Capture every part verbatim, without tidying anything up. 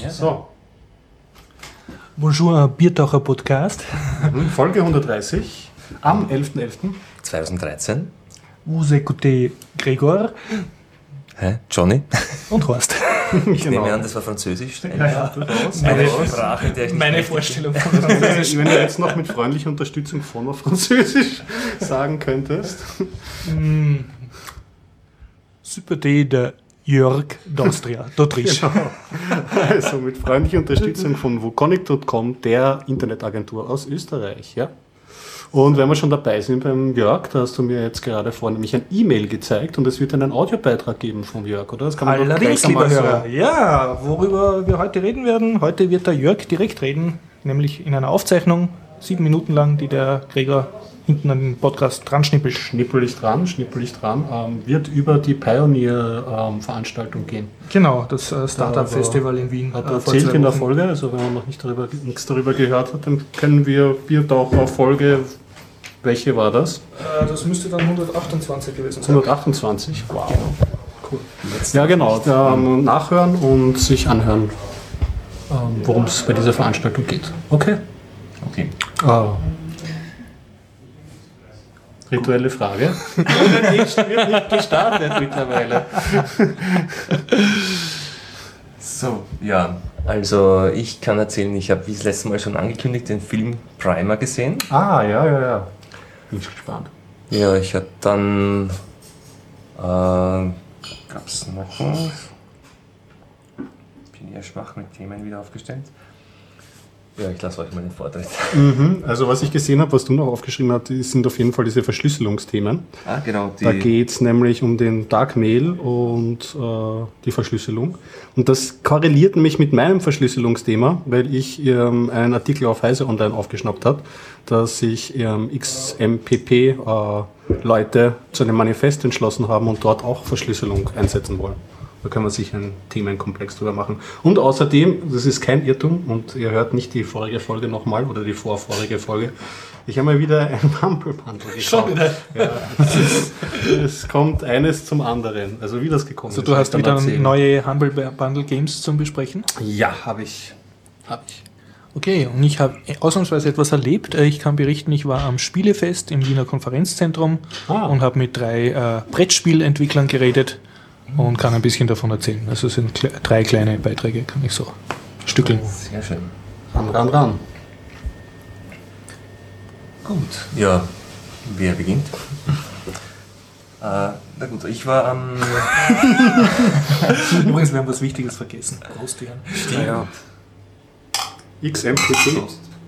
Ja. So. Bonjour, Biertaucher Podcast. Folge hundertdreißig am elfter elfter zweitausenddreizehn. Vous écoutez Gregor. Hä? Johnny? Und Horst. Ich genau. nehme an, das war Französisch. Ja, ja, durchaus. Meine, Sprache, der ich nicht meine Vorstellung von Französisch. Wenn du jetzt noch mit freundlicher Unterstützung von auf Französisch sagen könntest. Mm. Super D de Jörg d'Austria, d'Autriche. Genau. Also mit freundlicher Unterstützung von wukonic punkt com, der Internetagentur aus Österreich. Ja? Und wenn wir schon dabei sind beim Jörg, da hast du mir jetzt gerade vorhin nämlich ein E-Mail gezeigt und es wird einen Audiobeitrag geben vom Jörg, oder? Das kann man Allerdings, doch lieber so Hörer. Ja, worüber wir heute reden werden. Heute wird der Jörg direkt reden, nämlich in einer Aufzeichnung, sieben Minuten lang, die der Gregor hinten an den Podcast dran schnippelt. Schnippelig dran, schnippelig dran, ähm, wird über die Pioneer-Veranstaltung ähm, gehen. Genau, das äh, Startup-Festival da, in Wien. Hat äh, erzählt in der Folge, also wenn man noch nicht darüber, nichts darüber gehört hat, dann können wir Biertaucher-Folge, welche war das? Äh, das müsste dann hundertachtundzwanzig gewesen sein. hundertachtundzwanzig, wow. Genau. Cool. Ja genau, ähm, nachhören und sich anhören, ähm, worum es bei dieser Veranstaltung geht. Okay? Okay. Ah. Rituelle Frage. Nicht, wird nicht gestartet mittlerweile. So, ja. Also ich kann erzählen, ich habe wie das letzte Mal schon angekündigt, den Film Primer gesehen. Ah, ja, ja, ja. Bin ich gespannt. Ja, ich habe dann... Äh, gab es noch was? Bin eher schwach mit Themen wieder aufgestellt. Ja, ich lasse euch mal den Vortritt. Mhm, also was ich gesehen habe, was du noch aufgeschrieben hast, sind auf jeden Fall diese Verschlüsselungsthemen. Ah, genau. Die Da geht es nämlich um den Darkmail und äh, die Verschlüsselung. Und das korreliert nämlich mit meinem Verschlüsselungsthema, weil ich ähm, einen Artikel auf Heise Online aufgeschnappt habe, dass sich ähm, X M P P-Leute äh, zu einem Manifest entschlossen haben und dort auch Verschlüsselung einsetzen wollen. Da können wir sicher einen Themenkomplex drüber machen. Und außerdem, das ist kein Irrtum, und ihr hört nicht die vorige Folge nochmal oder die vorvorige Folge, ich habe mal wieder ein Humble Bundle gekauft. Schon wieder? Ja, es, ist, es kommt eines zum anderen. Also wie das gekommen Also ist. du hast kann ich wieder dann erzählen. neue Humble Bundle Games zum Besprechen? Ja, habe ich. Hab ich. Okay, und ich habe ausnahmsweise etwas erlebt. Ich kann berichten, ich war am Spielefest im Wiener Konferenzzentrum Ah. und habe mit drei äh, Brettspielentwicklern geredet und kann ein bisschen davon erzählen. Also es sind kle- drei kleine Beiträge, kann ich so stückeln. Sehr schön. Ran, ran, ran. Gut. Ja, wer beginnt? äh, na gut, ich war am... Übrigens, wir haben was Wichtiges vergessen. Prost, Jan. Stimmt. Ja. X M P P.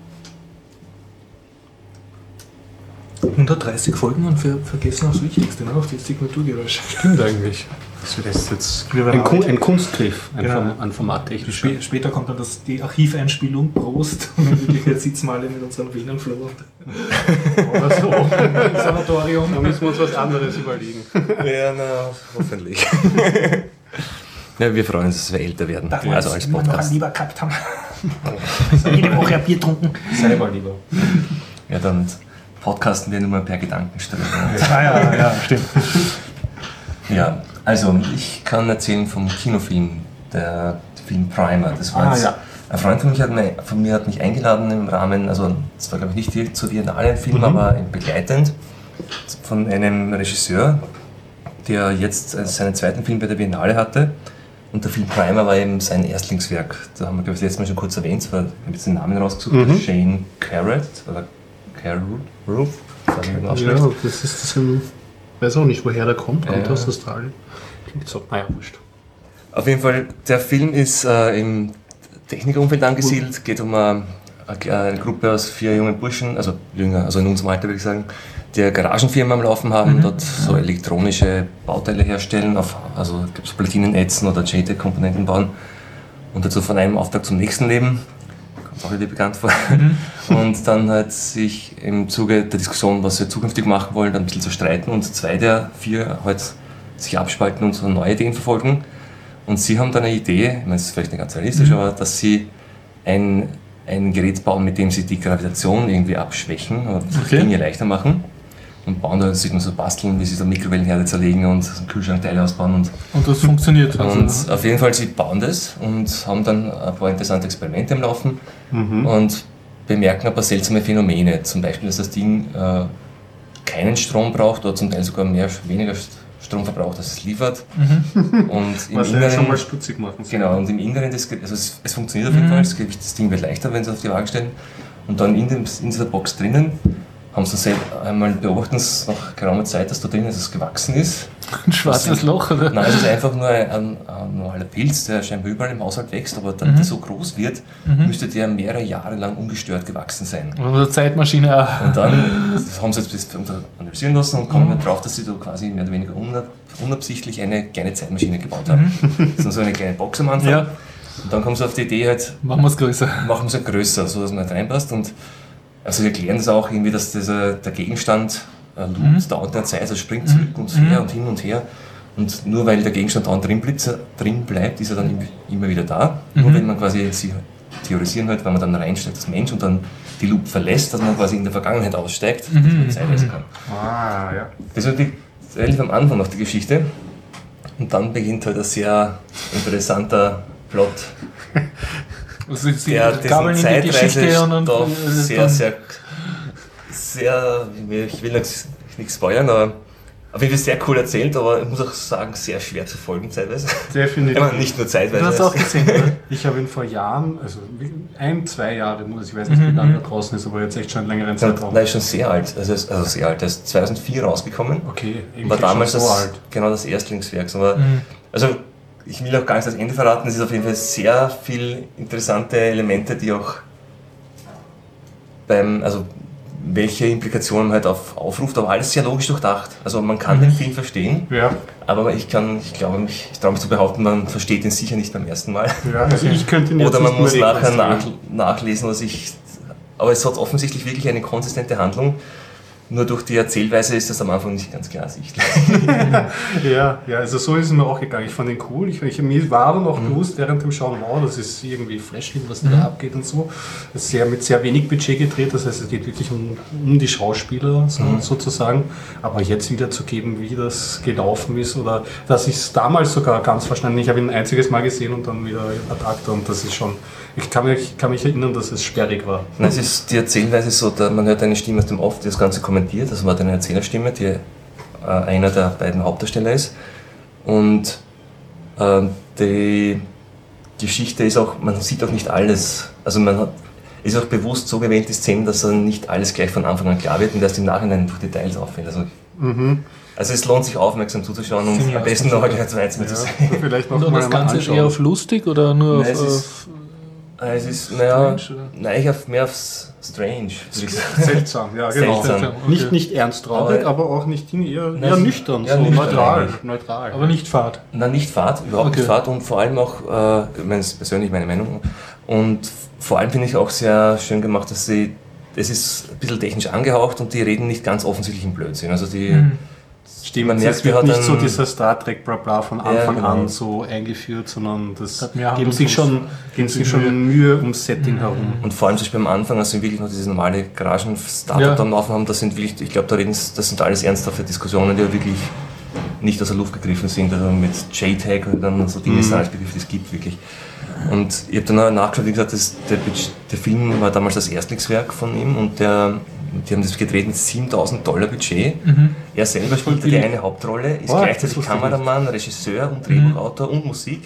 hundertdreißig Folgen und wir vergessen auch das Wichtigste, ne? Auch die Signaturgeräusche. Stimmt eigentlich. Das wird jetzt Wir werden ein, Kun heute- ein Kunstgriff, ein, Genau. Form, ein formattechnisch. Spä- Später kommt dann das, die Archiveinspielung, Prost, und in Wirklichkeit sitzen wir alle mit unseren Venenfloh Oder so. im Sanatorium. Da müssen wir uns was anderes überlegen. Ja, na, hoffentlich. Ja, wir freuen uns, dass wir älter werden. Also als immer noch ein Podcast. Lieber gehabt haben. Jede Woche ein Bier getrunken. Sei mal lieber. Ja, dann podcasten wir nur mal per Gedankenströme. Ah ja, ja, stimmt. Ja, also ich kann erzählen vom Kinofilm, der Film Primer. Das war Ah, jetzt, ja. ein Freund von, mich hat mich, von mir hat mich eingeladen im Rahmen, also das war glaube ich nicht direkt zur Biennale ein Film, Mhm. aber begleitend von einem Regisseur, der jetzt seinen zweiten Film bei der Biennale hatte. Und der Film Primer war eben sein Erstlingswerk. Da haben wir, glaube ich, das letzte Mal schon kurz erwähnt. Ich habe jetzt den Namen rausgesucht. Mhm. Shane Carruth oder Carruth. Ruth, Ja, das ist das ein. Ich weiß auch nicht, woher der kommt. Kommt Ja. aus Australien. Klingt so. Naja, wurscht. Auf jeden Fall, der Film ist äh, im Technikerumfeld angesiedelt. Geht um eine, eine Gruppe aus vier jungen Burschen, also jünger, also in unserem Alter würde ich sagen, die eine Garagenfirma am Laufen haben, Mhm. dort so elektronische Bauteile herstellen, auf, also gibt es Platinen ätzen oder J T K-Komponenten bauen und dazu von einem Auftrag zum nächsten leben. Kommt auch wieder bekannt vor. Und dann halt sich im Zuge der Diskussion, was sie zukünftig machen wollen, dann ein bisschen zu streiten und zwei der vier halt sich abspalten und so neue Ideen verfolgen. Und sie haben dann eine Idee, ich meine, das ist vielleicht nicht ganz realistisch, Mhm. aber dass sie ein, ein Gerät bauen, mit dem sie die Gravitation irgendwie abschwächen und Okay. Dinge leichter machen. und bauen da, sieht man so basteln, wie sie so Mikrowellenherde zerlegen und einen Kühlschrankteile ausbauen. Und, und das funktioniert. Also. Und auf jeden Fall, sie bauen das und haben dann ein paar interessante Experimente am Laufen mhm. und bemerken ein paar seltsame Phänomene. Zum Beispiel, dass das Ding äh, keinen Strom braucht oder zum Teil sogar mehr, weniger Strom verbraucht, als es liefert. Mhm. Und im Was Inneren, ja schon mal stutzig machen. Genau, und im Inneren, des, also es, es funktioniert auf jeden Fall, das Gewicht des Ding wird leichter, wenn sie es auf die Waage stellen. Und dann in, dem, in dieser Box drinnen haben sie selbst einmal beobachten nach geraumer Zeit, dass da drin etwas gewachsen ist. Ein schwarzes ist, Loch, oder? Nein, es ist einfach nur ein, ein, ein normaler Pilz, der scheinbar überall im Haushalt wächst, aber damit mhm. er so groß wird, mhm. müsste der mehrere Jahre lang ungestört gewachsen sein. Und eine Zeitmaschine auch. Und dann das haben sie jetzt analysieren lassen und kommen mhm. drauf, dass sie da quasi mehr oder weniger unabsichtlich eine kleine Zeitmaschine gebaut haben. Mhm. Das ist so eine kleine Box am Anfang. Ja. Und dann kommen sie auf die Idee halt, machen wir es größer. Machen wir es größer, so dass man halt reinpasst. Und also wir erklären das auch irgendwie, dass dieser, der Gegenstand äh, loopt, mhm. dauert in der Zeit, also springt zurück mhm. und her und hin und her. Und nur weil der Gegenstand dauernd drin bleibt, drin bleibt, ist er dann immer wieder da. Mhm. Nur wenn man quasi, sie theorisieren halt, wenn man dann reinsteigt als Mensch und dann die Loop verlässt, dass man quasi in der Vergangenheit aussteigt, mhm. dass man Zeit reisen kann. Ah, ja. Das ist wirklich relativ am Anfang noch die Geschichte. Und dann beginnt halt ein sehr interessanter Plot. Also sie der dessen Zeitreise und doch sehr, sehr, sehr, ich will nichts spoilern, aber auf jeden Fall sehr cool erzählt, aber ich muss auch sagen, sehr schwer zu folgen zeitweise. Definitiv. Ich meine, nicht nur zeitweise. Du hast auch gesehen, oder? Ich habe ihn vor Jahren, also ein, zwei Jahre, ich weiß nicht, wie lange er draußen ist, aber jetzt echt schon einen längeren Zeitraum. Nein, ist schon sehr alt, also, also sehr alt, er ist zweitausendvier rausgekommen. Okay, war damals so das, alt. Genau das Erstlingswerk. Aber, mhm. Also ich will auch gar nicht das Ende verraten, es ist auf jeden Fall sehr viele interessante Elemente, die auch beim, also welche Implikationen man halt auf, aufruft, aber alles sehr logisch durchdacht. Also man kann mhm. den Film verstehen, ja. aber ich kann, ich glaube, ich, ich traue mich zu behaupten, man versteht ihn sicher nicht beim ersten Mal. Ja, also ich könnte ihn jetzt Oder man nicht muss nachher nach, nachlesen, was ich. Aber es hat offensichtlich wirklich eine konsistente Handlung. Nur durch die Erzählweise ist das am Anfang nicht ganz klar sichtlich. ja, ja, also so ist es mir auch gegangen. Ich fand ihn cool. Ich, ich, mir war dann auch mhm. bewusst während dem Schauen, wow, das ist irgendwie Flashlight, was mhm. da abgeht und so. Das ist sehr, mit sehr wenig Budget gedreht, das heißt, es geht wirklich um, um die Schauspieler so, mhm. sozusagen. Aber jetzt wiederzugeben, wie das gelaufen ist oder dass ich es damals sogar ganz verstanden, ich habe ihn ein einziges Mal gesehen und dann wieder ad acta und das ist schon, ich kann mich, kann mich erinnern, dass es sperrig war. Nein, es ist die Erzählweise so, da man hört eine Stimme aus dem Off, die das Ganze kommentiert. Das war eine Erzählerstimme, die äh, einer der beiden Hauptdarsteller ist. Und äh, die Geschichte ist auch, man sieht auch nicht alles. Also man hat, ist auch bewusst so gewählt, die Szenen, dass dann nicht alles gleich von Anfang an klar wird und erst im Nachhinein durch Details auffällt. Also, mhm. also es lohnt sich aufmerksam zuzuschauen und am besten noch ein zweites Mal zu sehen. Vielleicht noch und mal das Ganze anschauen. Eher auf lustig oder nur Nein, auf... Es ist, äh, es ist naja, nein, auf mehr aufs Strange. Seltsam, ja genau. Seltsam. Okay. Nicht, nicht ernst traurig, aber, aber auch nicht eher, eher nüchtern, ja, so nüchtern neutral, neutral. Aber nicht Fahrt. Nein, nicht Fahrt, überhaupt okay. nicht Fahrt und vor allem auch, äh, das ist persönlich meine Meinung, und vor allem finde ich auch sehr schön gemacht, dass sie, es ist ein bisschen technisch angehaucht und die reden nicht ganz offensichtlich im Blödsinn. Also die, mhm. Stimmt, man merkt, es wird nicht so dieser Star Trek Blabla von Anfang ja, genau. an so eingeführt, sondern das geben sich schon, geben sich schon Mühe ums Setting mhm. herum. Und vor allem zum Beispiel am Anfang, als wir wirklich noch diese normale Garagen-Startup ja. dann laufen haben, das sind wirklich, ich glaube, da reden, das sind alles ernsthafte Diskussionen, die ja wirklich nicht aus der Luft gegriffen sind, also mit J TAG und dann so Dinge sind als Begriff, die es gibt wirklich. Und ich habe dann nachgeschaut, wie gesagt, das, der, der Film war damals das Erstlingswerk von ihm und der, die haben das gedreht mit siebentausend Dollar Budget. Mhm. Er selber spielte die eine Hauptrolle, ist oh, gleichzeitig Kameramann, Regisseur und Drehbuchautor mhm. und Musik.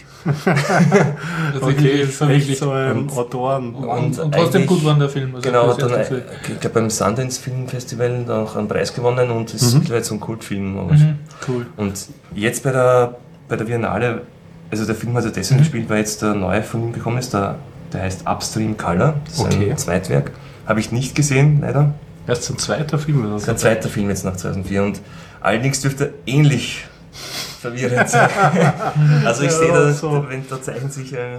Okay, ist wirklich so ein Autoren. Und, und, und trotzdem gut war der Film. Also genau, hat dann, ich glaube beim Sundance Film Festival auch einen Preis gewonnen und ist mhm. mittlerweile so ein Kultfilm. Mhm. Cool. Und jetzt bei der, bei der Biennale, also der Film hat er deswegen mhm. gespielt, weil jetzt der neue von ihm gekommen ist, der, der heißt Upstream Color, das ist okay. ein Zweitwerk. Habe ich nicht gesehen, leider. Erst ein zweiter Film oder so? Ein zweiter Film jetzt nach zweitausendvier und allerdings dürfte er ähnlich verwirrend sein. Also ich ja, sehe da, so. wenn da zeichnet sich ein,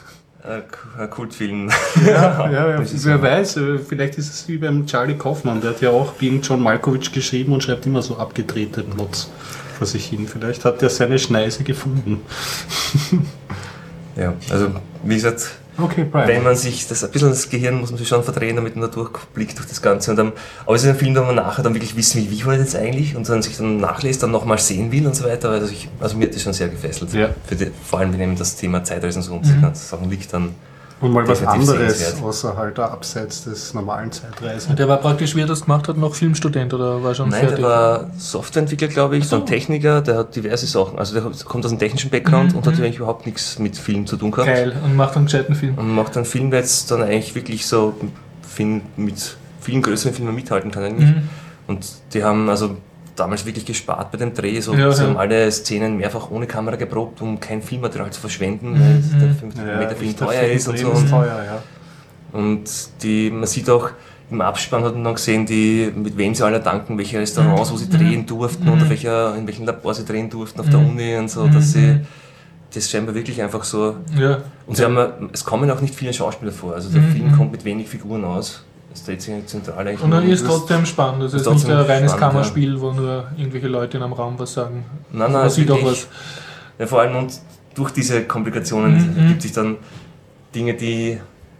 ein Kultfilm. Ja, ja, ja. Wer weiß, vielleicht ist es wie beim Charlie Kaufman, der hat ja auch Being John Malkovich geschrieben und schreibt immer so abgedrehte Plots vor sich hin. Vielleicht hat er seine Schneise gefunden. Ja, also wie gesagt, Okay, Primer. Wenn man sich das ein bisschen das Gehirn muss man sich schon verdrehen, damit man da durchblickt durch das Ganze. Und dann, aber es ist ein Film, da man nachher dann wirklich wissen, wie, wie war das jetzt eigentlich und dann sich dann nachlässt, dann nochmal sehen will und so weiter. Also, ich, also mir hat das schon sehr gefesselt. Ja. Für die, vor allem, wenn eben das Thema Zeitreisen so und diese ganzen Sachen liegt, dann. Und mal was definitiv anderes, sehenswert. außer halt der abseits des normalen Zeitreisen. Der war praktisch, wie er das gemacht hat, noch Filmstudent oder war schon Nein, fertig? der war Softwareentwickler, glaube ich, Ach so. dann Techniker, der hat diverse Sachen. Also der kommt aus einem technischen Background Mhm, und hat mhm. eigentlich überhaupt nichts mit Film zu tun gehabt. Geil, und macht einen gescheiten Film. Und macht einen Film, der jetzt dann eigentlich wirklich so Film mit vielen größeren Filmen mithalten kann eigentlich. Mhm. Und die haben also damals wirklich gespart bei dem Dreh. So, Ja, sie ja. haben alle Szenen mehrfach ohne Kamera geprobt, um kein Filmmaterial zu verschwenden, Mhm, weil mhm. der fünfzig Meter Film teuer ist und so. Und, Teuer, ja. und die, man sieht auch, im Abspann hat man dann gesehen, die, mit wem sie alle danken, welche Restaurants, wo sie drehen durften Mhm. oder welcher, in welchen Labor sie drehen durften auf der Mhm. Uni und so, Mhm. dass sie das scheinbar wirklich einfach so. Ja. Und sie haben, es kommen auch nicht viele Schauspieler vor, also der Mhm. Film kommt mit wenig Figuren aus. Es dreht sich zentral eigentlich. Und dann nur- ist trotzdem spannend. Das ist ist nicht trotzdem ein reines spannend, Kammerspiel, wo nur irgendwelche Leute in einem Raum was sagen. Nein, nein, Man sieht auch wirklich- was. Ja, vor allem und durch diese Komplikationen Mhm. gibt sich dann Dinge, die.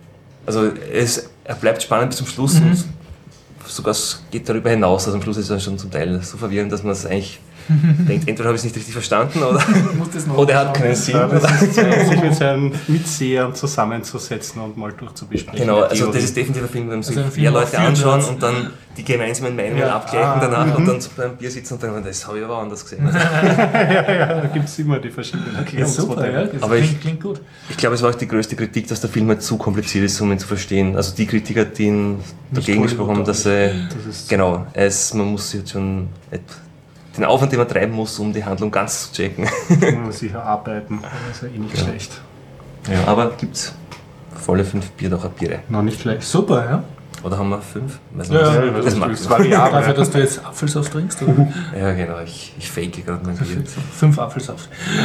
Also es, er bleibt spannend bis zum Schluss Mhm. und sogar es geht darüber hinaus. Also am Schluss ist er schon zum Teil so verwirrend, dass man es eigentlich denkt, entweder habe ich es nicht richtig verstanden oder, Muss das noch oder er hat anschauen. keinen Sinn. Ja, das ist Zeit, sich mit seinen Mitsehern zusammenzusetzen und mal durchzubesprechen. Genau, Die also das Theorie. ist definitiv ein Film, wenn sich Also ein Film mehr auch Leute für anschauen Nerds. und dann die gemeinsamen Meinungen Ja. abgleichen Ah, danach mhm. und dann so beim Bier sitzen und dann, das habe ich aber anders gesehen. Also, ja, ja, da gibt es immer die verschiedenen Ja, super, Erklärungsmodelle. ja. Das Aber klingt, ich- klingt gut. ich glaube, es war auch die größte Kritik, dass der Film halt zu kompliziert ist, um ihn zu verstehen. Also die Kritiker, die ihn dagegen gesprochen haben, dass er, Das ist genau, es, man muss jetzt schon et- den Aufwand, den man treiben muss, um die Handlung ganz zu checken. kann sicher arbeiten, das ist ja eh nicht Ja. schlecht. Ja, aber gibt's volle fünf Bierdacher Biere. Noch nicht schlecht. Super, ja. Oder haben wir fünf? Weiß Ja, nicht. ja, Ja, das das mag ist ich. variabel. Dafür, dass du jetzt Apfelsaft trinkst. Oder? Ja, genau, ich, ich fake gerade mein Bier. Fünf Apfelsaft.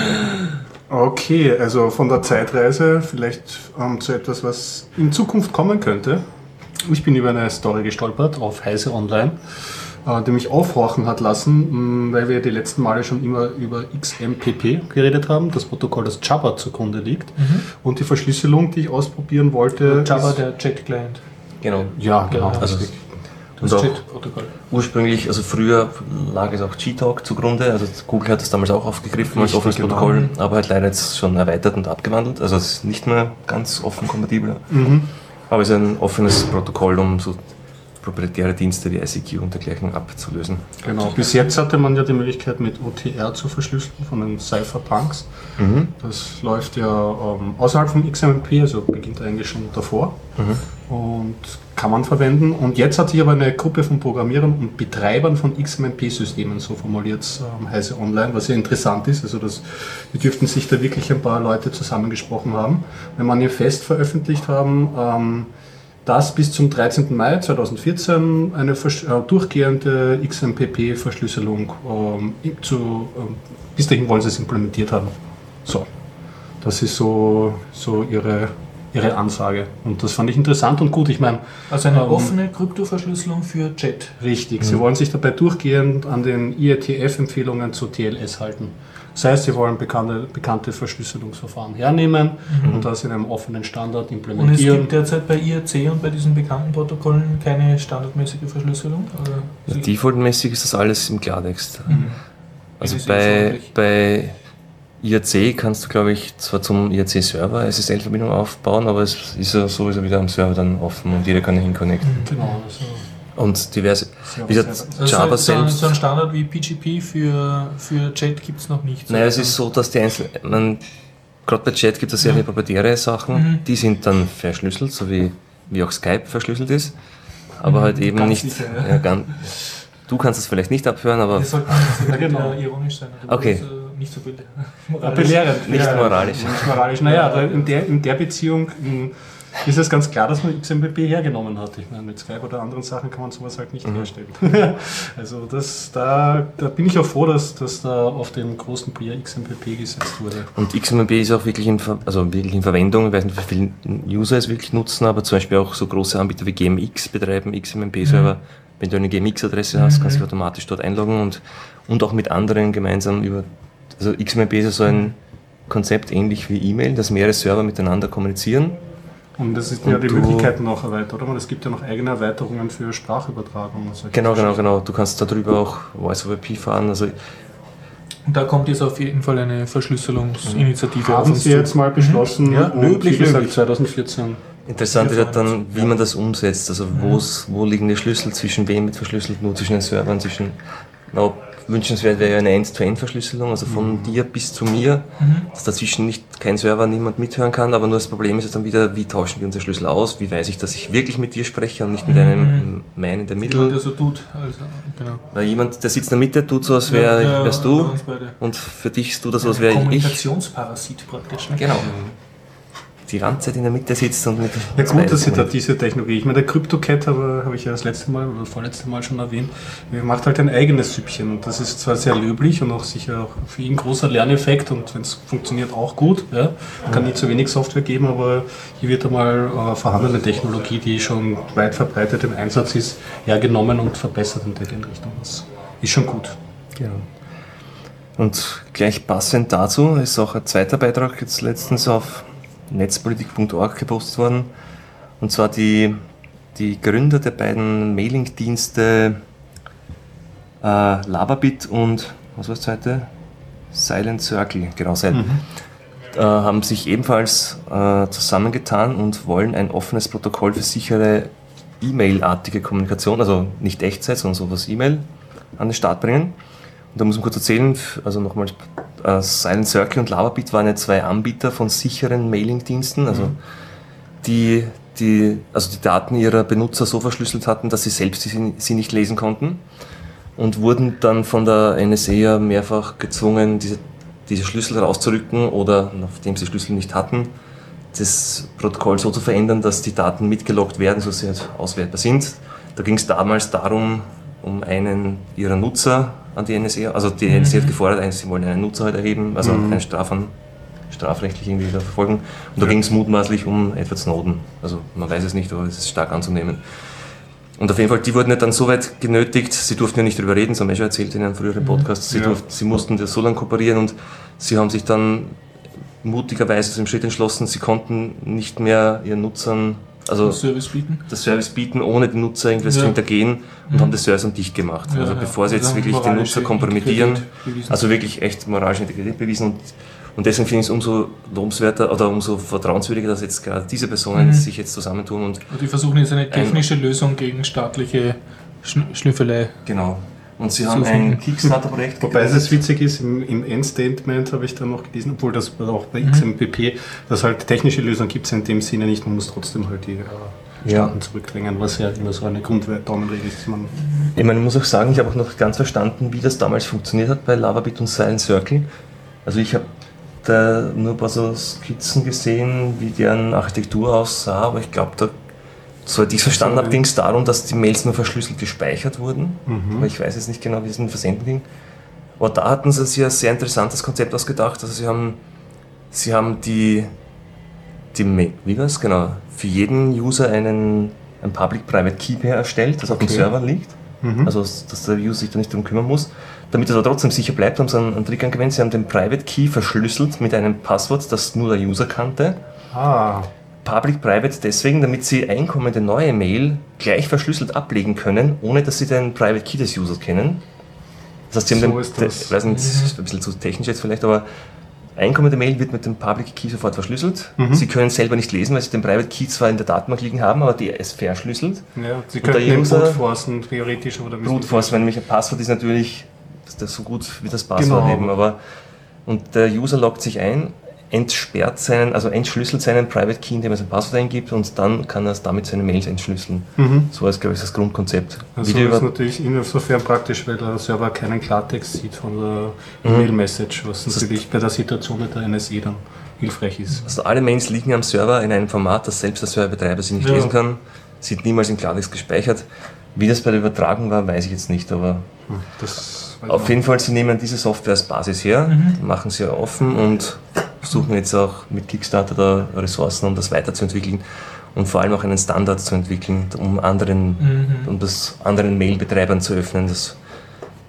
Okay, also von der Zeitreise vielleicht ähm, zu etwas, was in Zukunft kommen könnte. Ich bin über eine Story gestolpert auf Heise Online, äh, die mich aufhorchen hat lassen, mh, weil wir die letzten Male schon immer über X M P P geredet haben, das Protokoll, das Jabber zugrunde liegt. Und die Verschlüsselung, die ich ausprobieren wollte. Jabba, ist- der Jet-Client. Genau. Ja, genau. Ja, Also richtig. Das Und auch- Jet-Protokoll. Ursprünglich, also früher lag es auch G-Talk zugrunde, also Google hat das damals auch aufgegriffen als Richtig, offenes genau. Protokoll, aber halt leider jetzt schon erweitert und abgewandelt, also es ist nicht mehr ganz offen kompatibel, Mhm. aber es ist ein offenes Protokoll, um so proprietäre Dienste wie I C Q und dergleichen abzulösen. Genau. Bis jetzt hatte man ja die Möglichkeit mit O T R zu verschlüsseln von den Cypherpunks. Mhm. Das läuft ja ähm, außerhalb von X M P, also beginnt eigentlich schon davor und kann man verwenden. Und jetzt hat sich aber eine Gruppe von Programmierern und Betreibern von X M P-Systemen, so formuliert es ähm, Heise Online, was ja interessant ist. Also das, die dürften sich da wirklich ein paar Leute zusammengesprochen haben. Wenn man ihr fest veröffentlicht haben, ähm, dass bis zum dreizehnten Mai zweitausendvierzehn eine vers- äh, durchgehende X M P P-Verschlüsselung ähm, i- zu, ähm, bis dahin wollen sie es implementiert haben. So, das ist so, so ihre, ihre Ansage. Und das fand ich interessant und gut. Ich meine, Also eine Ähm, offene Kryptoverschlüsselung für Jet. richtig, sie wollen sich dabei durchgehend an den I E T F-Empfehlungen zu T L S halten. Das heißt, sie wollen bekannte, bekannte Verschlüsselungsverfahren hernehmen und das in einem offenen Standard Und es implementieren. gibt derzeit bei I R C und bei diesen bekannten Protokollen keine standardmäßige Verschlüsselung? Oder Ja, defaultmäßig ist das alles im Klartext. Also Das ist bei, unfreundlich. bei I R C kannst du, glaube ich, zwar zum I R C-Server S S L-Verbindung aufbauen, aber es ist ja sowieso wieder am Server dann offen und jeder kann ihn connecten. Genau, also Und diverse, Server wie gesagt, selber. Also Java so, selbst. so ein Standard wie P G P für, für Jet gibt es noch nicht. Naja, es ist so, dass die einzelnen, man, gerade bei Chat gibt es sehr viele proprietäre Sachen, Mhm. die sind dann verschlüsselt, so wie, wie auch Skype verschlüsselt ist, aber halt eben Ganz nicht, sicher, ja. ja, ganz, du kannst es vielleicht nicht abhören, aber Das sollte nicht so Ja, genau. äh, ironisch sein. Du Okay. bist, äh, nicht so wild. Moralisch. Belehrend. Nicht moralisch. Nicht moralisch. Naja, aber in der, in der Beziehung mh, ist es ganz klar, dass man X M P P hergenommen hat. Ich meine, mit Skype oder anderen Sachen kann man sowas halt nicht herstellen. Also das, da, da bin ich auch froh, dass, dass da auf den großen Bier X M P P gesetzt wurde. und X M P ist auch wirklich in, Ver- also wirklich in Verwendung, ich weiß nicht, wie viele User es wirklich nutzen, aber zum Beispiel auch so große Anbieter wie G M X betreiben X M P-Server. Wenn du eine G M X-Adresse hast, kannst du dich automatisch dort einloggen und, und auch mit anderen gemeinsam über, also X M P ist ja so ein Konzept ähnlich wie E-Mail, dass mehrere Server miteinander kommunizieren Und das ist und ja die du, Möglichkeiten auch erweitert, oder? Es gibt ja noch eigene Erweiterungen für Sprachübertragung. Und genau, genau, genau. Du kannst darüber auch Voice-over-I P fahren. Also und da kommt jetzt auf jeden Fall eine Verschlüsselungsinitiative. Haben auf Sie zu. jetzt mal beschlossen, Mhm. Ja, und löblich, wie gesagt, löblich. zwanzig vierzehn. interessant ist halt dann, wie man das umsetzt. Also wo's, wo liegen die Schlüssel, zwischen wem mit verschlüsselt, nur zwischen den Servern, zwischen... Na, wünschenswert wäre ja eine End-to-End-Verschlüsselung, also von mhm. dir bis zu mir, mhm. dass dazwischen nicht kein Server, niemand mithören kann, aber nur das Problem ist jetzt dann wieder, wie tauschen wir unsere Schlüssel aus, wie weiß ich, dass ich wirklich mit dir spreche und nicht mit einem mhm. Man in der Mitte. Jemand, der so tut. Also, genau. Weil jemand, der sitzt in der Mitte, tut so, als wär, ja, ja, wärst du und für dich tut das so, als wäre ich. Kommunikationsparasit praktisch. Ne? Genau. Die ganze Zeit in der Mitte sitzt und mit... Ja gut, dass sie da diese Technologie, ich meine, der CryptoCat habe, habe ich ja das letzte Mal oder vorletzte Mal schon erwähnt, macht halt ein eigenes Süppchen und das ist zwar sehr löblich und auch sicher auch für ihn ein großer Lerneffekt und wenn es funktioniert auch gut, ja, kann nicht zu wenig Software geben, aber hier wird einmal äh, vorhandene Technologie, die schon weit verbreitet im Einsatz ist, hergenommen und verbessert in der Richtung. Das ist schon gut. Genau. Und gleich passend dazu ist auch ein zweiter Beitrag jetzt letztens auf netzpolitik punkt org gepostet worden. Und zwar die, die Gründer der beiden Mailing-Dienste äh, Lavabit und, was war das zweite? Silent Circle, genau, Silent, mhm. äh, haben sich ebenfalls äh, zusammengetan und wollen ein offenes Protokoll für sichere E-Mail-artige Kommunikation, also nicht Echtzeit, sondern sowas E-Mail, an den Start bringen. Und da muss man kurz erzählen, also nochmal, uh, Silent Circle und Lavabit waren ja zwei Anbieter von sicheren Mailing-Diensten, also die, die, also die Daten ihrer Benutzer so verschlüsselt hatten, dass sie selbst sie, sie nicht lesen konnten und wurden dann von der N S A ja mehrfach gezwungen, diese, diese Schlüssel rauszurücken oder, nachdem sie Schlüssel nicht hatten, das Protokoll so zu verändern, dass die Daten mitgeloggt werden, sodass sie halt auswertbar sind. Da ging es damals darum, um einen ihrer Nutzer an die N S A, also die mhm. N S A hat gefordert, sie wollen einen Nutzer halt erheben, also mhm. einen Strafan, strafrechtlich irgendwie da verfolgen. Und da ja. ging es mutmaßlich um Edward Snowden. Also man weiß es nicht, aber es ist stark anzunehmen. Und auf jeden Fall, die wurden ja dann so weit genötigt, sie durften ja nicht darüber reden, das haben wir schon erzählt in einem früheren Podcast, sie, ja. durften, sie mussten das so lange kooperieren und sie haben sich dann mutigerweise zu dem Schritt entschlossen, sie konnten nicht mehr ihren Nutzern also das Service bieten, das Service bieten, ohne den Nutzer irgendwas ja. zu hintergehen und mhm. haben das Service dann dicht gemacht. Ja, also bevor sie jetzt also wirklich den Nutzer kompromittieren, also wirklich echt moralische Integrität bewiesen und, und deswegen finde ich es umso lobenswerter oder umso vertrauenswürdiger, dass jetzt gerade diese Personen mhm. sich jetzt zusammentun und... Und die versuchen jetzt eine technische ein, Lösung gegen staatliche Schn- Schnüffelei. Genau. Und sie haben ein Kickstarter-Projekt. Wobei es witzig ist, im, im Endstatement habe ich dann noch gelesen, obwohl das auch bei X M P P, dass halt technische Lösungen gibt es in dem Sinne nicht, man muss trotzdem halt die äh, Staaten ja. zurückdrängen, was ja immer so eine Grunddaumenregel ist. Man ich meine, ich muss auch sagen, ich habe auch noch ganz verstanden, wie das damals funktioniert hat bei Lavabit und Silent Circle. Also ich habe da nur ein paar so Skizzen gesehen, wie deren Architektur aussah, aber ich glaube, da soweit ich es verstanden habe, ging es darum, dass die Mails nur verschlüsselt gespeichert wurden. Mhm. Aber ich weiß jetzt nicht genau, wie es in den Versenden ging. Aber da hatten sie sich ein sehr interessantes Konzept ausgedacht. Also sie haben, sie haben die, die wie war's? Genau, für jeden User einen, ein Public-Private Key Pair erstellt, das okay. auf dem Server liegt. Mhm. Also dass der User sich da nicht darum kümmern muss. Damit es aber trotzdem sicher bleibt, haben sie einen, einen Trick angewendet. Sie haben den Private Key verschlüsselt mit einem Passwort, das nur der User kannte. Ah. Public-Private deswegen, damit sie einkommende neue Mail gleich verschlüsselt ablegen können, ohne dass sie den Private Key des Users kennen. Das heißt, sie haben so den, den, ich weiß nicht, das ist ein bisschen zu technisch jetzt vielleicht, aber einkommende Mail wird mit dem Public Key sofort verschlüsselt. Mhm. Sie können selber nicht lesen, weil sie den Private Key zwar in der Datenbank liegen haben, aber der ist verschlüsselt. Ja, sie können den brute-forcen, theoretisch. Oder brute-force, wenn nämlich ein Passwort ist natürlich ist das so gut wie das Passwort genau. eben, aber und der User loggt sich ein, entsperrt seinen, also entschlüsselt seinen Private Key, indem er sein Passwort eingibt und dann kann er damit seine Mails entschlüsseln. Mhm. So ist, glaube ich, das Grundkonzept. Also das ist natürlich insofern praktisch, weil der Server keinen Klartext sieht von der mhm. E-Mail-Message, was das natürlich bei der Situation mit der N S A dann hilfreich ist. Also alle Mails liegen am Server in einem Format, das selbst der Serverbetreiber sie nicht ja. lesen kann, sind niemals in Klartext gespeichert. Wie das bei der Übertragung war, weiß ich jetzt nicht, aber das auf jeden Fall, sie nehmen diese Software als Basis her, mhm. machen sie offen und versuchen jetzt auch mit Kickstarter da Ressourcen, um das weiterzuentwickeln und vor allem auch einen Standard zu entwickeln, um anderen, mhm. um das anderen Mail-Betreibern zu öffnen. Das,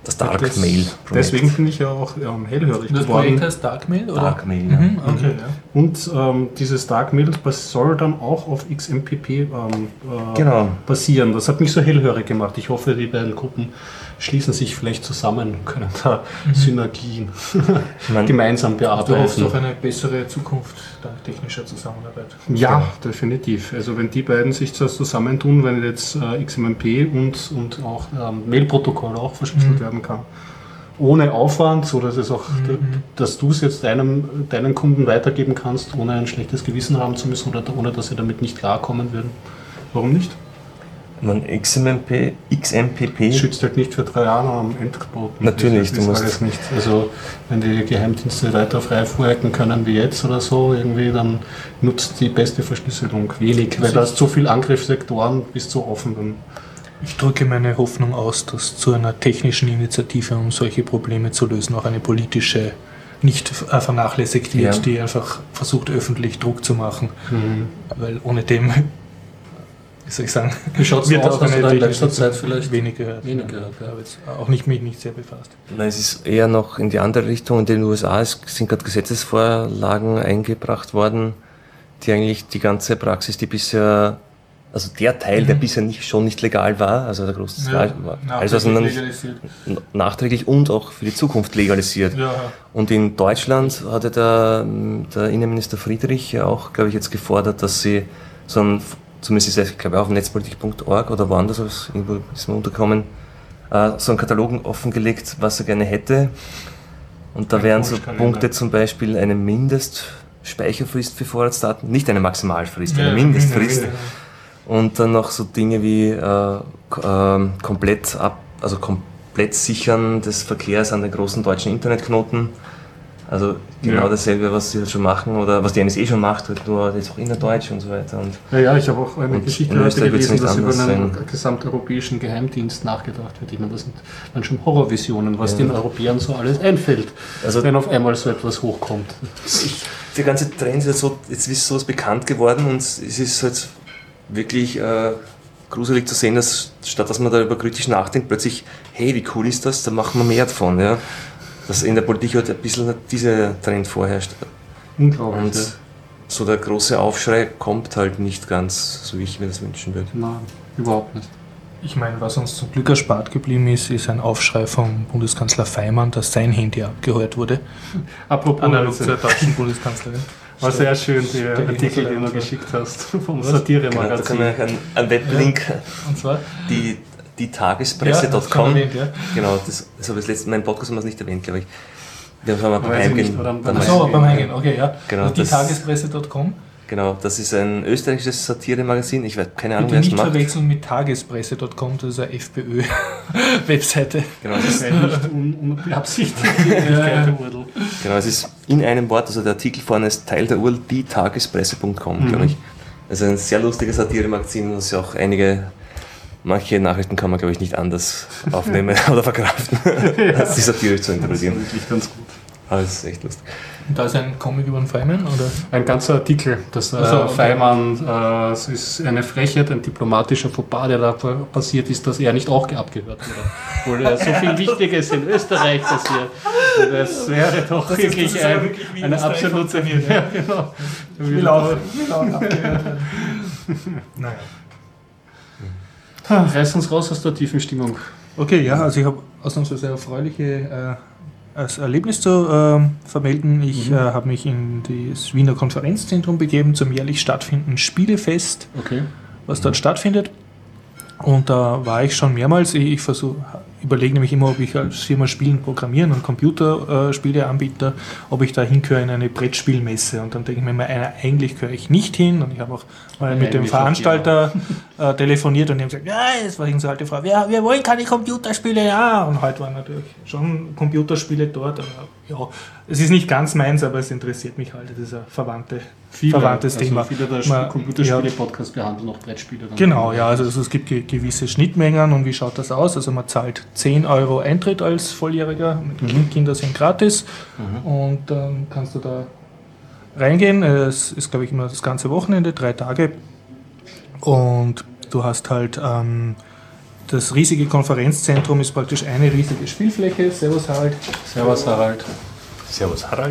das Dark das, Mail Projekt. Deswegen bin ich ja auch ähm, hellhörig Das geworden. Projekt heißt Dark Mail, oder? Dark Mail, ja. Mhm, okay, ja. Und ähm, dieses Dark Mail das soll dann auch auf X M P P ähm, äh, Genau. basieren. Das hat mich so hellhörig gemacht. Ich hoffe, die beiden Gruppen schließen sich vielleicht zusammen, können da mhm. Synergien Man, gemeinsam Du hoffst bearbeiten. auf eine bessere Zukunft dank technischer Zusammenarbeit. Ja, definitiv. Also wenn die beiden sich das zusammentun, wenn jetzt äh, X M M P und, und auch ähm, Mail-Protokoll auch verschlüsselt Mhm. werden kann. Ohne Aufwand, so dass es auch, Mhm. dass du es jetzt deinem, deinen Kunden weitergeben kannst, ohne ein schlechtes Gewissen haben zu müssen oder ohne dass sie damit nicht klarkommen würden. Warum nicht? man X M P, X M P P Schützt halt nicht für drei Jahre am Endboten. Natürlich, das ist du musst- alles nicht. Also wenn die Geheimdienste weiter frei vorhacken können wie jetzt oder so, irgendwie, dann nutzt die beste Verschlüsselung wenig, weil da ist so viel Angriffssektoren bis zu offen. Dann Ich drücke meine Hoffnung aus, dass zu einer technischen Initiative, um solche Probleme zu lösen, auch eine politische nicht äh, vernachlässigt wird, Ja. die einfach versucht, öffentlich Druck zu machen. Weil ohne dem, wie soll ich sagen, Wie schaut's wird aus? auch Hast eine du da in technische letzter Zeit vielleicht wenig gehört. wenig ja. gehört, ja. Ich habe jetzt auch nicht, mich nicht sehr befasst. Nein, es ist eher noch in die andere Richtung. In den U S A es sind gerade Gesetzesvorlagen eingebracht worden, die eigentlich die ganze Praxis, die bisher, also der Teil, der bisher nicht, schon nicht legal war, also der große Ja, war, alles was man nicht legalisiert. nachträglich und auch für die Zukunft legalisiert. Ja, Und in Deutschland hatte der, der Innenminister Friedrich ja auch, glaube ich, jetzt gefordert, dass sie so ein, zumindest ist es, glaube ich, auf netzpolitik punkt org oder woanders, was irgendwo ist mir untergekommen, äh, so einen Katalog offengelegt, was er gerne hätte. Und da Ein wären so Wunschkalender. Punkte zum Beispiel eine Mindestspeicherfrist für Vorratsdaten, nicht eine Maximalfrist, eine Ja, Mindestfrist. ja, ja. Und dann noch so Dinge wie äh, k- ähm, komplett ab, also komplett Sichern des Verkehrs an den großen deutschen Internetknoten. Also genau Ja. dasselbe, was sie halt schon machen oder was die N S A schon macht, halt nur jetzt auch innerdeutsch und so weiter. Und Ja, ja, ich habe auch eine Und Geschichte in heute Österreich wird's gelesen, nicht dass über anders einen sein. gesamteuropäischen Geheimdienst nachgedacht wird. Ich meine, das sind dann schon Horrorvisionen, was Ja. den Europäern so alles einfällt, Also- wenn auf einmal so etwas hochkommt. ich, der ganze Trend ist halt so, jetzt ist sowas bekannt geworden und es ist halt wirklich äh, gruselig zu sehen, dass statt dass man darüber kritisch nachdenkt, plötzlich, hey, wie cool ist das, da machen wir mehr davon. Ja? Dass in der Politik halt ein bisschen dieser Trend vorherrscht. Unglaublich. Und Ja. so der große Aufschrei kommt halt nicht ganz, so wie ich mir das wünschen würde. Nein, überhaupt nicht. Ich meine, was uns zum Glück erspart geblieben ist, ist ein Aufschrei vom Bundeskanzler Faymann, dass sein Handy abgehört wurde. Apropos, Analog also, zur deutschen Bundeskanzlerin. war sehr schön, die Stell ich Artikel, mir die du vor. geschickt hast vom Genau, da kann Satire-Magazin. man einen, einen Weblink, Und zwar? die, die Ja, Tagespresse das Punkt schon com. erwähnt, ja. Genau, das, das habe ich das letzte Mal im Podcast haben wir es nicht erwähnt, glaube ich. Wir haben mal beim Weiß ich Heimgehen. nicht, oder? dann Ach mal- so, beim Eingehen, okay, ja. Genau, Und die das- Tagespresse Punkt com. Genau, das ist ein österreichisches Satiremagazin. Ich weiß keine Ahnung, Bitte wer es nicht macht. verwechseln mit Tagespresse Punkt com, das ist eine FPÖ-Webseite. Genau, es ist, Weil nicht un unbeabsichtigt die Wirklichkeit Urdel. genau, es ist in einem Wort, also der Artikel vorne ist Teil der U R L, die Tagespresse Punkt com, Mhm. glaube ich. Also ein sehr lustiges Satiremagazin, das ja auch einige, manche Nachrichten kann man, glaube ich, nicht anders aufnehmen oder verkraften, als die satirisch zu Das ist interpretieren. wirklich ganz gut. Aber es ist echt lustig. Und da ist ein Comic über den Feynman, oder? Ein ganzer Artikel, das äh, Ach so, okay. Faymann, äh, es ist eine Frechheit, ein diplomatischer Fauxpas, der da passiert ist, dass er nicht auch abgehört wurde. Obwohl er so viel Wichtiges in Österreich passiert. Und das wäre doch Das ist- wirklich das ist aber ein, wirklich, wie eine Österreich absolute... funktioniert, ja. Ja, genau. Will auch, will auch abgehört werden. Naja. Ha, Reiß uns raus aus der tiefen Stimmung. Okay, ja, also ich habe ausnahmsweise erfreuliche äh, als Erlebnis zu äh, vermelden. Ich Mhm. äh, habe mich in das Wiener Konferenzzentrum begeben zum jährlich stattfindenden Spielefest, Okay. was dort stattfindet. Und da war ich schon mehrmals. Ich, ich versuche, überlege nämlich immer, ob ich als Firma Spielen programmieren und Computerspieleanbieter, ob ich da hingehöre in eine Brettspielmesse. Und dann denke ich mir immer, äh, eigentlich gehöre ich nicht hin. Und ich habe auch mal Ja, mit dem eigentlich Veranstalter äh, telefoniert und die haben gesagt, ja, das war irgendeine so alte Frau, ja, wir wollen keine Computerspiele, ja. Und heute waren natürlich schon Computerspiele dort. Aber ja, es ist nicht ganz meins, aber es interessiert mich halt. Das ist ein verwandte, verwandtes also Thema. Viele der Man- Computerspiele-Podcasts behandeln auch Brettspiele. dann. Genau, ja, also, also es gibt ge gewisse Schnittmengen und wie schaut das aus? Also man zahlt zehn Euro Eintritt als Volljähriger, mhm. Kinder sind gratis mhm. und dann kannst du da reingehen. Es ist, glaube ich, immer das ganze Wochenende, drei Tage und du hast halt ähm, das riesige Konferenzzentrum ist praktisch eine riesige Spielfläche. Servus Harald. Servus Harald. Servus Harald.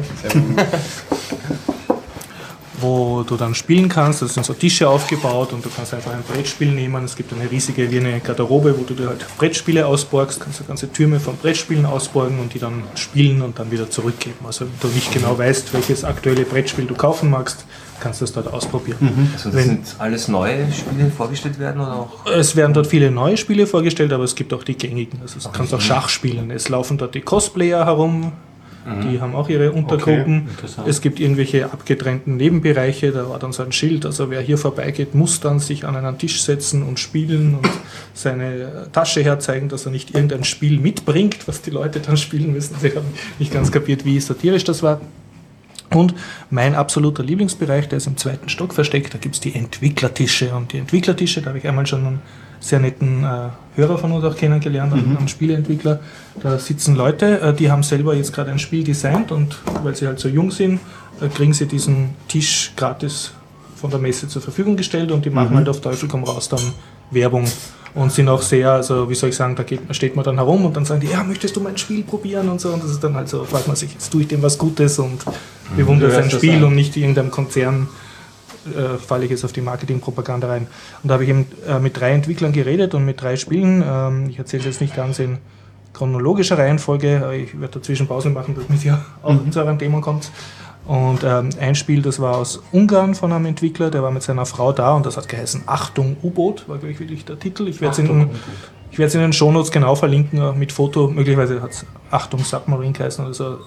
Wo du dann spielen kannst. Das sind so Tische aufgebaut und du kannst einfach ein Brettspiel nehmen. Es gibt eine riesige, wie eine Garderobe, wo du dir halt Brettspiele ausborgst, kannst du ganze Türme von Brettspielen ausborgen und die dann spielen und dann wieder zurückgeben. Also wenn du nicht genau weißt, welches aktuelle Brettspiel du kaufen magst, kannst du das dort ausprobieren. Mhm. Also das wenn, sind alles neue Spiele vorgestellt werden oder auch? Es werden dort viele neue Spiele vorgestellt, aber es gibt auch die gängigen. Also du kannst auch Schach spielen. Es laufen dort die Cosplayer herum. Die haben auch ihre Untergruppen. Okay, es gibt irgendwelche abgetrennten Nebenbereiche, da war dann so ein Schild, also wer hier vorbeigeht, muss dann sich an einen Tisch setzen und spielen und seine Tasche herzeigen, dass er nicht irgendein Spiel mitbringt, was die Leute dann spielen müssen. Sie haben nicht ganz kapiert, wie satirisch das war. Und mein absoluter Lieblingsbereich, der ist im zweiten Stock versteckt, da gibt es die Entwicklertische. Und die Entwicklertische, da habe ich einmal schon einen sehr netten äh, Hörer von uns auch kennengelernt, mhm. einen Spieleentwickler. Da sitzen Leute, äh, die haben selber jetzt gerade ein Spiel designt und weil sie halt so jung sind, äh, kriegen sie diesen Tisch gratis von der Messe zur Verfügung gestellt und die machen mhm. halt auf Teufel komm raus dann Werbung. Und sind auch sehr, also wie soll ich sagen, da geht, steht man dann herum und dann sagen die, ja, möchtest du mein Spiel probieren und so. Und das ist dann halt so, fragt man sich, jetzt tue ich dem was Gutes und bewundere sein Spiel und nicht irgendeinem Konzern äh, falle ich jetzt auf die Marketingpropaganda rein. Und da habe ich eben äh, mit drei Entwicklern geredet und mit drei Spielen. Ähm, ich erzähle es jetzt nicht ganz in chronologischer Reihenfolge, aber ich werde dazwischen Pausen machen, damit ihr auch mhm. zu eurem Thema kommt. Und ähm, ein Spiel, das war aus Ungarn von einem Entwickler, der war mit seiner Frau da und das hat geheißen Achtung U-Boot, war glaube ich wirklich der Titel. Ich werde es in, ich werde es in den Shownotes genau verlinken, mit Foto, möglicherweise hat es Achtung Submarine geheißen oder so.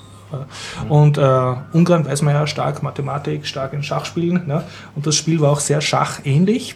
Und äh, Ungarn weiß man ja, stark Mathematik, stark in Schachspielen, ne? Und das Spiel war auch sehr schachähnlich.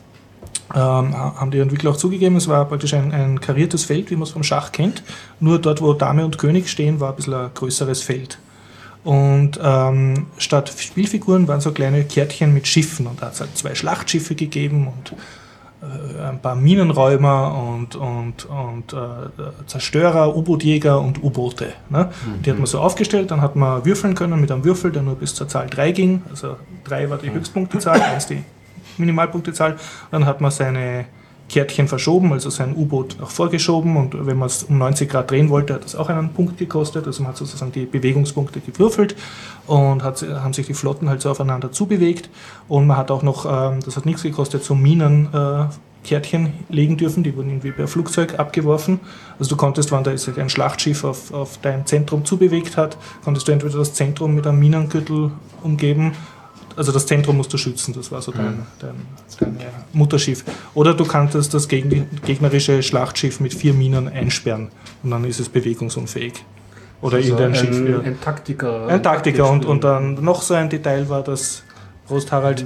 Ähm, haben die Entwickler auch zugegeben, es war praktisch ein, ein kariertes Feld, wie man es vom Schach kennt, nur dort, wo Dame und König stehen, war ein bisschen ein größeres Feld. Und ähm, statt Spielfiguren waren so kleine Kärtchen mit Schiffen und da hat es halt zwei Schlachtschiffe gegeben und äh, ein paar Minenräumer und, und, und äh, Zerstörer, U-Bootjäger und U-Boote. Ne? Mhm. Die hat man so aufgestellt, dann hat man würfeln können mit einem Würfel, der nur bis zur Zahl drei ging. Also drei war die Höchstpunktezahl, eins die Minimalpunktezahl. Dann hat man seine Kärtchen verschoben, also sein U-Boot nach vorgeschoben und wenn man es um neunzig Grad drehen wollte, hat das auch einen Punkt gekostet, also man hat sozusagen die Bewegungspunkte gewürfelt und hat, haben sich die Flotten halt so aufeinander zubewegt und man hat auch noch, ähm, das hat nichts gekostet, so Minen äh, Kärtchen legen dürfen, die wurden irgendwie per Flugzeug abgeworfen, also du konntest, wenn da sich ein Schlachtschiff auf, auf dein Zentrum zubewegt hat, konntest du entweder das Zentrum mit einem Minengürtel umgeben. Also das Zentrum musst du schützen, das war so dein, dein, dein Mutterschiff. Oder du kanntest das gegnerische Schlachtschiff mit vier Minen einsperren und dann ist es bewegungsunfähig. Oder also irgendein ein, Schiff. Ja. Ein Taktiker. Ein Taktiker und, und dann noch so ein Detail war, dass Prost Harald.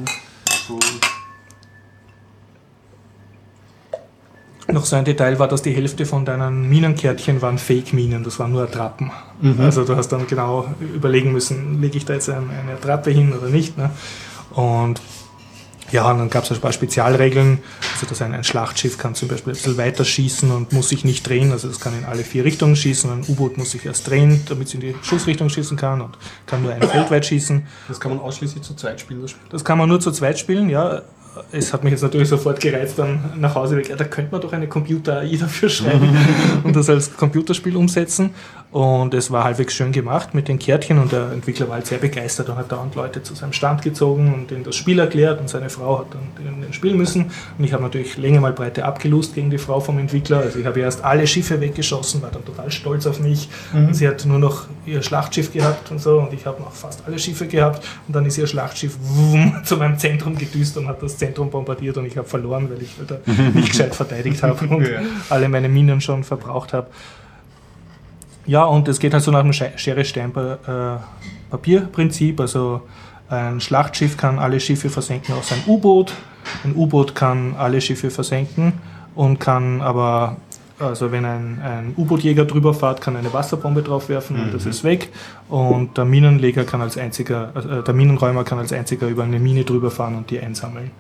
Noch so ein Detail war, dass die Hälfte von deinen Minenkärtchen waren Fake-Minen, das waren nur Attrappen. Mhm. Also du hast dann genau überlegen müssen, lege ich da jetzt eine, eine Attrappe hin oder nicht. Ne? Und ja, und dann gab es ein paar Spezialregeln, also dass ein, ein Schlachtschiff kann zum Beispiel ein bisschen weiter schießen und muss sich nicht drehen, also es kann in alle vier Richtungen schießen, ein U-Boot muss sich erst drehen, damit es in die Schussrichtung schießen kann und kann nur ein Feld weit schießen. Das kann man ausschließlich zu zweit spielen, das Spiel? Das kann man nur zu zweit spielen, ja. Es hat mich jetzt natürlich sofort gereizt, dann nach Hause weg, ja, da könnte man doch eine Computer-A I dafür schreiben und das als Computerspiel umsetzen. Und es war halbwegs schön gemacht mit den Kärtchen und der Entwickler war halt sehr begeistert und hat dauernd Leute zu seinem Stand gezogen und denen das Spiel erklärt und seine Frau hat dann den, den spielen müssen. Und ich habe natürlich Länge mal Breite abgelust gegen die Frau vom Entwickler. Also ich habe erst alle Schiffe weggeschossen, war dann total stolz auf mich. Mhm. Und sie hat nur noch ihr Schlachtschiff gehabt und so und ich habe noch fast alle Schiffe gehabt und dann ist ihr Schlachtschiff wumm, zu meinem Zentrum gedüst und hat das Zentrum bombardiert und ich habe verloren, weil ich halt nicht gescheit verteidigt habe und ja. alle meine Minen schon verbraucht habe. Ja, und es geht halt so nach dem Schere-Stein-Papier-Prinzip. Also ein Schlachtschiff kann alle Schiffe versenken, außer ein U-Boot. Ein U-Boot kann alle Schiffe versenken und kann aber, also wenn ein, ein U-Bootjäger drüber fährt, kann eine Wasserbombe drauf werfen mhm. und das ist weg. Und der Minenleger kann als einziger, äh, der Minenräumer kann als einziger über eine Mine drüber fahren und die einsammeln.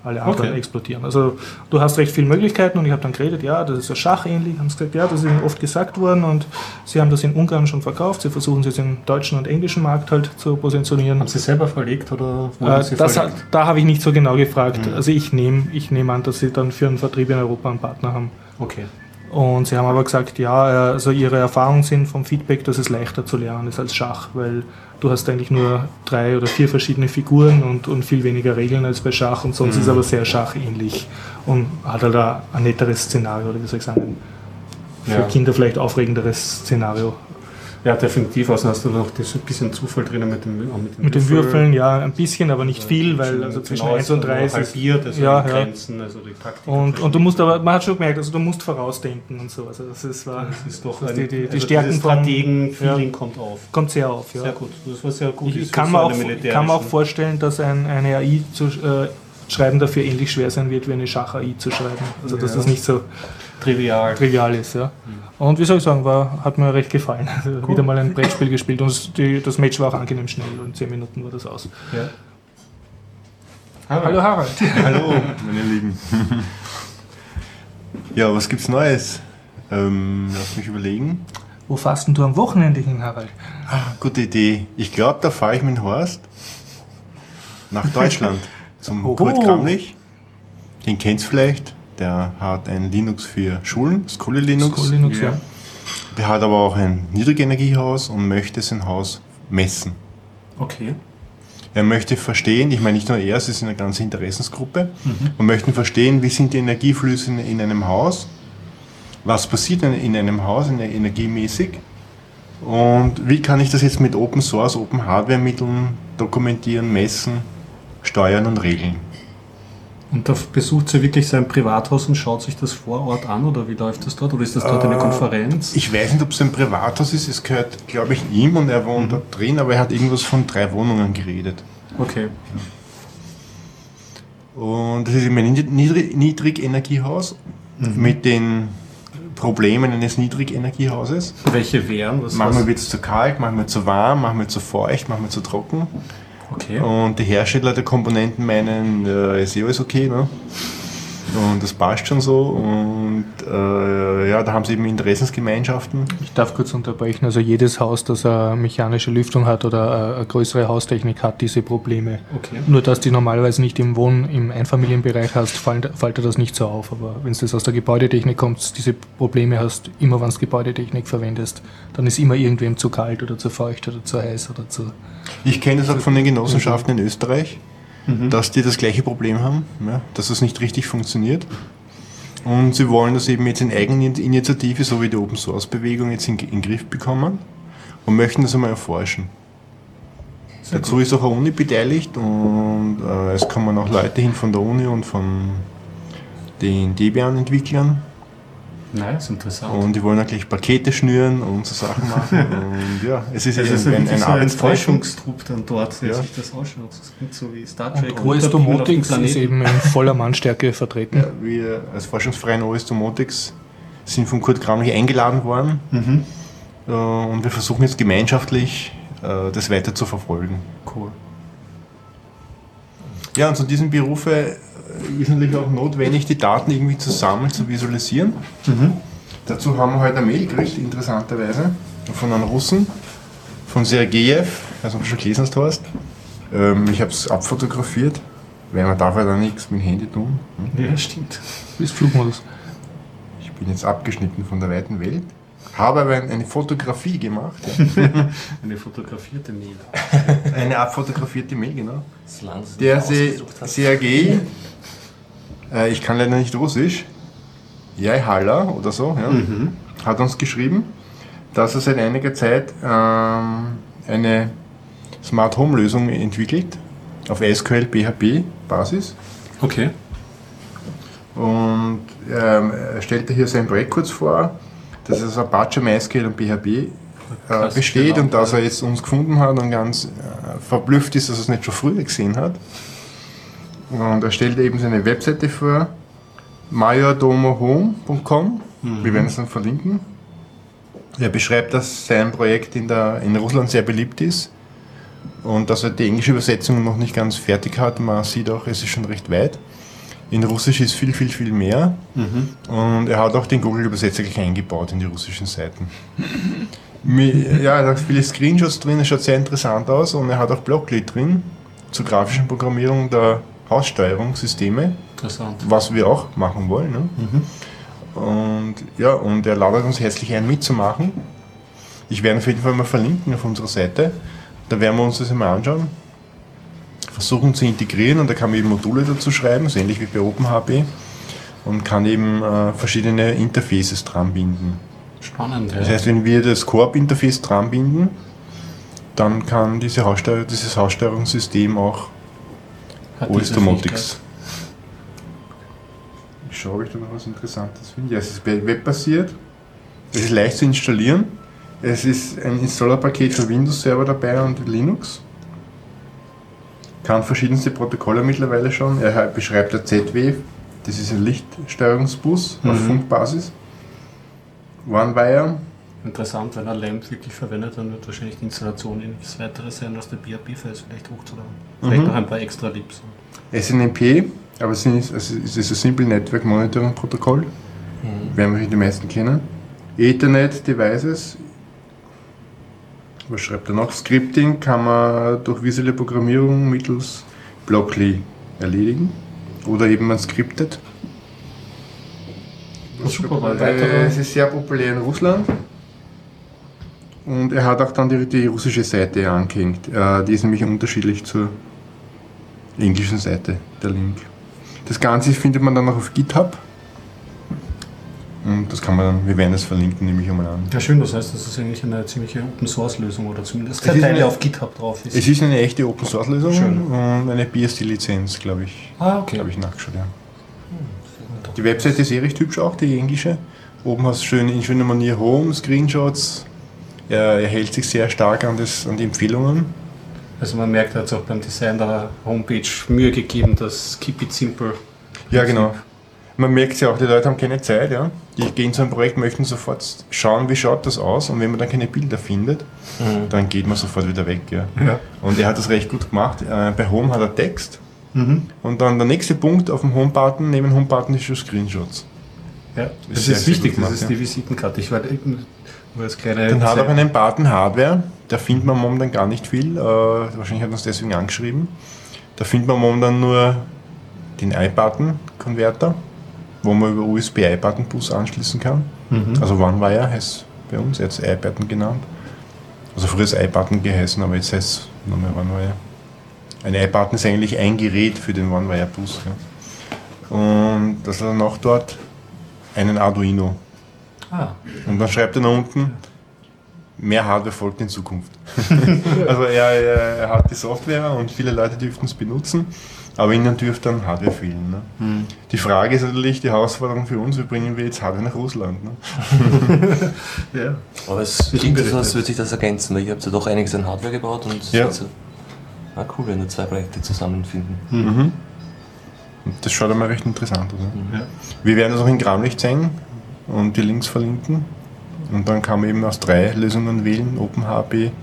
alle anderen Okay. explodieren. Also du hast recht viele Möglichkeiten und ich habe dann geredet, ja, das ist ja schachähnlich, haben sie gesagt, ja, das ist ihnen oft gesagt worden und sie haben das in Ungarn schon verkauft, sie versuchen es jetzt im deutschen und englischen Markt halt zu positionieren. Haben Sie selber verlegt oder Äh, wurden Sie das, verlegt? hat- da habe ich nicht so genau gefragt. Also ich nehme ich nehm an, dass sie dann für einen Vertrieb in Europa einen Partner haben. Okay. Und sie haben aber gesagt, ja, also ihre Erfahrungen sind vom Feedback, dass es leichter zu lernen ist als Schach, weil du hast eigentlich nur drei oder vier verschiedene Figuren und, und viel weniger Regeln als bei Schach und sonst ist es aber sehr schachähnlich und hat halt ein, ein netteres Szenario, oder wie soll ich sagen, für Ja. Kinder vielleicht aufregenderes Szenario. Ja, definitiv. Also hast du noch das ein bisschen Zufall drinnen mit dem, auch mit dem Mit den Würfeln, ja, ein bisschen, aber nicht viel, weil also zwischen Genau, eins und drei ist es... halbiert, also Ja, die ja. Grenzen, also die Taktik. Und, und du musst aber, man hat schon gemerkt, also du musst vorausdenken und so. Also das ist, war, das ist doch das ein, die, die, die also Stärken dieses von Strategen-Feeling ja. kommt auf. kommt sehr auf. Ja. Sehr gut. Das war sehr gut. Ich, ist ich, kann für mir so auch, eine ich kann mir auch militärischen- vorstellen, dass ein, eine A I zu äh, schreiben dafür ähnlich schwer sein wird, wie eine Schach-A I zu schreiben. Also dass Ja. das nicht so trivial. trivial ist. Ja. Und wie soll ich sagen, war, hat mir recht gefallen. Also wieder mal ein Brettspiel gespielt und das, die, das Match war auch angenehm schnell. In zehn Minuten war das aus. Ja. Hallo Harald. Hallo, meine Lieben. Ja, was gibt's Neues? Ähm, lass mich überlegen. Wo fährst denn du am Wochenende hin, Harald? Ah, gute Idee. Ich glaube, da fahre ich mit dem Horst nach Deutschland zum Oho. Kurt Kramlich. Den kennt's vielleicht. Der hat ein Linux für Schulen, School Linux. School Linux, ja. Der hat aber auch ein Niedrigenergiehaus und möchte sein Haus messen. Okay. Er möchte verstehen, ich meine nicht nur er, es ist eine ganze Interessensgruppe, und möchten verstehen, wie sind die Energieflüsse in, in einem Haus, was passiert in, in einem Haus in, energiemäßig und wie kann ich das jetzt mit Open Source, Open Hardware Mitteln dokumentieren, messen, steuern und regeln. Und da besucht sie wirklich sein Privathaus und schaut sich das vor Ort an oder wie läuft das dort? Oder ist das dort eine Äh, Konferenz? Ich weiß nicht, ob es ein Privathaus ist, es gehört, glaube ich, ihm und er wohnt da drin, aber er hat irgendwas von drei Wohnungen geredet. Okay. Und das ist immer ein Niedrig Niedrigenergiehaus mit den Problemen eines Niedrigenergiehauses. Welche wären? Was, Manchmal was? wird es zu kalt, manchmal zu warm, manchmal zu feucht, manchmal zu trocken. Okay. Und die Hersteller der Komponenten meinen, äh, ist eh alles okay, ne? Und das passt schon so. Und äh, ja, da haben sie eben Interessensgemeinschaften. Ich darf kurz unterbrechen. Also jedes Haus, das eine mechanische Lüftung hat oder eine größere Haustechnik hat, diese Probleme. Okay. Nur, dass du die normalerweise nicht im Wohn-, im Einfamilienbereich hast, fällt, fällt dir das nicht so auf. Aber wenn du das aus der Gebäudetechnik kommst, diese Probleme hast, immer wenn du Gebäudetechnik verwendest, dann ist immer irgendwem zu kalt oder zu feucht oder zu heiß oder zu... Ich kenne das auch von den Genossenschaften in Österreich, Mhm. dass die das gleiche Problem haben, ja, dass es nicht richtig funktioniert. Und sie wollen das eben jetzt in Eigeninitiative, so wie die Open Source Bewegung, jetzt in, in den Griff bekommen und möchten das einmal erforschen. Sehr Dazu ist auch eine Uni beteiligt und äh, es kommen auch Leute hin von der Uni und von den Debian-Entwicklern. Nice, interessant. Und die wollen auch gleich Pakete schnüren und so Sachen machen. Und ja, es ist, Es ein, ist ein, ein, ein, ein, so ein Arbeitsforschung. Forschungstrupp dann dort, der Ja. sich das ausschaut. Das klingt so wie Star Trek. Und O S Domotics Planeten. ist eben in voller Mannstärke vertreten. Ja, wir als Forschungsverein O S Domotics sind von Kurt Kramlich eingeladen worden Mhm. äh, und wir versuchen jetzt gemeinschaftlich äh, das weiter zu verfolgen. Cool. Ja, und zu diesen Berufe äh, ist natürlich auch notwendig, die Daten irgendwie zu sammeln, zu visualisieren. Mhm. Dazu haben wir heute eine Mail gekriegt, interessanterweise, von einem Russen, von Sergejew, also ob du schon gelesen hast, Horst. Ähm, ich habe es abfotografiert, weil man darf ja da nichts mit dem Handy tun. Hm? Ja, stimmt. Bis Flugmodus. Ich bin jetzt abgeschnitten von der weiten Welt, habe aber eine Fotografie gemacht. Ja. Eine fotografierte Mail. Eine abfotografierte Mail, genau. Das Land, das du Der dir ausgesucht hast. Sergej, äh, ich kann leider nicht Russisch, Jajhala oder so, ja, Mhm. hat uns geschrieben, dass er seit einiger Zeit ähm, eine Smart Home Lösung entwickelt, auf S Q L P H P Basis. Okay. Und ähm, er stellte hier sein Projekt kurz vor, dass es aus Apache, MySQL und P H P äh, Krass, besteht genau. und dass er jetzt uns gefunden hat und ganz äh, verblüfft ist, dass er es nicht schon früher gesehen hat. Und er stellt eben seine Webseite vor, majordomohome punkt com. Wir werden es dann verlinken. Er beschreibt, dass sein Projekt in, der, in Russland sehr beliebt ist und dass er die englische Übersetzung noch nicht ganz fertig hat. Man sieht auch, es ist schon recht weit. In Russisch ist viel, viel, viel mehr. Mhm. Und er hat auch den Google-Übersetzer gleich eingebaut in die russischen Seiten. Ja, er hat viele Screenshots drin, es schaut sehr interessant aus und er hat auch Blockly drin zur grafischen Programmierung der Haussteuerungssysteme, was wir auch machen wollen. Ne? Mhm. Und ja, und er ladet uns herzlich ein, mitzumachen. Ich werde auf jeden Fall mal verlinken auf unserer Seite. Da werden wir uns das einmal anschauen, versuchen zu integrieren und da kann man eben Module dazu schreiben, so ähnlich wie bei OpenHB und kann eben äh, verschiedene Interfaces dran binden. Spannend, ja. Das heißt, wenn wir das Coop-Interface dran binden, dann kann diese Haussteuer, dieses Haussteuerungssystem auch O S Domotics. Ich schaue, ob ich da noch was Interessantes finde. Ja, es ist webbasiert, es ist leicht zu installieren, es ist ein Installerpaket für Windows-Server dabei und Linux. Kann verschiedenste Protokolle mittlerweile schon. Er beschreibt der Z-Wave, das ist ein Lichtsteuerungsbus mhm. auf Funkbasis. OneWire. Interessant, wenn er LAMP wirklich verwendet, dann wird wahrscheinlich die Installation nichts weiteres sein, als der B A P-Files vielleicht hochzuladen. Vielleicht mhm. noch ein paar extra Lips. S N M P, aber es ist, also es ist ein Simple Network Monitoring Protokoll, mhm. werden wir die meisten kennen. Ethernet Devices, was schreibt er noch? Scripting kann man durch visuelle Programmierung mittels Blockly erledigen oder eben man scriptet. Super, äh, es ist sehr populär in Russland und er hat auch dann die, die russische Seite angehängt. Äh, die ist nämlich unterschiedlich zur englischen Seite, der Link. Das Ganze findet man dann auch auf GitHub und das kann man dann, wir werden es verlinken, nehme ich einmal an. Ja schön, das heißt, das ist eigentlich eine ziemliche Open Source Lösung oder zumindest der Teil, der auf GitHub drauf ist. Es ist eine echte Open Source Lösung schön. Und eine B S D-Lizenz, glaube ich. Ah, okay. Habe ich nachgeschaut, ja. Die Webseite ist eh recht hübsch auch, die englische. Oben hast du schön in schöner Manier Home, Screenshots. Er, er hält sich sehr stark an, das, an die Empfehlungen. Also man merkt, er hat auch beim Design der Homepage Mühe gegeben, das Keep it simple. Ja, genau. Man merkt ja auch, die Leute haben keine Zeit. Ja? Die gehen zu einem Projekt, möchten sofort schauen, wie schaut das aus. Und wenn man dann keine Bilder findet, mhm. dann geht man sofort wieder weg. Ja? Ja. Und er hat das recht gut gemacht. Äh, bei Home hat er Text. Mhm. Und dann der nächste Punkt auf dem Home-Button, neben dem Home-Button ist schon Screenshots. Ja, das, das ist wichtig, das ist ja. die Visitenkarte. Ich war, war das kleine dann hat er einen Button Hardware, da findet man momentan gar nicht viel, äh, wahrscheinlich hat er uns deswegen angeschrieben. Da findet man momentan nur den iButton-Konverter, wo man über U S B iButton-Bus anschließen kann. Mhm. Also OneWire heißt bei uns, jetzt iButton genannt. Also früher ist iButton geheißen, aber jetzt heißt es nur mehr OneWire. Ein iButton ist eigentlich ein Gerät für den OneWire-Bus. Ja. Und das hat er noch dort einen Arduino. Ah. Und dann schreibt er da unten, mehr Hardware folgt in Zukunft. Also er, er, er hat die Software und viele Leute dürften es benutzen, aber ihnen dürfte dann Hardware fehlen. Ne? Hm. Die Frage ist natürlich, die Herausforderung für uns, wie bringen wir jetzt Hardware nach Russland? Ne? Ja. Aber es klingt so, als würde sich das ergänzen, weil ihr habt ja doch einiges an Hardware gebaut und es ja. ist ah, cool, wenn da zwei Projekte zusammenfinden. Mhm. Das schaut einmal recht interessant aus. Ne? Ja. Wir werden das auch in Gramlicht zeigen und die Links verlinken. Und dann kann man eben aus drei Lösungen wählen: OpenHB, äh,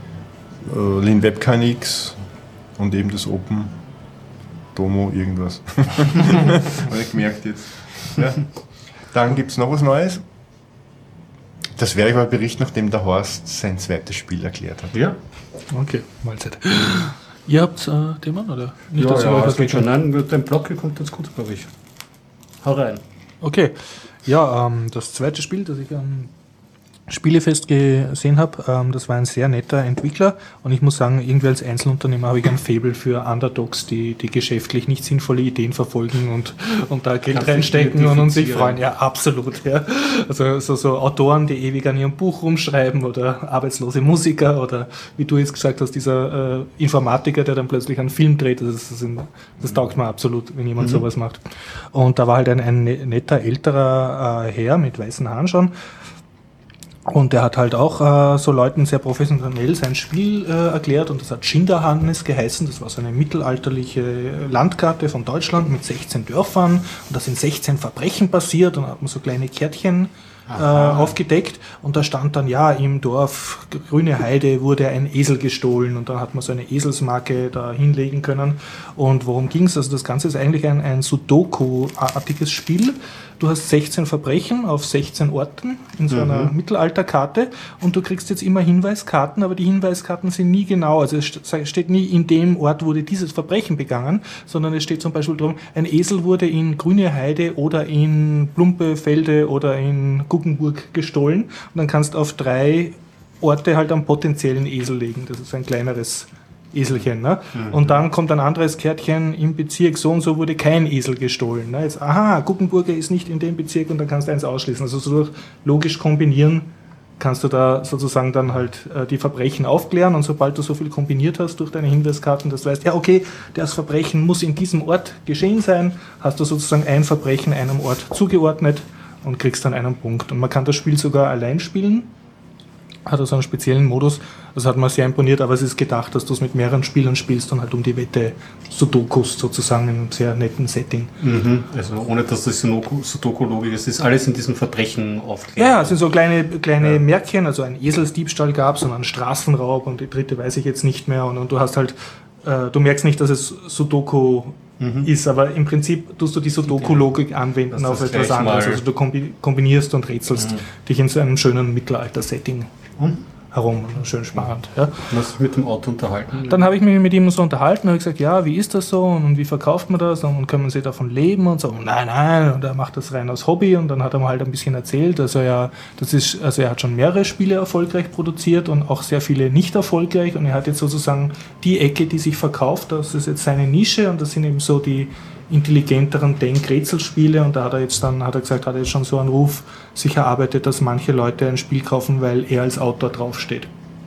LinWebKNX und eben das Open Domo irgendwas. Habe ich gemerkt jetzt. Ja. Dann gibt es noch was Neues. Das werde ich mal berichten, nachdem der Horst sein zweites Spiel erklärt hat. Ja. Okay, Mahlzeit. Ihr habt äh, Themen, oder? Nicht, ja, ja, das geht schon. Nein, dein Blog kommt jetzt gut, glaube ich. Hau rein. Okay. Ja, ähm, das zweite Spiel, das ich am Spielefest gesehen habe, ähm, das war ein sehr netter Entwickler und ich muss sagen, irgendwie als Einzelunternehmer habe ich ein Faible für Underdogs, die, die geschäftlich nicht sinnvolle Ideen verfolgen und, und da Geld reinstecken und, und sich freuen. Ja, absolut. Ja. Also so, so Autoren, die ewig an ihrem Buch rumschreiben oder arbeitslose Musiker oder wie du jetzt gesagt hast, dieser äh, Informatiker, der dann plötzlich einen Film dreht, das, das, sind, das taugt mir absolut, wenn jemand mhm. sowas macht. Und da war halt ein, ein netter, älterer äh, Herr mit weißen Haaren schon. Und der hat halt auch äh, so Leuten sehr professionell sein Spiel äh, erklärt und das hat Schinderhannes geheißen. Das war so eine mittelalterliche Landkarte von Deutschland mit sechzehn Dörfern und da sind sechzehn Verbrechen passiert und da hat man so kleine Kärtchen äh, aufgedeckt und da stand dann, ja, im Dorf Grüne Heide wurde ein Esel gestohlen und dann hat man so eine Eselsmarke da hinlegen können. Und worum ging es? Also das Ganze ist eigentlich ein, ein Sudoku-artiges Spiel. Du hast sechzehn Verbrechen auf sechzehn Orten in so einer mhm. Mittelalterkarte und du kriegst jetzt immer Hinweiskarten, aber die Hinweiskarten sind nie genau. Also es steht nie, in dem Ort wurde dieses Verbrechen begangen, sondern es steht zum Beispiel drum, ein Esel wurde in Grüne Heide oder in Plumpefelde oder in Guggenburg gestohlen und dann kannst du auf drei Orte halt einen potenziellen Esel legen. Das ist ein kleineres Eselchen. Ne? Mhm. Und dann kommt ein anderes Kärtchen, im Bezirk so und so wurde kein Esel gestohlen. Ne? Jetzt, aha, Guggenburger ist nicht in dem Bezirk und dann kannst du eins ausschließen. Also so durch logisch kombinieren kannst du da sozusagen dann halt äh, die Verbrechen aufklären und sobald du so viel kombiniert hast durch deine Hinweiskarten, dass du weißt, ja okay, das Verbrechen muss in diesem Ort geschehen sein, hast du sozusagen ein Verbrechen einem Ort zugeordnet und kriegst dann einen Punkt. Und man kann das Spiel sogar allein spielen, hat also einen speziellen Modus. Das hat mir sehr imponiert, aber es ist gedacht, dass du es mit mehreren Spielern spielst und halt um die Wette Sudokus sozusagen in einem sehr netten Setting. Mhm. Also ohne, dass das Sudoku-Logik ist, es ist alles in diesem Verbrechen aufgeklärt. Ja, es sind so kleine, kleine ja. Märkchen, also ein Eselsdiebstahl gab es und einen Straßenraub und die dritte weiß ich jetzt nicht mehr und, und du hast halt, äh, du merkst nicht, dass es Sudoku mhm. ist, aber im Prinzip tust du die Sudoku-Logik anwenden das auf etwas anderes. Also du kombinierst und rätselst mhm. dich in so einem schönen Mittelalter-Setting mhm. herum, schön spannend. Ja. Du hast dich mit dem Auto unterhalten? Dann habe ich mich mit ihm so unterhalten, habe gesagt, ja, wie ist das so und wie verkauft man das und können Sie davon leben und so. Und nein, nein, und er macht das rein aus Hobby und dann hat er mir halt ein bisschen erzählt, also er, das ist, also er hat schon mehrere Spiele erfolgreich produziert und auch sehr viele nicht erfolgreich und er hat jetzt sozusagen die Ecke, die sich verkauft, das ist jetzt seine Nische und das sind eben so die intelligenteren Denk-Rätselspiele und da hat er jetzt dann, hat er gesagt, hat er jetzt schon so einen Ruf sich erarbeitet, dass manche Leute ein Spiel kaufen, weil er als Autor draufsteht.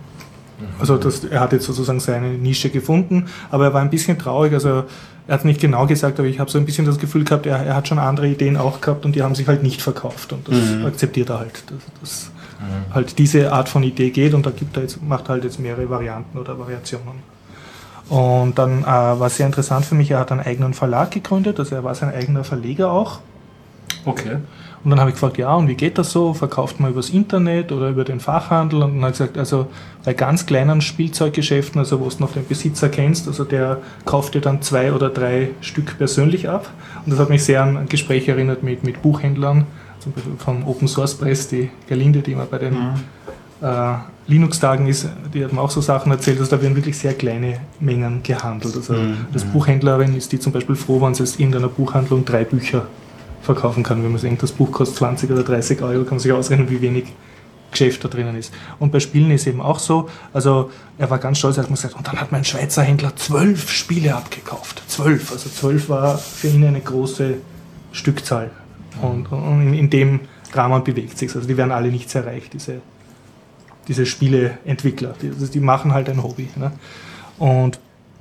Also das, er hat jetzt sozusagen seine Nische gefunden, aber er war ein bisschen traurig, also er hat es nicht genau gesagt, aber ich habe so ein bisschen das Gefühl gehabt, er, er hat schon andere Ideen auch gehabt und die haben sich halt nicht verkauft und das mhm. akzeptiert er halt, dass, dass mhm. halt diese Art von Idee geht und da gibt er jetzt, macht er halt jetzt mehrere Varianten oder Variationen. Und dann äh, war sehr interessant für mich, er hat einen eigenen Verlag gegründet, also er war sein eigener Verleger auch. Okay. Und dann habe ich gefragt, ja, und wie geht das so? Verkauft man übers Internet oder über den Fachhandel? Und dann hat er gesagt, also bei ganz kleinen Spielzeuggeschäften, also wo du noch den Besitzer kennst, also der kauft dir dann zwei oder drei Stück persönlich ab. Und das hat mich sehr an ein Gespräch erinnert mit, mit Buchhändlern, zum Beispiel vom Open Source Press, die Gerlinde, die immer bei den mhm. äh, Linux-Tagen ist, die hat mir auch so Sachen erzählt, dass da werden wirklich sehr kleine Mengen gehandelt. Also mhm. als Buchhändlerin ist die zum Beispiel froh, wenn sie jetzt in einer Buchhandlung drei Bücher verkaufen kann. Wenn man denkt, das Buch kostet zwanzig oder dreißig Euro, kann man sich ausrechnen, wie wenig Geschäft da drinnen ist. Und bei Spielen ist eben auch so, also er war ganz stolz, er hat mir gesagt, und dann hat mein Schweizer Händler zwölf Spiele abgekauft. Zwölf, also zwölf war für ihn eine große Stückzahl. Und, und in, in dem Rahmen bewegt sich. Also die werden alle nicht sehr reich, diese diese Spieleentwickler, die, die machen halt ein Hobby. Ne? Und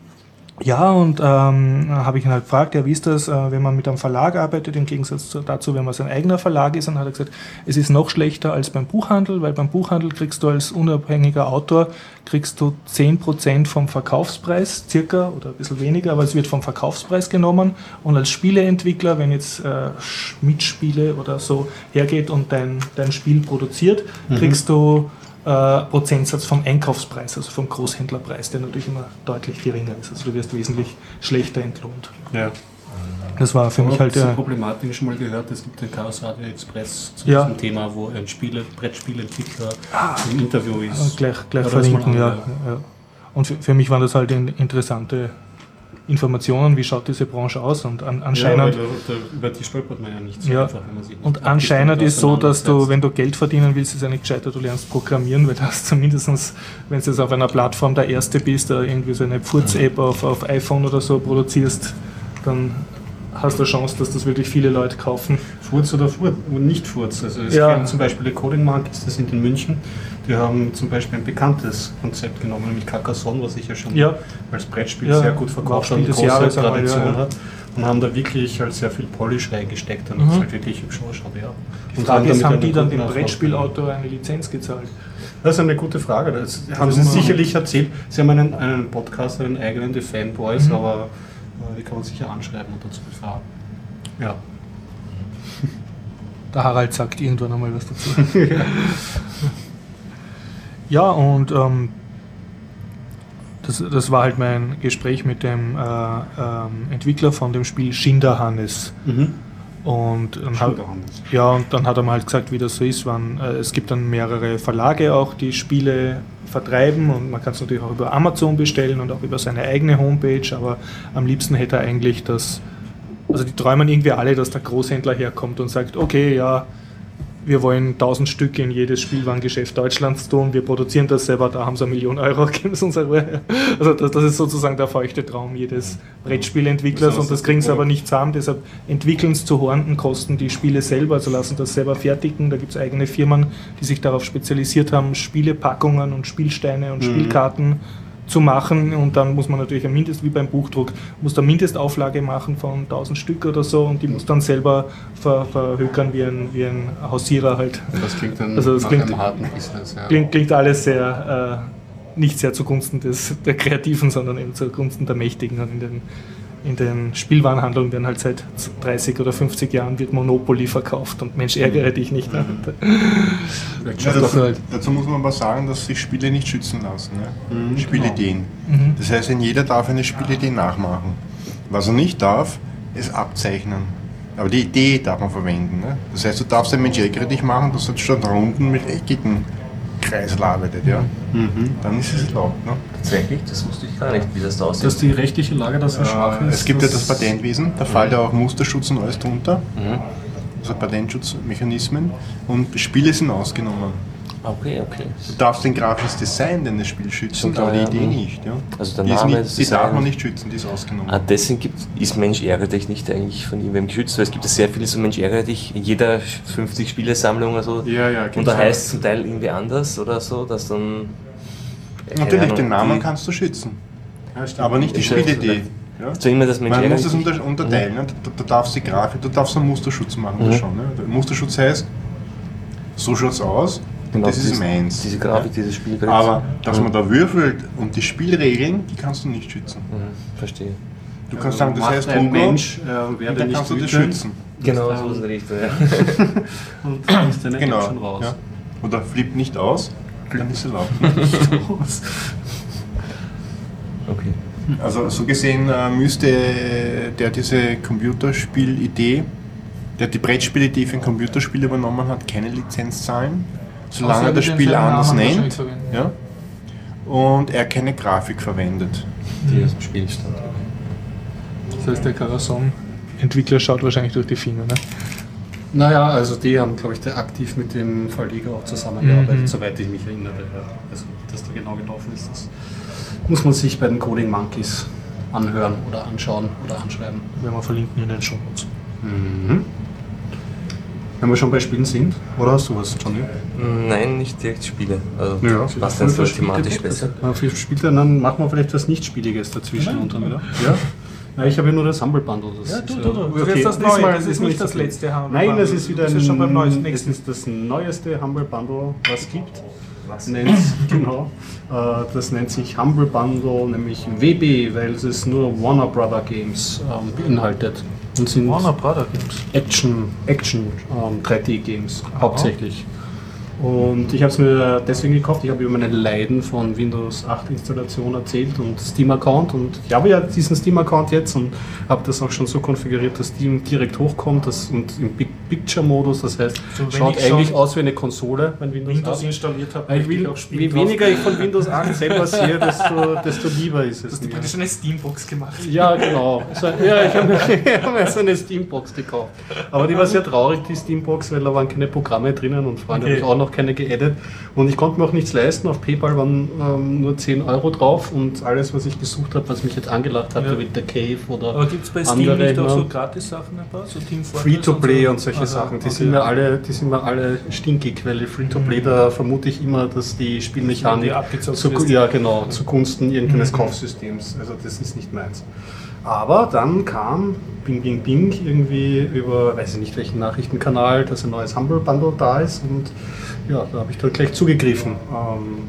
ja, und ähm, habe ich ihn halt gefragt, ja, wie ist das, äh, wenn man mit einem Verlag arbeitet, im Gegensatz zu, dazu, wenn man sein eigener Verlag ist, und hat er gesagt, es ist noch schlechter als beim Buchhandel, weil beim Buchhandel kriegst du als unabhängiger Autor, kriegst du zehn Prozent vom Verkaufspreis, circa, oder ein bisschen weniger, aber es wird vom Verkaufspreis genommen, und als Spieleentwickler, wenn jetzt äh, Schmidt-Spiele oder so hergeht und dein, dein Spiel produziert, mhm. kriegst du Äh, Prozentsatz vom Einkaufspreis, also vom Großhändlerpreis, der natürlich immer deutlich geringer ist. Also du wirst wesentlich schlechter entlohnt. Ja. Das war für ich mich halt... Ich habe diese Problematik schon mal gehört, es gibt den Chaos Radio Express zu ja. diesem Thema, wo ein Spiele, Brettspielentwickler ah, im Interview ist. Und gleich gleich verlinken, ja, ja. Und für, für mich waren das halt interessante Informationen, wie schaut diese Branche aus, und an, anscheinend... Ja, aber da, da, über die stolpert man ja nicht so ja. einfach, wenn man sich nicht Und anscheinend ist so, dass du, wenn du Geld verdienen willst, ist ja nicht gescheiter, du lernst programmieren, weil das zumindest, wenn du jetzt auf einer Plattform der Erste bist, da irgendwie so eine Furz-App auf, auf iPhone oder so produzierst, dann hast du eine Chance, dass das wirklich viele Leute kaufen. Furz oder Furz und nicht Furz. Also es ja. gibt zum Beispiel der Coding Monkeys, das sind in München, die haben zum Beispiel ein bekanntes Konzept genommen, nämlich Carcassonne, was sich ja schon ja. als Brettspiel ja. sehr gut verkauft hat, eine große Jahres Tradition einmal, ja, ja. hat, und haben da wirklich halt sehr viel Polish reingesteckt, damit mhm. es halt wirklich hübsch ausschaut. Ja. Die Frage ist, haben die dann dem Brettspielautor eine Lizenz gezahlt? Das ist eine gute Frage. Das haben Sie sicherlich erzählt. Sie haben einen, einen Podcast, einen eigenen, die Fanboys, mhm. aber äh, die kann man sicher anschreiben und dazu befragen. Ja. Der Harald sagt irgendwann einmal was dazu. Ja, und ähm, das, das war halt mein Gespräch mit dem äh, ähm, Entwickler von dem Spiel Schinderhannes. Mhm. Und dann, hat, ja, und dann hat er mal halt gesagt, wie das so ist. Wann, äh, es gibt dann mehrere Verlage auch, die Spiele vertreiben und man kann es natürlich auch über Amazon bestellen und auch über seine eigene Homepage, aber am liebsten hätte er eigentlich das, also die träumen irgendwie alle, dass der Großhändler herkommt und sagt, okay, ja, wir wollen tausend Stück in jedes Spielwarengeschäft Deutschlands tun, wir produzieren das selber, da haben sie eine Million Euro, geben sie uns Ruhe. Also das, das ist sozusagen der feuchte Traum jedes Brettspielentwicklers und das kriegen sie aber nicht zusammen, deshalb entwickeln sie zu horrenden Kosten die Spiele selber, also lassen das selber fertigen, da gibt es eigene Firmen, die sich darauf spezialisiert haben, Spielepackungen und Spielsteine und mhm. Spielkarten zu machen und dann muss man natürlich ein Mindest, wie beim Buchdruck, muss da Mindestauflage machen von tausend Stück oder so und die muss dann selber ver, verhökern wie ein, wie ein Hausierer halt. Das klingt dann also das nach klingt, einem harten Business. Ja. Klingt, klingt alles sehr, äh, nicht sehr zugunsten des, der Kreativen, sondern eben zugunsten der Mächtigen und in den In den Spielwarenhandeln werden halt seit dreißig oder fünfzig Jahren wird Monopoly verkauft und Mensch, ärgere dich nicht. Ne? Ja, dazu, dazu muss man aber sagen, dass sich Spiele nicht schützen lassen. Ne? Mhm, Spielideen. Genau. Mhm. Das heißt, jeder darf eine Spielidee nachmachen. Was er nicht darf, ist abzeichnen. Aber die Idee darf man verwenden. Ne? Das heißt, du darfst ein Mensch ärgere dich machen, das hat statt Runden mit eckigen Kreisel arbeitet, ja. Mhm. Dann ist es erlaubt. Ne? Tatsächlich? Das wusste ich gar nicht, wie das da aussieht. Dass die rechtliche Lage da so äh, schwach ist. Es gibt ja das Patentwesen, da mhm. fällt ja auch Musterschutz und alles drunter. Mhm. Also Patentschutzmechanismen. Und Spiele sind ausgenommen. Okay, okay. Du darfst den grafisches Design deines Spiels schützen, aber die Idee nicht. Ja? Also der die Name, nicht, die darf man nicht schützen, die ist ausgenommen. Ah, deswegen gibt, ist Mensch ärgere dich nicht eigentlich von irgendwem geschützt, weil es gibt ja sehr viele so Mensch ärgere dich in jeder fünfzig Spielesammlung oder so. Ja, ja, und da heißt es zum Teil irgendwie anders oder so, dass dann... Ja, natürlich, Ahnung, den Namen kannst du schützen, ja, aber nicht die Spielidee. Ja? Also immer das Mensch Man muss es unter, unterteilen, ne? du, du darfst die Grafik, du darfst einen Musterschutz machen, mhm. das schon. Ne? Der Musterschutz heißt, so schaut es aus. Genau, das ist meins. Diese Grafik, ja. dieses Spielbrett. Aber dass mhm. man da würfelt und die Spielregeln, die kannst du nicht schützen. Mhm. Verstehe. Du kannst sagen, das heißt ein Mensch, äh, und dann kannst du das schützen. Genau, so ist es richtig. Ja. Und dann ist deine genau. Action raus. Ja. Oder flippt nicht aus, dann ist es erlaubt. Okay. Also so gesehen äh, müsste der diese Computerspielidee, der die Brettspielidee für ein Computerspiel übernommen hat, keine Lizenz zahlen. Solange er das Spiel anders nennt, ja, und er keine Grafik verwendet. Die aus dem Spiel stand. Das heißt, der Carcassonne-Entwickler schaut wahrscheinlich durch die Finger, ne? Naja, also die haben, glaube ich, aktiv mit dem Verleger auch zusammengearbeitet, mhm. soweit ich mich erinnere. Also, dass da genau gelaufen ist, das muss man sich bei den Coding Monkeys anhören oder anschauen oder anschreiben. Wenn wir verlinken in den Show Notes. Mhm. Wenn wir schon bei Spielen sind, oder hast du was, Johnny? Nein, nicht direkt Spiele. Also ja, was denn so thematisch besser? Für Spiele, dann machen wir vielleicht was Nicht-Spieliges dazwischen. Und dann wieder. Ja? Ja, ich habe ja nur das Humble Bundle. Das ja, ist, du, du, du. Okay. Das ist das Neue, das ist nicht das letzte Humble Bundle. Nein, das ist wieder das ist schon beim neuesten. Es ist das neueste Humble Bundle, was es gibt. Was? Nennt, genau. Das nennt sich Humble Bundle, nämlich W B, weil es nur Warner Brother Games ähm, beinhaltet. Und sind Warner Brother Games? Action, Action ähm, drei D Games hauptsächlich. Und ich habe es mir deswegen gekauft, ich habe über meine Leiden von Windows acht Installation erzählt und Steam-Account und ich habe ja diesen Steam-Account jetzt und habe das auch schon so konfiguriert, dass Steam direkt hochkommt das, und im Big Picture-Modus, das heißt, so, schaut eigentlich aus wie eine Konsole, wenn Windows, Windows acht installiert habe. Ich will, je weniger ich von Windows acht selber sehe, desto, desto lieber ist es. Du hast schon eine Steambox gemacht. Ja, genau. So, ja, ich habe mir so eine Steambox gekauft. Aber die war sehr traurig, die Steambox, weil da waren keine Programme drinnen und Freunde okay. habe ich auch noch keine geaddet und ich konnte mir auch nichts leisten. Auf PayPal waren ähm, nur zehn Euro drauf und alles, was ich gesucht habe, was mich jetzt angelacht hat, ja. wie der Cave oder aber gibt es bei Steam nicht auch so Gratis-Sachen ein paar? So Free-to-Play und, so? und solche Aha, Sachen, die, okay. sind mir alle, die sind mir alle stinkig, weil Free-to-Play, mhm. da vermute ich immer, dass die Spielmechanik zu, ja, genau, zugunsten irgendeines mhm. Kaufsystems, also das ist nicht meins. Aber dann kam Bing Bing Bing irgendwie über, weiß ich nicht welchen Nachrichtenkanal, dass ein neues Humble Bundle da ist und ja, da habe ich dann gleich zugegriffen. Ähm,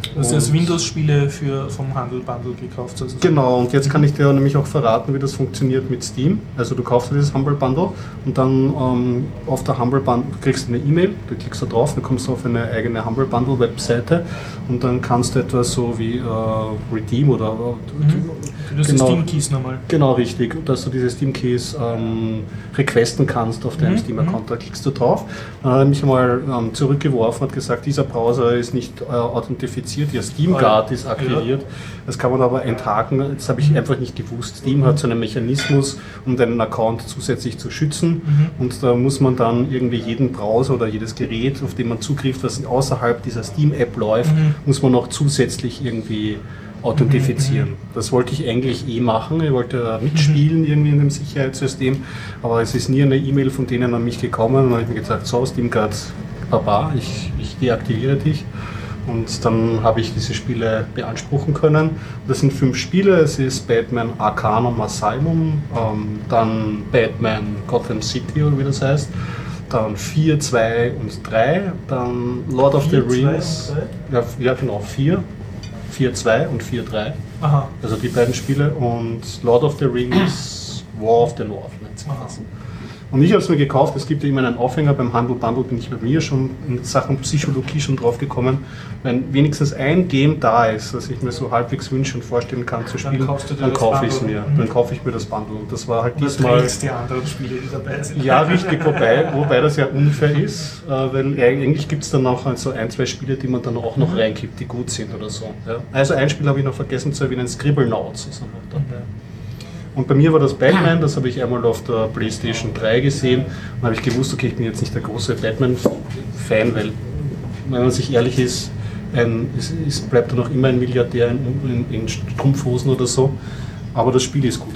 Du hast jetzt Windows-Spiele für, vom Humble Bundle gekauft. Also genau, und jetzt kann ich dir nämlich auch verraten, wie das funktioniert mit Steam. Also du kaufst dir dieses Humble Bundle und dann ähm, auf der Humble Bundle kriegst du eine E-Mail, du klickst da drauf, dann kommst du auf eine eigene Humble Bundle Webseite und dann kannst du etwas so wie äh, Redeem oder... Mhm. Du hast genau, die Steam-Keys nochmal. Genau, richtig, dass du diese Steam-Keys ähm, requesten kannst auf deinem Mhm. Steam-Account. Da klickst du drauf. Dann hat er mich einmal ähm, zurückgeworfen und gesagt, dieser Browser ist nicht äh, authentifiziert, ja SteamGuard ist aktiviert. Ja. Das kann man aber enthaken. Das habe ich einfach nicht gewusst. Steam hat so einen Mechanismus, um deinen Account zusätzlich zu schützen. Mhm. Und da muss man dann irgendwie jeden Browser oder jedes Gerät, auf dem man zugrifft, was außerhalb dieser Steam-App läuft, mhm. muss man noch zusätzlich irgendwie authentifizieren. Das wollte ich eigentlich eh machen. Ich wollte mitspielen irgendwie in dem Sicherheitssystem, aber es ist nie eine E-Mail von denen an mich gekommen. Und dann habe ich mir gesagt, so SteamGuard, Baba, ich, ich deaktiviere dich. Und dann habe ich diese Spiele beanspruchen können. Das sind fünf Spiele. Es ist Batman Arcanum Asylum, ähm, dann Batman Gotham City oder wie das heißt, dann vier, zwei und drei, dann Lord of the Rings, ja, ja genau, vier. vier zwei und vier drei. Aha. Also die beiden Spiele und Lord of the Rings, War of the North nennt sich das. Und ich habe es mir gekauft, es gibt ja immer einen Aufhänger, beim Humble Bundle bin ich bei mir schon in Sachen Psychologie schon drauf gekommen. Wenn wenigstens ein Game da ist, das ich mir so halbwegs wünschen und vorstellen kann zu spielen, dann, dann kaufe ich es mir. Mhm. Dann kaufe ich mir das Bundle. Und das war halt und diesmal... Das die anderen Spiele, die dabei sind. Ja, richtig, wobei, wobei das ja unfair ist, weil eigentlich gibt es dann auch so ein, zwei Spiele, die man dann auch noch reinkippt, die gut sind oder so. Ja. Also ein Spiel habe ich noch vergessen zu erwähnen, Scribblenauts ist noch dabei. Und bei mir war das Batman, das habe ich einmal auf der PlayStation drei gesehen und habe ich gewusst, okay, ich bin jetzt nicht der große Batman-Fan, weil, wenn man sich ehrlich ist, ein, es, es bleibt er noch immer ein Milliardär in, in, in Strumpfhosen oder so, aber das Spiel ist gut.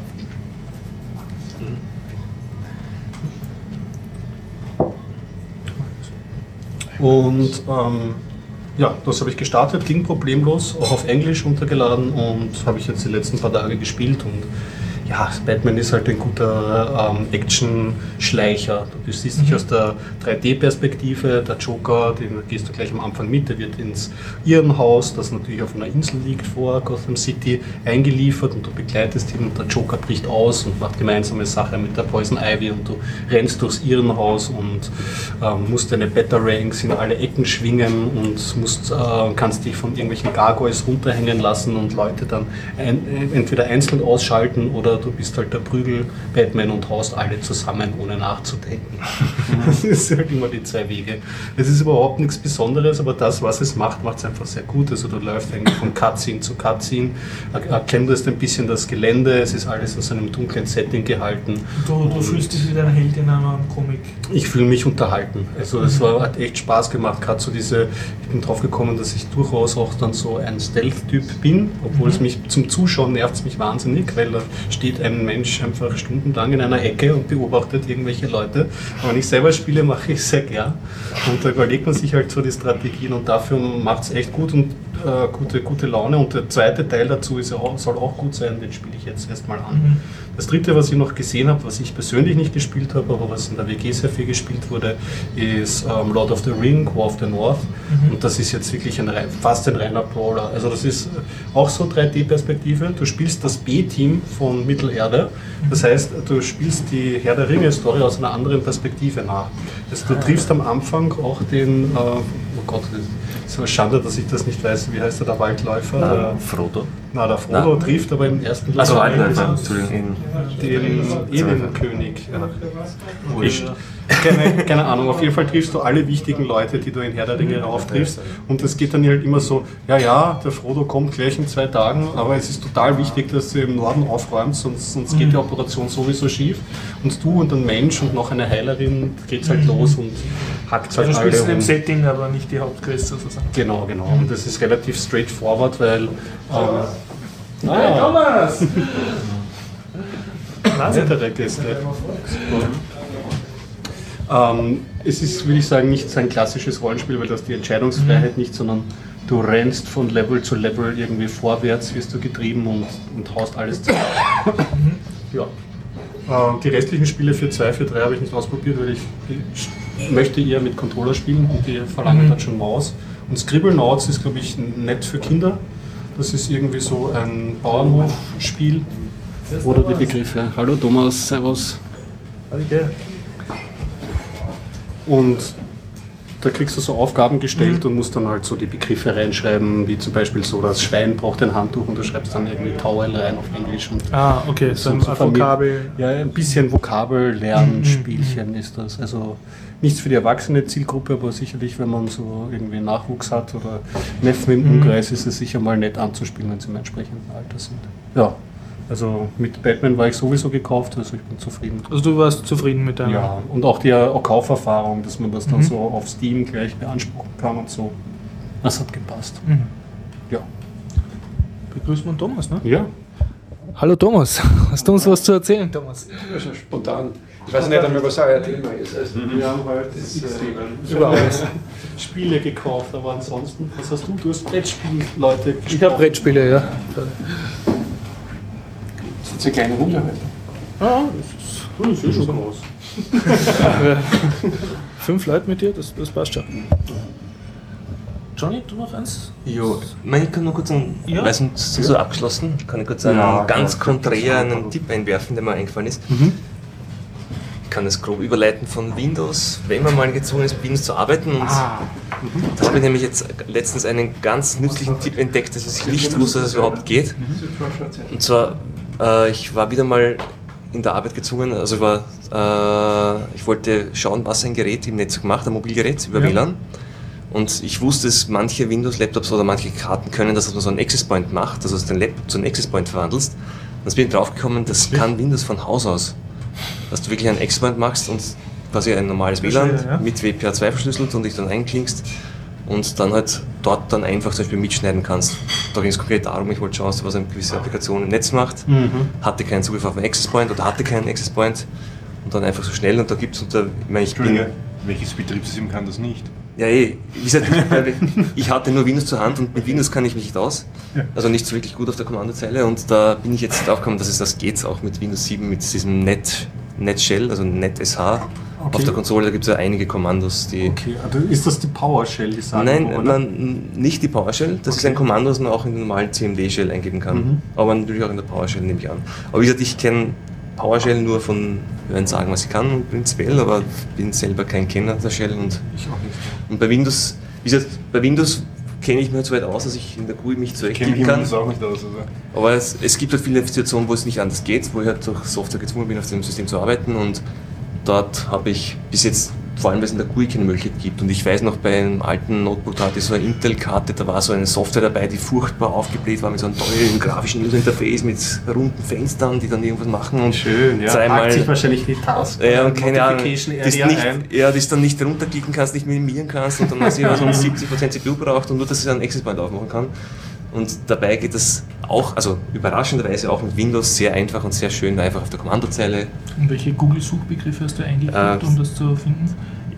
Und ähm, ja, das habe ich gestartet, ging problemlos, auch auf Englisch runtergeladen und habe ich jetzt die letzten paar Tage gespielt und ja, Batman ist halt ein guter ähm, Action-Schleicher. Du siehst dich mhm. aus der drei D-Perspektive, der Joker, den gehst du gleich am Anfang mit, der wird ins Irrenhaus, das natürlich auf einer Insel liegt vor Gotham City, eingeliefert und du begleitest ihn und der Joker bricht aus und macht gemeinsame Sache mit der Poison Ivy und du rennst durchs Irrenhaus und ähm, musst deine Batarangs in alle Ecken schwingen und musst, äh, kannst dich von irgendwelchen Gargoyles runterhängen lassen und Leute dann ein, entweder einzeln ausschalten oder du bist halt der Prügel-Batman und haust alle zusammen, ohne nachzudenken. Das ist halt immer die zwei Wege. Es ist überhaupt nichts Besonderes, aber das, was es macht, macht es einfach sehr gut. Also du läufst eigentlich von Cutscene zu Cutscene, erkennst ein bisschen das Gelände, es ist alles in so einem dunklen Setting gehalten. Du, du fühlst dich wie dein Held in einem Comic? Ich fühle mich unterhalten. Also es war, hat echt Spaß gemacht, gerade so diese, ich bin drauf gekommen, dass ich durchaus auch dann so ein Stealth-Typ bin, obwohl es mich zum Zuschauen nervt es mich wahnsinnig, weil da steht ein Mensch einfach stundenlang in einer Ecke und beobachtet irgendwelche Leute. Aber wenn ich selber spiele, mache ich es sehr gern. Und da überlegt man sich halt so die Strategien und dafür macht es echt gut und äh, gute, gute Laune. Und der zweite Teil dazu ist ja auch, soll auch gut sein, den spiele ich jetzt erstmal an. Mhm. Das dritte, was ich noch gesehen habe, was ich persönlich nicht gespielt habe, aber was in der W G sehr viel gespielt wurde, ist ähm, Lord of the Ring, War of the North. Mhm. Und das ist jetzt wirklich ein, fast ein reiner Brawler. Also das ist auch so drei D-Perspektive. Du spielst das B-Team von Mittelerde. Das heißt, du spielst die Herr der Ringe-Story aus einer anderen Perspektive nach. Also du triffst am Anfang auch den, äh, oh Gott, es ist eine Schande, dass ich das nicht weiß, wie heißt der, der Waldläufer? Na, der, Frodo. Na, der Frodo Na. trifft aber im ersten Teil also Waldläufer, Entschuldigung. Den Elenkönig. Ja. Wurscht. Keine, keine Ahnung, auf jeden Fall triffst du alle wichtigen Leute, die du in Herr der Ringe rauf triffst. Und es geht dann halt immer so, ja, ja, der Frodo kommt gleich in zwei Tagen, aber es ist total wichtig, dass du im Norden aufräumst, sonst, sonst geht die Operation sowieso schief. Und du und ein Mensch und noch eine Heilerin geht's halt los und hackt halt alle um. Du spielst in dem Setting, aber nicht die Hauptquest sozusagen. Genau, genau. Und das ist relativ straightforward, weil... Ähm, Hey, Thomas! Weitere Gäste. Ähm, es ist, würde ich sagen, nicht so ein klassisches Rollenspiel, weil du hast die Entscheidungsfreiheit nicht, sondern du rennst von Level zu Level irgendwie vorwärts, wirst du getrieben und, und haust alles zusammen. Ja. Äh, die restlichen Spiele für zwei, für drei habe ich nicht ausprobiert, weil ich, ich möchte eher mit Controller spielen und die verlangen dann schon Maus. Und Scribblenauts ist, glaube ich, nett für Kinder. Das ist irgendwie so ein Bauernhofspiel. Oder die Begriffe. Hallo Thomas, servus. Und da kriegst du so Aufgaben gestellt mhm. und musst dann halt so die Begriffe reinschreiben, wie zum Beispiel so, das Schwein braucht ein Handtuch und du schreibst dann irgendwie Towel rein auf Englisch. Und ah, okay, so ein so Vokabel. Ja, ein bisschen Vokabel-Lernspielchen mhm. ist das. Also nichts für die erwachsene Zielgruppe, aber sicherlich, wenn man so irgendwie Nachwuchs hat oder Neffen im mhm. Umkreis, ist es sicher mal nett anzuspielen, wenn sie im entsprechenden Alter sind. Ja. Also mit Batman war ich sowieso gekauft, also ich bin zufrieden. Also du warst zufrieden mit deiner? Ja, und auch die auch Kauferfahrung, dass man das dann mhm. so auf Steam gleich beanspruchen kann und so. Das hat gepasst. Mhm. Ja. Begrüßen wir Thomas, ne? Ja. Hallo Thomas, hast du uns was zu erzählen, Thomas? Ja, schon spontan. Ich weiß nicht einmal, was euer Thema ist. Also wir haben halt das äh, überall Spiele gekauft, aber ansonsten, was hast du? Du hast Brettspiele, Leute gesprochen. Ich habe Brettspiele, ja. Das ist eine kleine Runde heute. Ah, das ist, das ist schon groß. Fünf Leute mit dir, das, das passt schon. Johnny, du noch eins? Jo, ich kann nur kurz einen, ja? weil sonst ist so abgeschlossen, kann ich kurz einen ja, ganz konträr einen Tipp einwerfen, der mir eingefallen ist. Mhm. Ich kann das grob überleiten von Windows, wenn man mal gezwungen ist, Windows zu arbeiten. Und ah. mhm. da habe ich nämlich jetzt letztens einen ganz nützlichen Tipp entdeckt, dass ich nicht wusste, dass es überhaupt geht. Und zwar, äh, ich war wieder mal in der Arbeit gezwungen, also ich, war, äh, ich wollte schauen, was ein Gerät im Netz macht, ein Mobilgerät über ja. W L A N. Und ich wusste, dass manche Windows-Laptops oder manche Karten können, dass man so einen Access Point macht, also dass du den Laptop zu einem Access Point verwandelst. Und dann bin ich draufgekommen, das kann Windows von Haus aus. Dass du wirklich einen Access Point machst und quasi ein normales W L A N ja. mit W P A zwei verschlüsselt und dich dann einklingst und dann halt dort dann einfach zum Beispiel mitschneiden kannst. Da ging es konkret darum, ich wollte schauen, was eine gewisse Applikation im Netz macht, mhm. hatte keinen Zugriff auf einen Access Point oder hatte keinen Access Point und dann einfach so schnell und da gibt es unter, ich meine, ich bin... Welches Betriebssystem kann das nicht? Ja, eh. Wie gesagt, ich hatte nur Windows zur Hand und mit Windows kann ich mich nicht aus. Also nicht so wirklich gut auf der Kommandozeile und da bin ich jetzt drauf gekommen, dass es das geht, auch mit Windows sieben, mit diesem Net, Net Shell, also Net S H. Okay. Auf der Konsole, da gibt es ja einige Kommandos, die... Okay, also ist das die PowerShell, die sagen? Nein, nein, nicht die PowerShell. Das okay. ist ein Kommando, das man auch in den normalen C M D-Shell eingeben kann. Mhm. Aber natürlich auch in der PowerShell, nehme ich an. Aber wie gesagt, ich kenne PowerShell nur von hören sagen, was ich kann, prinzipiell, aber bin selber kein Kenner der Shell. Und, ich auch nicht. Und bei Windows, wie gesagt, bei Windows kenne ich mich halt so weit aus, dass ich in der G U I mich zurechtfinden kann. Ich auch nicht aus, also. Aber es, es gibt halt viele Situationen, wo es nicht anders geht, wo ich halt durch Software gezwungen bin, auf dem System zu arbeiten und dort habe ich bis jetzt, vor allem weil es in der G U I keine Möglichkeit gibt und ich weiß noch, bei einem alten Notebook, da hatte ich so eine Intel-Karte, da war so eine Software dabei, die furchtbar aufgebläht war mit so einem tollen grafischen User-Interface mit runden Fenstern, die dann irgendwas machen und schön, ja, dreimal, sich wahrscheinlich die Taste, ja, und keine Ahnung, die ja, das dann nicht runterklicken kannst, nicht minimieren kannst und dann hast du immer so um siebzig Prozent C P U braucht und nur, dass ich einen Access Point aufmachen kann. Und dabei geht das auch, also überraschenderweise auch mit Windows sehr einfach und sehr schön, einfach auf der Kommandozeile. Und welche Google-Suchbegriffe hast du eingegeben, äh, um das zu finden?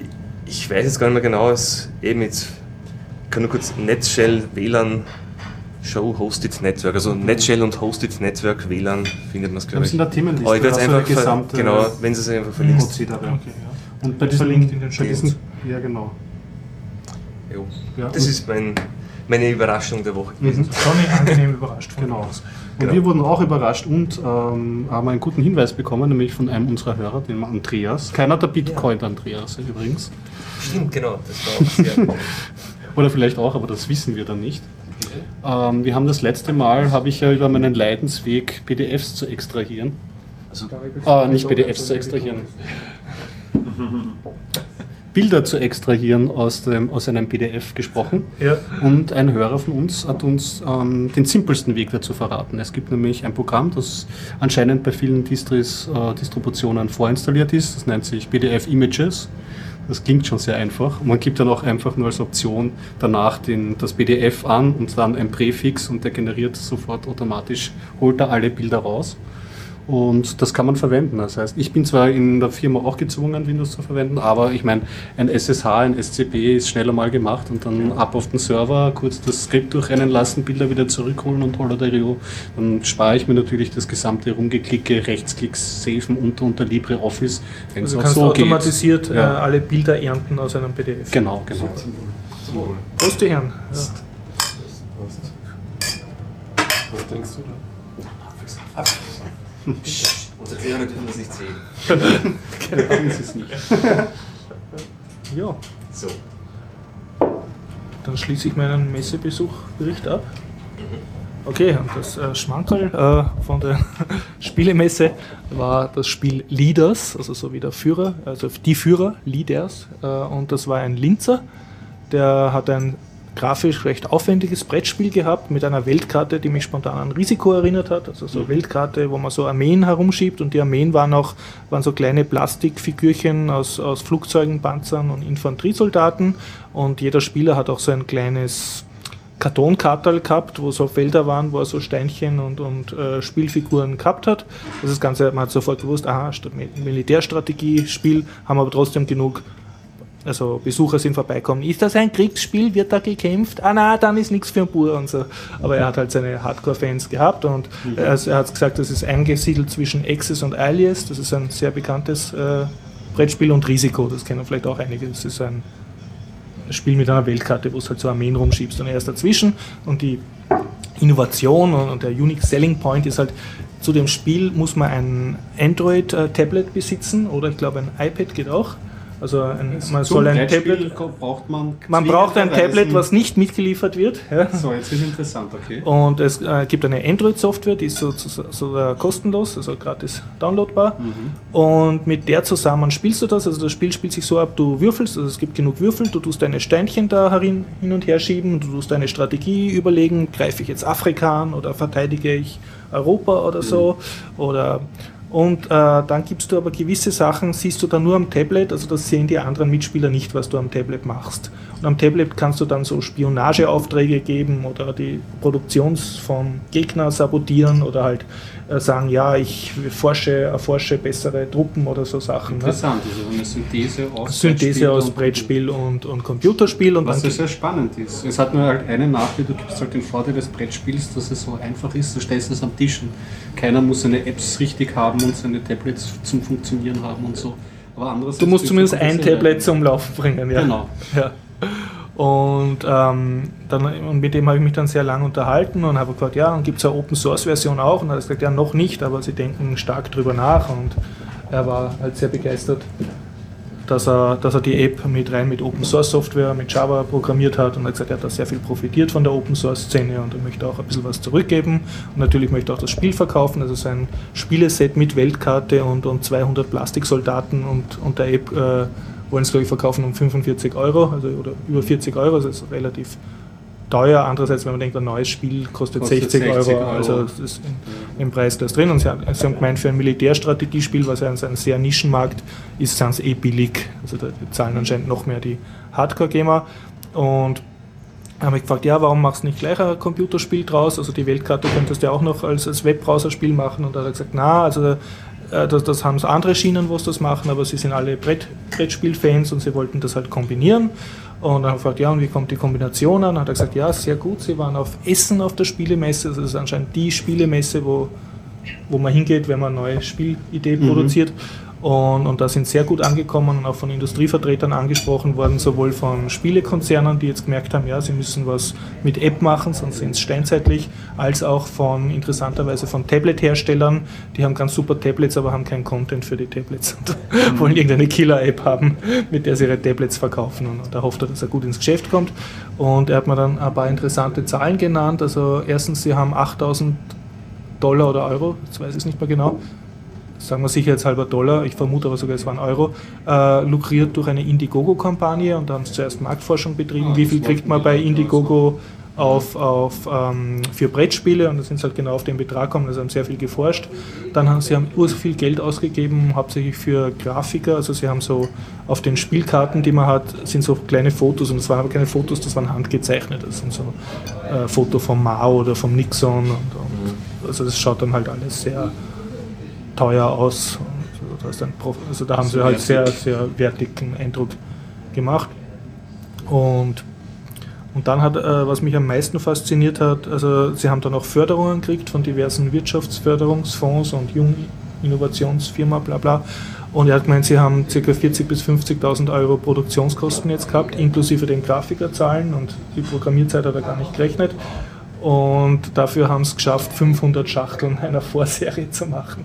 Ich weiß jetzt gar nicht mehr genau, es eben jetzt, ich kann nur kurz Netshell, W L A N, Show Hosted Network, also Netshell und Hosted Network, W L A N findet man es, glaube ich. Das sind da Themenliste, aber ich werde es einfach, gesamte, genau, wenn Sie es einfach verlinkt. Okay, ja. Und bei diesem, verlinkt in den bei diesen, ja genau. Jo. Ja, das ist mein... meine Überraschung der Woche gewesen. Mhm. Schon angenehm überrascht. Genau. Und genau. wir wurden auch überrascht und ähm, haben einen guten Hinweis bekommen, nämlich von einem unserer Hörer, dem Andreas. Keiner der Bitcoin-Andreas übrigens. Stimmt, genau. Das war auch sehr Oder vielleicht auch, aber das wissen wir dann nicht. Ähm, wir haben das letzte Mal, habe ich ja über meinen Leidensweg P D Fs zu extrahieren. Also, äh, nicht P D Fs zu extrahieren. Bilder zu extrahieren aus, dem, aus einem P D F gesprochen. Ja. Und ein Hörer von uns hat uns ähm, den simpelsten Weg dazu verraten. Es gibt nämlich ein Programm, das anscheinend bei vielen Distris, äh, Distributionen vorinstalliert ist. Das nennt sich P D F Images. Das klingt schon sehr einfach. Und man gibt dann auch einfach nur als Option danach den, das P D F an und dann ein Präfix und der generiert sofort automatisch, holt er alle Bilder raus. Und das kann man verwenden. Das heißt, ich bin zwar in der Firma auch gezwungen, Windows zu verwenden, aber ich meine, ein S S H, ein S C P ist schneller mal gemacht und dann ab auf den Server, kurz das Skript durchrennen lassen, Bilder wieder zurückholen und Holodario. Dann spare ich mir natürlich das gesamte Rumgeklicke, Rechtsklicks, Saven unter, unter LibreOffice. Also kannst so du automatisiert geht. Ja. alle Bilder ernten aus einem P D F. Genau, genau. Prost, die Herren. Ja. Was denkst du da? Unsere Lehrer dürfen das nicht sehen. Keine Ahnung, ist es nicht. Ja. So. Dann schließe ich meinen Messebesuchbericht ab. Okay, und das äh, Schmankerl äh, von der Spielemesse war das Spiel Leaders, also so wie der Führer, also die Führer, Leaders. Äh, und das war ein Linzer, der hat ein grafisch recht aufwendiges Brettspiel gehabt mit einer Weltkarte, die mich spontan an Risiko erinnert hat. Also so eine Weltkarte, wo man so Armeen herumschiebt, und die Armeen waren auch waren so kleine Plastikfigürchen aus, aus Flugzeugen, Panzern und Infanteriesoldaten, und jeder Spieler hat auch so ein kleines Kartonkartal gehabt, wo so Felder waren, wo er so Steinchen und, und äh, Spielfiguren gehabt hat. Das, das Ganze, man hat sofort gewusst, aha, Militärstrategie-Spiel, haben aber trotzdem genug, also Besucher sind vorbeikommen. Ist das ein Kriegsspiel? Wird da gekämpft? Ah na, dann ist nichts für ein Bur und so. Aber er hat halt seine Hardcore-Fans gehabt, und mhm. er, er hat gesagt, das ist eingesiedelt zwischen Axis und Alias. Das ist ein sehr bekanntes äh, Brettspiel, und Risiko, das kennen vielleicht auch einige. Das ist ein Spiel mit einer Weltkarte, wo du halt so Armeen rumschiebst, und er ist dazwischen, und die Innovation und der Unique Selling Point ist halt, zu dem Spiel muss man ein Android-Tablet besitzen, oder ich glaube ein iPad geht auch. Also ein, man soll ein Tablet. Braucht man man braucht ein Tablet, was nicht mitgeliefert wird. Ja. So, jetzt ist interessant, okay. Und es äh, gibt eine Android-Software, die ist so, so, so äh, kostenlos, also gratis downloadbar. Mhm. Und mit der zusammen spielst du das. Also das Spiel spielt sich so ab, du würfelst, also es gibt genug Würfel, du tust deine Steinchen da herin, hin und her schieben, du tust deine Strategie überlegen, greife ich jetzt Afrika an oder verteidige ich Europa oder so. Mhm. Oder Und äh, dann gibst du aber gewisse Sachen, siehst du dann nur am Tablet, also das sehen die anderen Mitspieler nicht, was du am Tablet machst. Und am Tablet kannst du dann so Spionageaufträge geben oder die Produktion von Gegnern sabotieren oder halt äh, sagen, ja, ich forsche, erforsche bessere Truppen oder so Sachen. Interessant, ne? Also eine Synthese aus Synthese Brettspiel aus und Brettspiel und, und Computerspiel. Und was dann sehr spannend ist. Es hat nur halt einen Nachteil, du gibst halt den Vorteil des Brettspiels, dass es so einfach ist, du stellst es am Tisch und keiner muss seine Apps richtig haben und seine Tablets zum Funktionieren haben und so. Aber andererseits du musst zumindest ein Tablet zum Laufen bringen. Ja. Genau. Ja. Und, ähm, dann, und mit dem habe ich mich dann sehr lange unterhalten und habe gesagt, ja, dann gibt es eine Open-Source-Version auch. Und er hat gesagt, ja, noch nicht, aber sie denken stark drüber nach. Und er war halt sehr begeistert, dass er, dass er die App mit rein mit Open-Source-Software, mit Java programmiert hat, und er hat gesagt, er hat da sehr viel profitiert von der Open-Source-Szene, und er möchte auch ein bisschen was zurückgeben, und natürlich möchte er auch das Spiel verkaufen, also sein Spieleset mit Weltkarte und, und zweihundert Plastiksoldaten und, und der App äh, wollen es, glaube ich, verkaufen um fünfundvierzig Euro, also oder über vierzig Euro, also das ist relativ teuer. Andererseits, wenn man denkt, ein neues Spiel kostet, kostet sechzig Euro, Euro, also das ist in, im Preis das drin. Und sie haben, sie haben gemeint, für ein Militärstrategiespiel, was ja ein, ein sehr Nischenmarkt ist, sind es eh billig. Also da zahlen anscheinend noch mehr die Hardcore-Gamer. Und habe mich gefragt, ja, warum machst du nicht gleich ein Computerspiel draus? Also die Weltkarte könntest du ja auch noch als, als Webbrowser-Spiel machen. Und da hat er gesagt, na, also Das, das haben so andere Schienen, wo sie das machen, aber sie sind alle Brett, Brettspiel-Fans und sie wollten das halt kombinieren. Und dann habe ich gefragt, ja, und wie kommt die Kombination an? Dann hat er gesagt, ja, sehr gut, sie waren auf Essen auf der Spielemesse, also das ist anscheinend die Spielemesse, wo, wo man hingeht, wenn man eine neue Spielidee mhm. produziert. Und, und da sind sehr gut angekommen und auch von Industrievertretern angesprochen worden, sowohl von Spielekonzernen, die jetzt gemerkt haben, ja, sie müssen was mit App machen, sonst sind es steinzeitlich, als auch von, interessanterweise von Tablet-Herstellern, die haben ganz super Tablets, aber haben keinen Content für die Tablets und mhm. wollen irgendeine Killer-App haben, mit der sie ihre Tablets verkaufen, und da hofft er, dass er gut ins Geschäft kommt. Und er hat mir dann ein paar interessante Zahlen genannt, also erstens, sie haben achttausend Dollar oder Euro, jetzt weiß ich es nicht mehr genau, sagen wir sicherheitshalber Dollar, ich vermute aber sogar, es waren Euro, äh, lukriert durch eine Indiegogo-Kampagne, und da haben sie zuerst Marktforschung betrieben, ah, wie viel kriegt man bei Indiegogo auf, auf, ähm, für Brettspiele, und da sind sie halt genau auf den Betrag gekommen, also haben sehr viel geforscht. Dann haben sie haben urso viel Geld ausgegeben, hauptsächlich für Grafiker, also sie haben so auf den Spielkarten, die man hat, sind so kleine Fotos, und das waren aber keine Fotos, das waren handgezeichnet, das sind so äh, Fotos vom Mao oder vom Nixon, und, und, also das schaut dann halt alles sehr teuer aus. Also, ein Prof- also da haben sie halt sehr, sehr wertigen Eindruck gemacht. Und, und dann hat, äh, was mich am meisten fasziniert hat, also sie haben dann auch Förderungen gekriegt von diversen Wirtschaftsförderungsfonds und Jung, Innovationsfirma, bla bla. Und er hat gemeint, sie haben ca. vierzigtausend bis fünfzigtausend Euro Produktionskosten jetzt gehabt, inklusive den Grafikerzahlen, und die Programmierzeit hat er gar nicht gerechnet. Und dafür haben sie es geschafft, fünfhundert Schachteln einer Vorserie zu machen.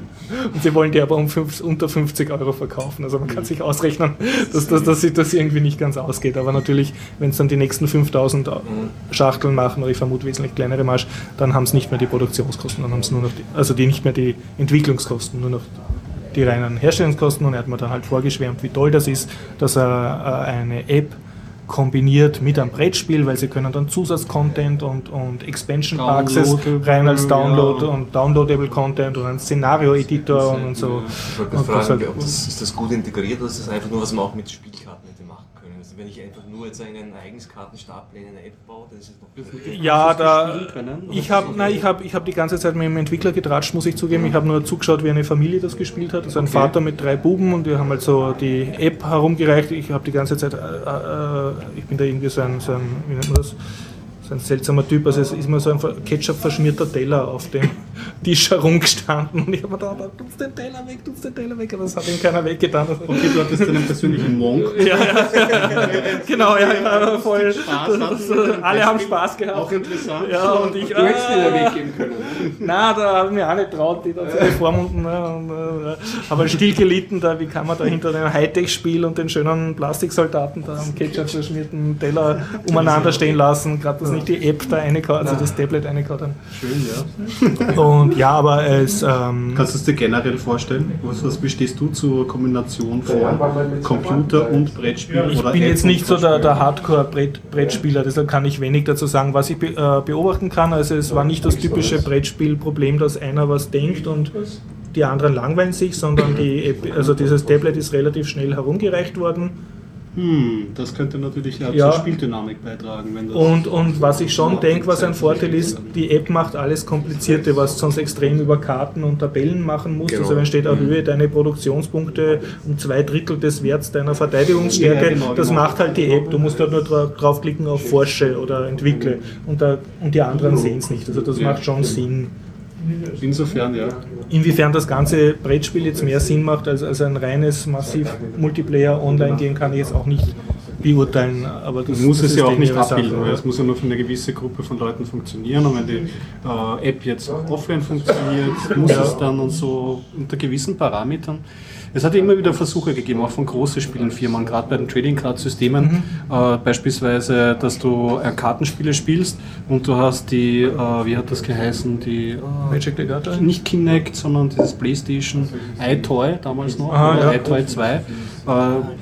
Und sie wollen die aber um fünf, unter fünfzig Euro verkaufen. Also man kann sich ausrechnen, dass, dass, dass sich das irgendwie nicht ganz ausgeht. Aber natürlich, wenn es dann die nächsten fünftausend Schachteln machen, oder ich vermute wesentlich kleinere Marge, dann haben sie nicht mehr die Produktionskosten, dann haben sie nur noch die, also die nicht mehr die Entwicklungskosten, nur noch die reinen Herstellungskosten. Und er hat mir dann halt vorgeschwärmt, wie toll das ist, dass er äh, eine App kombiniert mit einem Brettspiel, weil sie können dann Zusatzcontent und, und Expansion Packs rein als Download, ja, und Downloadable Content und einen Szenario-Editor und, und so. Ich wollte und fragen, halt, ob das, ist das gut integriert, oder ist das einfach nur, was man auch mit Spielkarten hätte machen können? Also wenn ich einfach nur jetzt einen eigenen Kartenstapel in eine App baue, dann ist es noch... Ja, da... Ich habe ich hab, ich hab die ganze Zeit mit dem Entwickler getratscht, muss ich zugeben. Ich habe nur zugeschaut, wie eine Familie das gespielt hat. Also ein okay. Vater mit drei Buben, und wir haben halt so die App herumgereicht. Ich habe die ganze Zeit... Äh, äh, ich bin da irgendwie so ein, so ein, wie nennt man das? So ein seltsamer Typ, also es ist immer so ein Ketchup-verschmierter Teller auf dem Tisch herumgestanden, und ich habe mir gedacht, tut's den Teller weg, tut's den Teller weg, aber das hat ihm keiner weggetan. Okay, du hattest einen persönlichen Monk. Ja, ja, genau, ja, ja, voll. Spaß das, das, alle haben Spaß gehabt. Auch interessant. Ja, und ich, du hättest dir weggeben können. Nein, da habe ich mir auch nicht traut, die da zu bevormunden. Ne, und, äh, habe still gelitten, da, wie kann man da hinter dem Hightech-Spiel und den schönen Plastiksoldaten da am Ketchup-verschmierten Teller umeinander stehen lassen, gerade das nicht die App da reingehauen, also das Tablet reingehauen haben. Schön, ja. Und ja, aber es... Ähm, Kannst du es dir generell vorstellen? Was, was bestehst du zur Kombination von Computer und Brettspiel? Ich oder bin App jetzt nicht so der, der Hardcore-Brettspieler, deshalb kann ich wenig dazu sagen. Was ich be, äh, beobachten kann, also es war nicht das typische Brettspielproblem, dass einer was denkt und die anderen langweilen sich, sondern die App, also dieses Tablet ist relativ schnell herumgereicht worden. Hm, das könnte natürlich ja, ja. zur Spieldynamik beitragen. Wenn das und, und was ich schon denke, was ein Vorteil ist, die App macht alles Komplizierte, was sonst extrem über Karten und Tabellen machen muss. Genau. Also wenn steht, erhöhe deine Produktionspunkte um zwei Drittel des Werts deiner Verteidigungsstärke, ja, genau, das genau. macht halt die App. Du musst halt nur dra draufklicken auf Forsche oder Entwickle, und, da, und die anderen sehen es nicht. Also das ja. macht schon Sinn. Insofern, ja. Inwiefern das ganze Brettspiel jetzt mehr Sinn macht als, als ein reines massiv Multiplayer-Online-Game, kann ich jetzt auch nicht beurteilen. Aber das muss das es ja auch nicht Sache, abbilden, weil ja. es muss ja nur für eine gewisse Gruppe von Leuten funktionieren, und wenn die äh, App jetzt offline funktioniert, muss ja. es dann und so unter gewissen Parametern. Es hat immer wieder Versuche gegeben, auch von großen Spielenfirmen, gerade bei den Trading Card Systemen, mhm. äh, beispielsweise, dass du äh, Kartenspiele spielst und du hast die, äh, wie hat das geheißen, die äh, Magic the Gathering? Nicht Kinect, sondern dieses PlayStation iToy damals noch, Aha, oder ja. iToy zwei. Äh,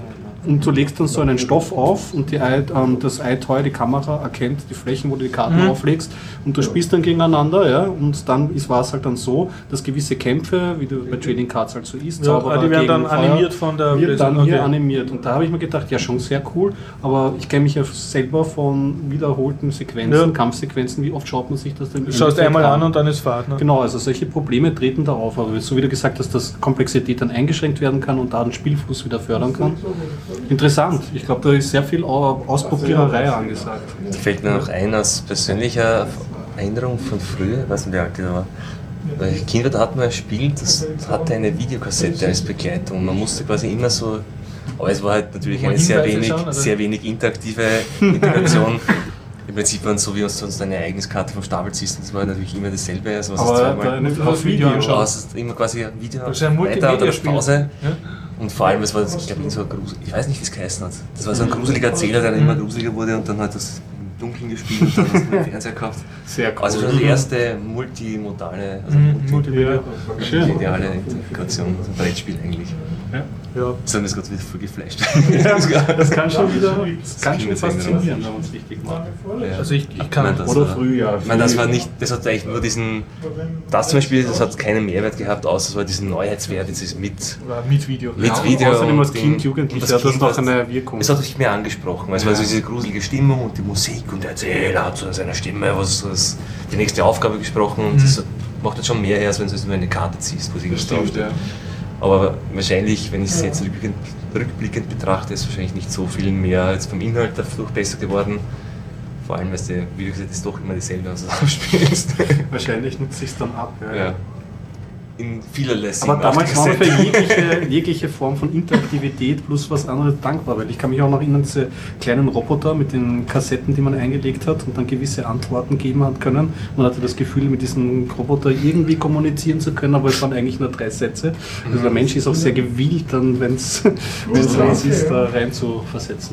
und du legst dann so einen Stoff auf, und die, ähm, das iToy, die Kamera, erkennt die Flächen, wo du die Karten mhm. auflegst, und du spielst dann gegeneinander, ja, und dann war es halt dann so, dass gewisse Kämpfe, wie du bei Trading Cards halt so ist, ja, die werden dann Feuer, animiert von der wird dann hier okay. animiert, und da habe ich mir gedacht, ja, schon sehr cool, aber ich kenne mich ja selber von wiederholten Sequenzen, ja. Kampfsequenzen, wie oft schaut man sich das denn? Du schaust einmal an und dann ist Fahrt. Ne? Genau, also solche Probleme treten da auf, aber so wie du gesagt hast, dass Komplexität dann eingeschränkt werden kann und da den Spielfluss wieder fördern kann. Interessant. Ich glaube, da ist sehr viel Ausprobiererei angesagt. Da fällt mir noch ein aus persönlicher Erinnerung von früher, ich weiß nicht, wie alt das war. Weil ich Kind war, da hat man ein Spiel, das hatte eine Videokassette als Begleitung. Man musste quasi immer so, aber es war halt natürlich eine sehr wenig, sehr wenig interaktive Integration. Im Prinzip waren es so, wie uns sonst eine Ereigniskarte vom Stapel ziehst, das war natürlich immer dasselbe. Also was aber da auf Video anschauen. Immer quasi ein Video das ist ein weiter oder Pause. Ja? Und vor allem, es war, ich glaube, so gruselig, ich weiß nicht, wie es geheißen hat. Das war so ein gruseliger Erzähler, der dann immer gruseliger wurde, und dann hat das im Dunkeln gespielt und dann hast du den Fernseher gehabt. Sehr cool. Also schon die erste multimodale, also multimodale, ideale Integration, also ein Brettspiel eigentlich. Ja. Ja. Das hat mich gerade wieder voll geflasht. Ja, das kann schon wieder das kann schon faszinieren, wenn man es richtig macht. Ja. Also ich, ich kann... Ich mein, oder war, früh, ja. Ich meine, das war nicht, das hat eigentlich nur diesen, das zum Beispiel, das hat keinen Mehrwert gehabt, außer es war diesen Neuheitswert, dieses mit, mit Video. Mit ja, Video. Außerdem als Kind, Jugendlicher, das hat noch eine Wirkung. Es hat sich mehr angesprochen, es ja. war so diese gruselige Stimmung und die Musik, und der Erzähler hat so in seiner Stimme was, was die nächste Aufgabe gesprochen, und mhm. das macht jetzt schon mehr her, als wenn du nur eine Karte ziehst, wo sie stimmt, ja. Aber wahrscheinlich, wenn ich es jetzt rückblickend, rückblickend betrachte, ist wahrscheinlich nicht so viel mehr jetzt vom Inhalt dadurch besser geworden. Vor allem, weil du, wie gesagt, ist doch immer dieselbe, was du spielst. Wahrscheinlich nutzt sich dann ab. Ja. Ja. in vielerlei Sinn Aber damals war aufgesetzt. für jegliche, jegliche Form von Interaktivität plus was anderes dankbar, weil ich kann mich auch noch erinnern, diese kleinen Roboter mit den Kassetten, die man eingelegt hat und dann gewisse Antworten geben hat können. Man hatte das Gefühl, mit diesem Roboter irgendwie kommunizieren zu können, aber es waren eigentlich nur drei Sätze. Also der Mensch ist auch sehr gewillt, dann, wenn es was ist, da rein zu versetzen.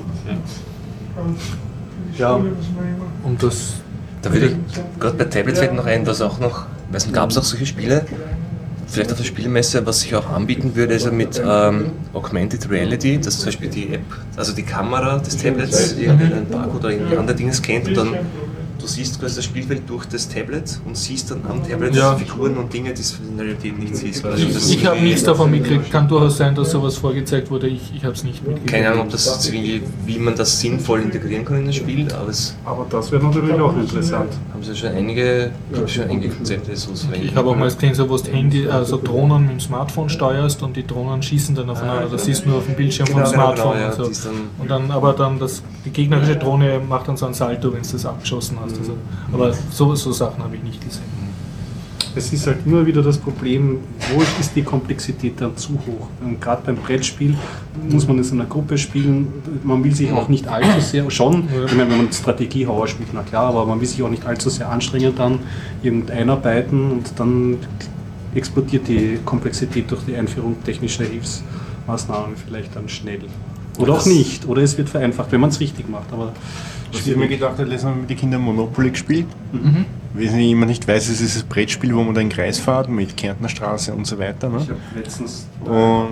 Ja. ja. Und das Da würde ich, gerade bei Tablets fällt noch ein, dass auch noch, weiß nicht, gab es auch solche Spiele, vielleicht auf der Spielmesse, was sich auch anbieten würde, also mit ähm, Augmented Reality, dass zum Beispiel die App, also die Kamera des Tablets irgendeinen Barcode oder irgendwie andere Dinge scannt und dann du siehst quasi das Spielfeld durch das Tablet und siehst dann am Tablet Ja. Figuren und Dinge, die du in der Realität nicht siehst. Also das ich habe nichts davon mitgekriegt. Kann durchaus sein, dass sowas vorgezeigt wurde. Ich, ich habe es nicht mitgekriegt. Keine Ahnung, ob das wie, wie man das sinnvoll integrieren kann in das Spiel, aber es Aber das wäre natürlich auch interessant. haben sie schon einige, gibt schon einige Konzepte, so zu Ich habe auch mal gesehen, so, wo du Handy, also Drohnen mit dem Smartphone steuerst und die Drohnen schießen dann aufeinander. Das siehst du nur auf dem Bildschirm vom Genau, Smartphone. genau, ja, und so. die ist dann- Und dann, aber dann das, die gegnerische Drohne macht dann so ein Salto, wenn du das abgeschossen hast. Also, aber so, so Sachen habe ich nicht gesehen. Es ist halt immer wieder das Problem, wo ist die Komplexität dann zu hoch? Und gerade beim Brettspiel muss man es in einer Gruppe spielen. Man will sich auch nicht allzu sehr, schon, ich meine, wenn man Strategie-Horror spielt, na klar, aber man will sich auch nicht allzu sehr anstrengen, dann irgendeinarbeiten und dann explodiert die Komplexität durch die Einführung technischer Hilfsmaßnahmen vielleicht dann schnell. Oder auch nicht, oder es wird vereinfacht, wenn man es richtig macht. Aber Was ich mir gedacht habe, letztes Mal mit den Kindern Monopoly gespielt. Mhm. Wenn jemand nicht weiß, es ist das Brettspiel, wo man da in den Kreis fährt mit Kärntner Straße und so weiter. Ne? ich habe letztens Und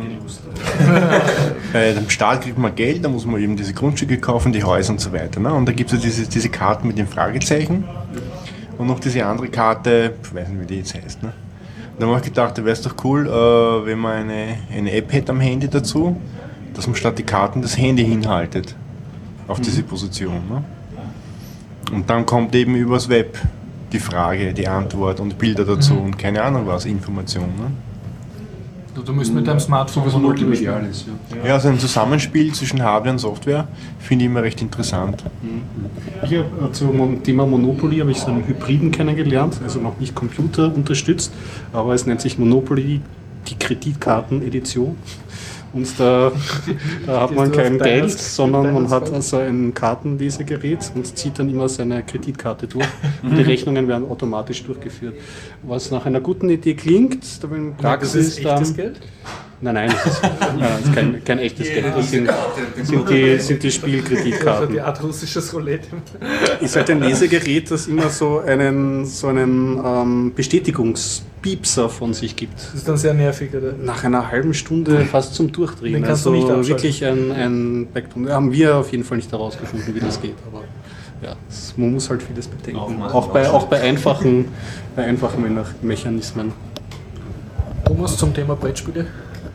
bei dem Start kriegt man Geld, da muss man eben diese Grundstücke kaufen, die Häuser und so weiter. Ne? Und da gibt es ja diese, diese Karten mit den Fragezeichen und noch diese andere Karte, ich weiß nicht, wie die jetzt heißt. Ne? Und da habe ich gedacht, da wäre es doch cool, äh, wenn man eine, eine App hätte am Handy dazu, dass man statt die Karten das Handy hinhaltet auf diese Position. Ne? Und dann kommt eben übers Web die Frage, die Antwort und Bilder dazu Mhm. und keine Ahnung was, Information. Ne? Du, du musst mit deinem Smartphone Was Monopoly spielen. Multimediales, ja. Ja, also ein Zusammenspiel zwischen Hardware und Software finde ich immer recht interessant. Ich habe äh, zum Thema Monopoly habe ich so einen Hybriden kennengelernt, also noch nicht Computer unterstützt, aber es nennt sich Monopoly die Kreditkartenedition. Und da, da hat man du auf kein deiner- Geld, sondern man hat deiner also ein Kartenlesegerät und zieht dann immer seine Kreditkarte durch. Und die Rechnungen werden automatisch durchgeführt. Was nach einer guten Idee klingt, aber in Das Praxis ist echtes dann... Geld? Nein, nein, das ist, nein, das ist kein, kein echtes Geld. Das sind, sind, die, sind die Also Spielkreditkarten. die Art russisches Roulette. Ist halt ein Lesegerät, das immer so einen, so einen ähm, Bestätigungspiepser von sich gibt. Das ist dann sehr nervig, oder? Nach einer halben Stunde fast zum Durchdrehen. Den kannst du also nicht abschalten. wirklich ein, ein Backbone. Haben wir auf jeden Fall nicht herausgefunden, wie das geht. Aber ja, es, man muss halt vieles bedenken. Auch bei, auch bei einfachen, bei einfachen Me- Mechanismen. Thomas zum Thema Brettspiele.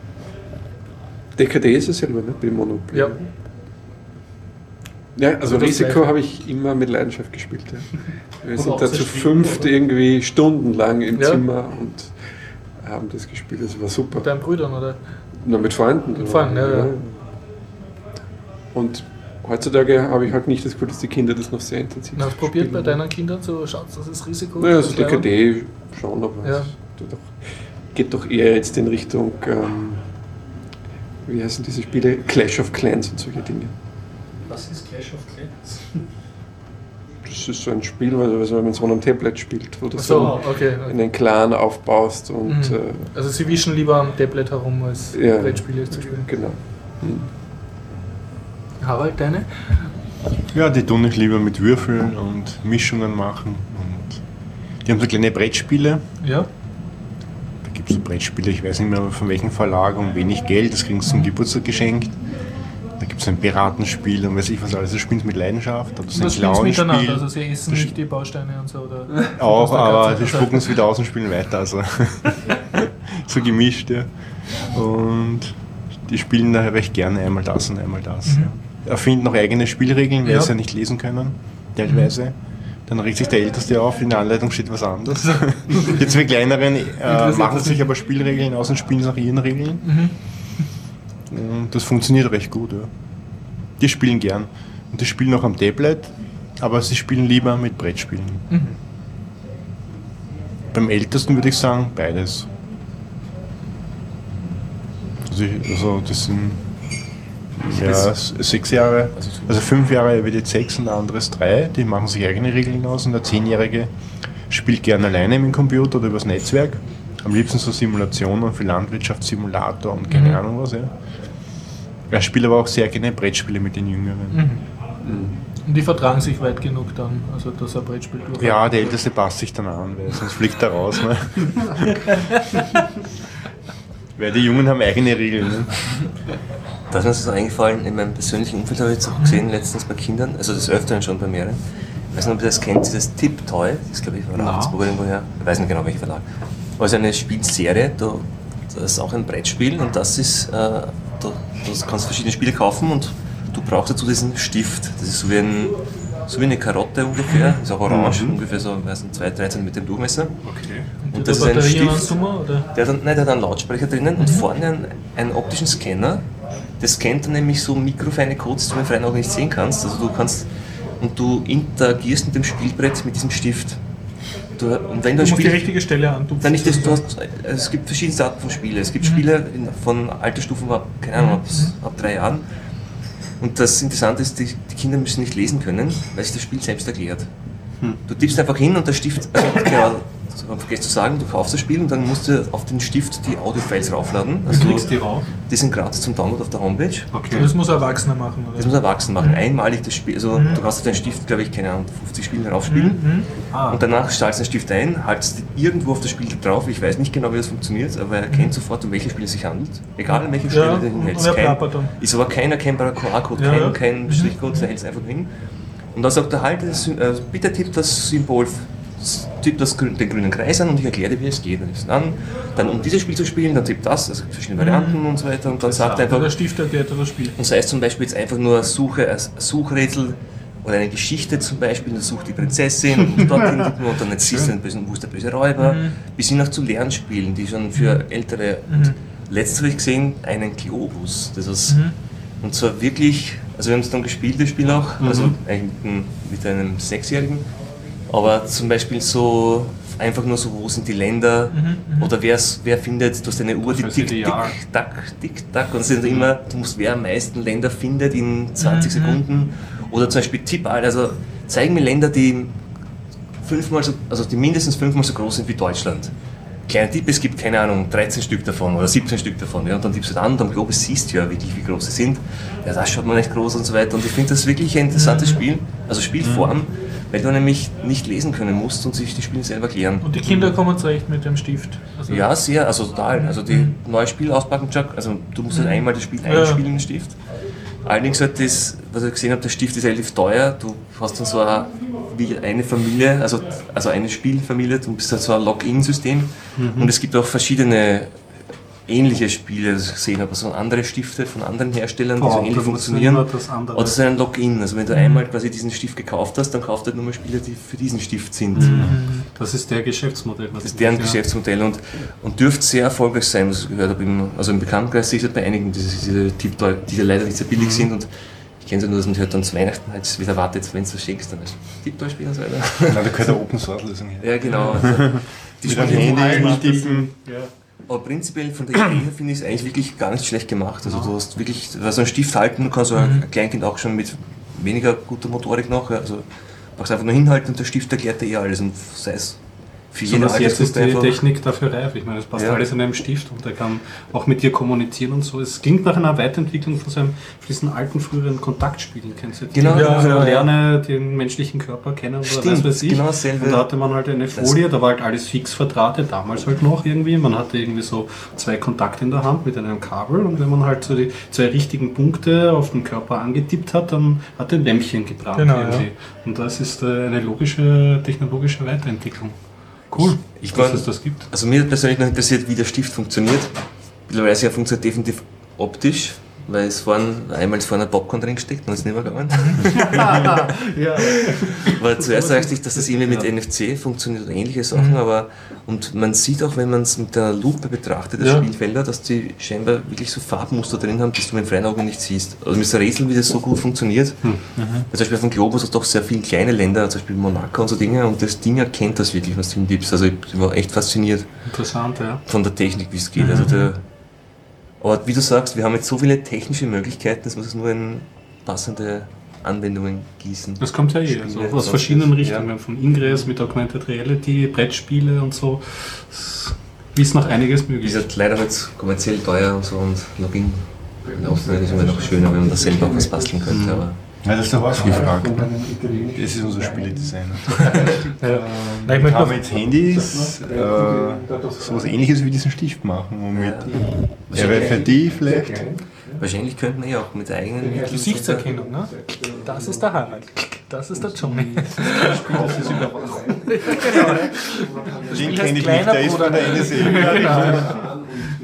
D K D ist es selber, ne? Bei dem Monopoly. Ja. Ja, also Also das Risiko gleiche. habe ich immer mit Leidenschaft gespielt. Ja. Wir Und sind auch da sehr zu schwierig, fünft oder? irgendwie stundenlang im Ja. Zimmer und haben das gespielt. Das war super. Mit deinen Brüdern, oder? Nur mit Freunden. Mit Freunden, ja, ja. Und heutzutage habe ich halt nicht das Gefühl, dass die Kinder das noch sehr intensiv Na, hast du probiert bei spielen. deinen Kindern so, schaut das ist Risiko? Naja, also Das D K Leibwand? D schon, aber Ja. es tut doch, geht doch eher jetzt in Richtung, ähm, wie heißen diese Spiele? Clash of Clans und solche Dinge. Was ist Clash of Clans? Das ist so ein Spiel, was man mit so einem Tablet spielt, wo du Ach so, so okay. okay. einen Clan aufbaust und Mhm. äh, Also sie wischen lieber am Tablet herum, als Ja. Brettspiele zu spielen. genau. Mhm. Harald, deine? Ja, die tun ich lieber mit Würfeln und Mischungen machen. Und die haben so kleine Brettspiele. Ja. Da gibt es so Brettspiele, ich weiß nicht mehr von welchem Verlag, um wenig Geld, das kriegen sie zum Geburtstag geschenkt. Da gibt es ein Piratenspiel und weiß ich was alles, das spielt mit Leidenschaft. Oder so ein Das spielen sie miteinander, Clownspiel. also sie essen nicht die Bausteine und so. Oder Auch, aus der aber Katze. sie spucken es wieder aus und spielen weiter. Also so gemischt, ja. Und die spielen daher recht gerne einmal das und einmal das. Mhm. Ja. Erfinden noch eigene Spielregeln, weil Ja. sie ja nicht lesen können, teilweise. Dann regt sich der Älteste auf, in der Anleitung steht was anderes. Die zwei kleineren äh, machen sich aber Spielregeln aus und spielen nach ihren Regeln. Mhm. Und das funktioniert recht gut. Ja. Die spielen gern. Und die spielen auch am Tablet, aber sie spielen lieber mit Brettspielen. Mhm. Beim Ältesten würde ich sagen, beides. Also, ich, also das sind ja, sechs Jahre, also fünf Jahre wird jetzt sechs und der andere ist drei, die machen sich eigene Regeln aus und der Zehnjährige spielt gerne alleine mit dem Computer oder übers Netzwerk. Am liebsten so Simulationen für Landwirtschaftssimulator und keine mhm. Ahnung was. Ja. Er spielt aber auch sehr gerne Brettspiele mit den Jüngeren. Mhm. Mhm. Und die vertragen sich weit genug dann, also dass er Brettspiel durch. Ja, der Älteste passt sich dann an, weil sonst fliegt er raus. Ne? Weil die Jungen haben eigene Regeln. Ne? Da ist mir so eingefallen, in meinem persönlichen Umfeld habe ich jetzt auch gesehen, letztens bei Kindern, also das Öfteren schon bei mehreren. Ich weiß nicht, ob ihr das kennt, dieses Tip-Toy, das glaube ich von Ravensburg irgendwoher, ich weiß nicht genau welcher Verlag. Also eine Spielserie, da, das ist auch ein Brettspiel und das ist, äh, da, da kannst du verschiedene Spiele kaufen und du brauchst dazu diesen Stift. Das ist so wie, ein, so wie eine Karotte ungefähr, ist auch orange, mhm. ungefähr so zwei bis drei Zentimeter im Durchmesser. Okay. Und, und das ist ein Stift, Summer, oder? Der, hat, nein, der hat einen Lautsprecher drinnen mhm. und vorne einen, einen optischen Scanner. Das scannt dann nämlich so mikrofeine Codes, die du mit freien Augen nicht sehen kannst. Also du kannst und du interagierst mit dem Spielbrett mit diesem Stift. Du, und wenn du, du musst Spiel, die richtige Stelle an. Du dann nicht das, du hast, es gibt verschiedene Arten von Spielen. Es gibt mhm. Spiele in, von Altersstufen ab, keine Ahnung, ab, mhm. ab drei Jahren. Und das Interessante ist, die, die Kinder müssen nicht lesen können, weil sich das Spiel selbst erklärt. Mhm. Du tippst einfach hin und der Stift, also, genau, vergesst zu sagen, du kaufst das Spiel und dann musst du auf den Stift die Audio-Files raufladen. Also du kriegst die rauf? Die sind gratis zum Download auf der Homepage. Okay. Das muss ein Erwachsener machen, oder? Das muss ein Erwachsener machen. Einmalig das Spiel, also mhm. du kannst auf deinen Stift, glaube ich, keine Ahnung, fünfzig Spiele raufspielen. Mhm. Ah. Und danach stellst du den Stift ein, haltst irgendwo auf das Spiel drauf. Ich weiß nicht genau, wie das funktioniert, aber er erkennt sofort, um welche Spiele es sich handelt. Egal an welcher Stelle ja, du hinhältst. Kein, ist aber kein erkennbarer Q R-Code, ja, kein, ja. kein mhm. Strichcode, der hält es einfach hin. Und dann sagt er halt, das, äh, bitte tippt das Symbol, tippt das, den grünen Kreis an und ich erkläre dir, wie es geht. Dann, an, dann um dieses Spiel zu spielen, dann tippt das, also verschiedene Varianten mhm. und so weiter. Und dann sagt er einfach. Der Stift erklärt das Spiel. Und sei es zum Beispiel jetzt einfach nur Suche, ein Suchrätsel oder eine Geschichte zum Beispiel, dann sucht die Prinzessin und dorthin tippen und dann siehst du den bösen, wo ist der böse Räuber, mhm. bis hin auch zu Lernspielen, die schon für ältere. Mhm. Und letztens habe ich gesehen, einen Globus. Das ist, mhm. und zwar wirklich, also wir haben es dann gespielt, das Spiel auch, mhm. also eigentlich mit, mit einem Sechsjährigen. Aber zum Beispiel so einfach nur so, wo sind die Länder mhm, oder wer, wer findet, du hast eine Uhr, die tick, tick, tack, tick, tack und es sind immer, du musst wer am meisten Länder findet in zwanzig mhm. Sekunden oder zum Beispiel Tipp, also zeigen mir Länder, die fünfmal so, also die mindestens fünfmal so groß sind wie Deutschland. Kleiner Tipp, es gibt keine Ahnung, dreizehn Stück davon oder siebzehn Stück davon. Ja, und dann tippst du an und am Globus siehst du ja wirklich, wie groß sie sind. Ja, das schaut man nicht groß und so weiter. Und ich finde das wirklich ein interessantes Spiel, also Spielform, weil du nämlich nicht lesen können musst und sich die Spiele selber erklären. Und die Kinder kommen zurecht mit dem Stift? Also ja, sehr, also total. Also die mhm. neue Spiel auspacken, also du musst halt einmal das Spiel einspielen, den Stift. Allerdings halt das, was ich gesehen habe, der Stift ist relativ teuer. Du hast dann so eine, wie eine Familie, also, also eine Spielfamilie, du bist halt so ein Login-System. Mhm. Und es gibt auch verschiedene ähnliche Spiele, das ich gesehen habe, also andere Stifte von anderen Herstellern, die oh, so ähnlich funktionieren. Oder so ein Login. Also wenn du mhm. einmal quasi diesen Stift gekauft hast, dann kauft halt nur mal Spiele, die für diesen Stift sind. Mhm. Das ist der Geschäftsmodell. Das ist deren ja. Geschäftsmodell und, und dürfte sehr erfolgreich sein, was ich gehört habe. Im, also im Bekanntenkreis sehe ich es bei einigen, diese, diese Tipptoy, die leider nicht sehr billig mhm. sind. Und ich kenne es ja nur, dass man hört dann zu Weihnachten halt wieder wartet, wenn du was schenkst, dann als Tipptoy-Spiel und so weiter. Nein, da gehört eine Open-Source-Lösung her. Ja, genau. Also, die mit einem Handy tippen. Ja. Aber prinzipiell von der Idee her finde ich es eigentlich wirklich gar nicht schlecht gemacht. Also du hast wirklich, also einen Stift halten, du kannst ein Kleinkind auch schon mit weniger guter Motorik noch, also du brauchst einfach nur hinhalten und der Stift erklärt dir eh alles und sei es für so, jede jetzt ist die einfach Technik dafür reif. Ich meine, es passt ja. alles in einem Stift und der kann auch mit dir kommunizieren und so. Es klingt nach einer Weiterentwicklung von, seinem, von diesen alten, früheren Kontaktspielen. Kennst du das? Genau, ja, also ja, lerne den menschlichen Körper kennen Stimmt, oder was weiß ich. Genau dasselbe. Und da hatte man halt eine Folie, da war halt alles fix verdrahtet, damals halt noch irgendwie. Man hatte irgendwie so zwei Kontakte in der Hand mit einem Kabel und wenn man halt so die zwei richtigen Punkte auf den Körper angetippt hat, dann hat ein Lämpchen gebrannt. Genau, irgendwie. Ja. Und das ist eine logische, technologische Weiterentwicklung. Cool, ich, ich dass mein, es das gibt. Also mir persönlich noch interessiert, wie der Stift funktioniert. Mittlerweile ja, funktioniert definitiv optisch, weil es vorhin, einmal ist vorne ein Popcorn drin gesteckt und ist nicht mehr gegangen. ja. Aber zuerst sagte ich, dass das irgendwie mit ja. N F C funktioniert oder ähnliche Sachen, mhm. aber und man sieht auch, wenn man es mit der Lupe betrachtet, die ja. Spielfelder, dass die scheinbar wirklich so Farbmuster drin haben, die du mit freien Augen nicht siehst. Also mit so Rätseln, wie das so gut funktioniert. Mhm. Zum Beispiel auf dem Globus hast du doch sehr viele kleine Länder, zum Beispiel Monaco und so Dinge, und das Ding erkennt das wirklich, was du ihm gibst. Also ich war echt fasziniert. Interessant, ja. Von der Technik, wie es geht. Mhm. Also der Aber wie du sagst, wir haben jetzt so viele technische Möglichkeiten, dass wir es nur in passende Anwendungen gießen. Das kommt ja eh also aus verschiedenen Richtungen, ja. Von Ingress mit Augmented Reality, Brettspiele und so. Das ist noch einiges möglich. Ist halt leider halt kommerziell teuer und so und Login. Offline ist immer noch schöner, wenn man das selber auch was basteln könnte. Mhm. Aber ja, das ist der Horst gefragt. Das ist unser Spieledesigner. Ja. Nein, wir haben jetzt Handys, äh, so was Ähnliches wie diesen Stift machen. Und mit ja. R F I D vielleicht. Wahrscheinlich könnten wir ja auch mit eigenen Mitteln. Gesichtserkennung, ne? Das ist der Harald. Das ist der Johnny. Das ist Überwachung. Den kenne ich nicht, der ist von der N S A.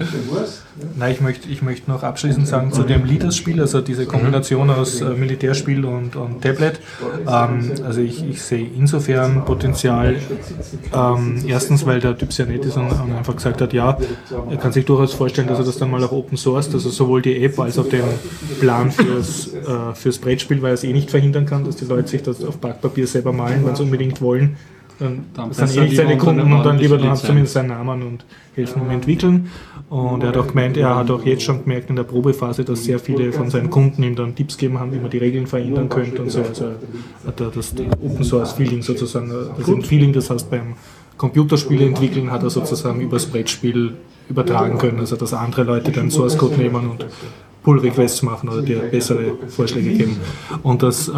Nein, ich möchte, ich möchte noch abschließend sagen zu dem Leaders-Spiel, also diese Kombination aus äh, Militärspiel und, und Tablet. Ähm, also ich, ich sehe insofern Potenzial, ähm, erstens, weil der Typ sehr nett ist und, und einfach gesagt hat, ja, er kann sich durchaus vorstellen, dass er das dann mal auch open sourced, also sowohl die App als auch den Plan fürs, äh, fürs Brettspiel, weil er es eh nicht verhindern kann, dass die Leute sich das auf Backpapier selber malen, wenn sie unbedingt wollen. Dann, dann sind eh nicht seine Kunden und dann lieber, dann hat zumindest seinen Namen und helfen ihm entwickeln. Und er hat auch gemeint, er hat auch jetzt schon gemerkt in der Probephase, dass sehr viele von seinen Kunden ihm dann Tipps gegeben haben, wie man die Regeln verändern könnte und so. Also hat er das Open Source Feeling sozusagen, das ein Feeling, das heißt beim Computerspiele entwickeln, hat er sozusagen übers Brettspiel übertragen können, also dass andere Leute den Source Code nehmen und Pull-Requests machen oder dir bessere Vorschläge geben. Und das, äh,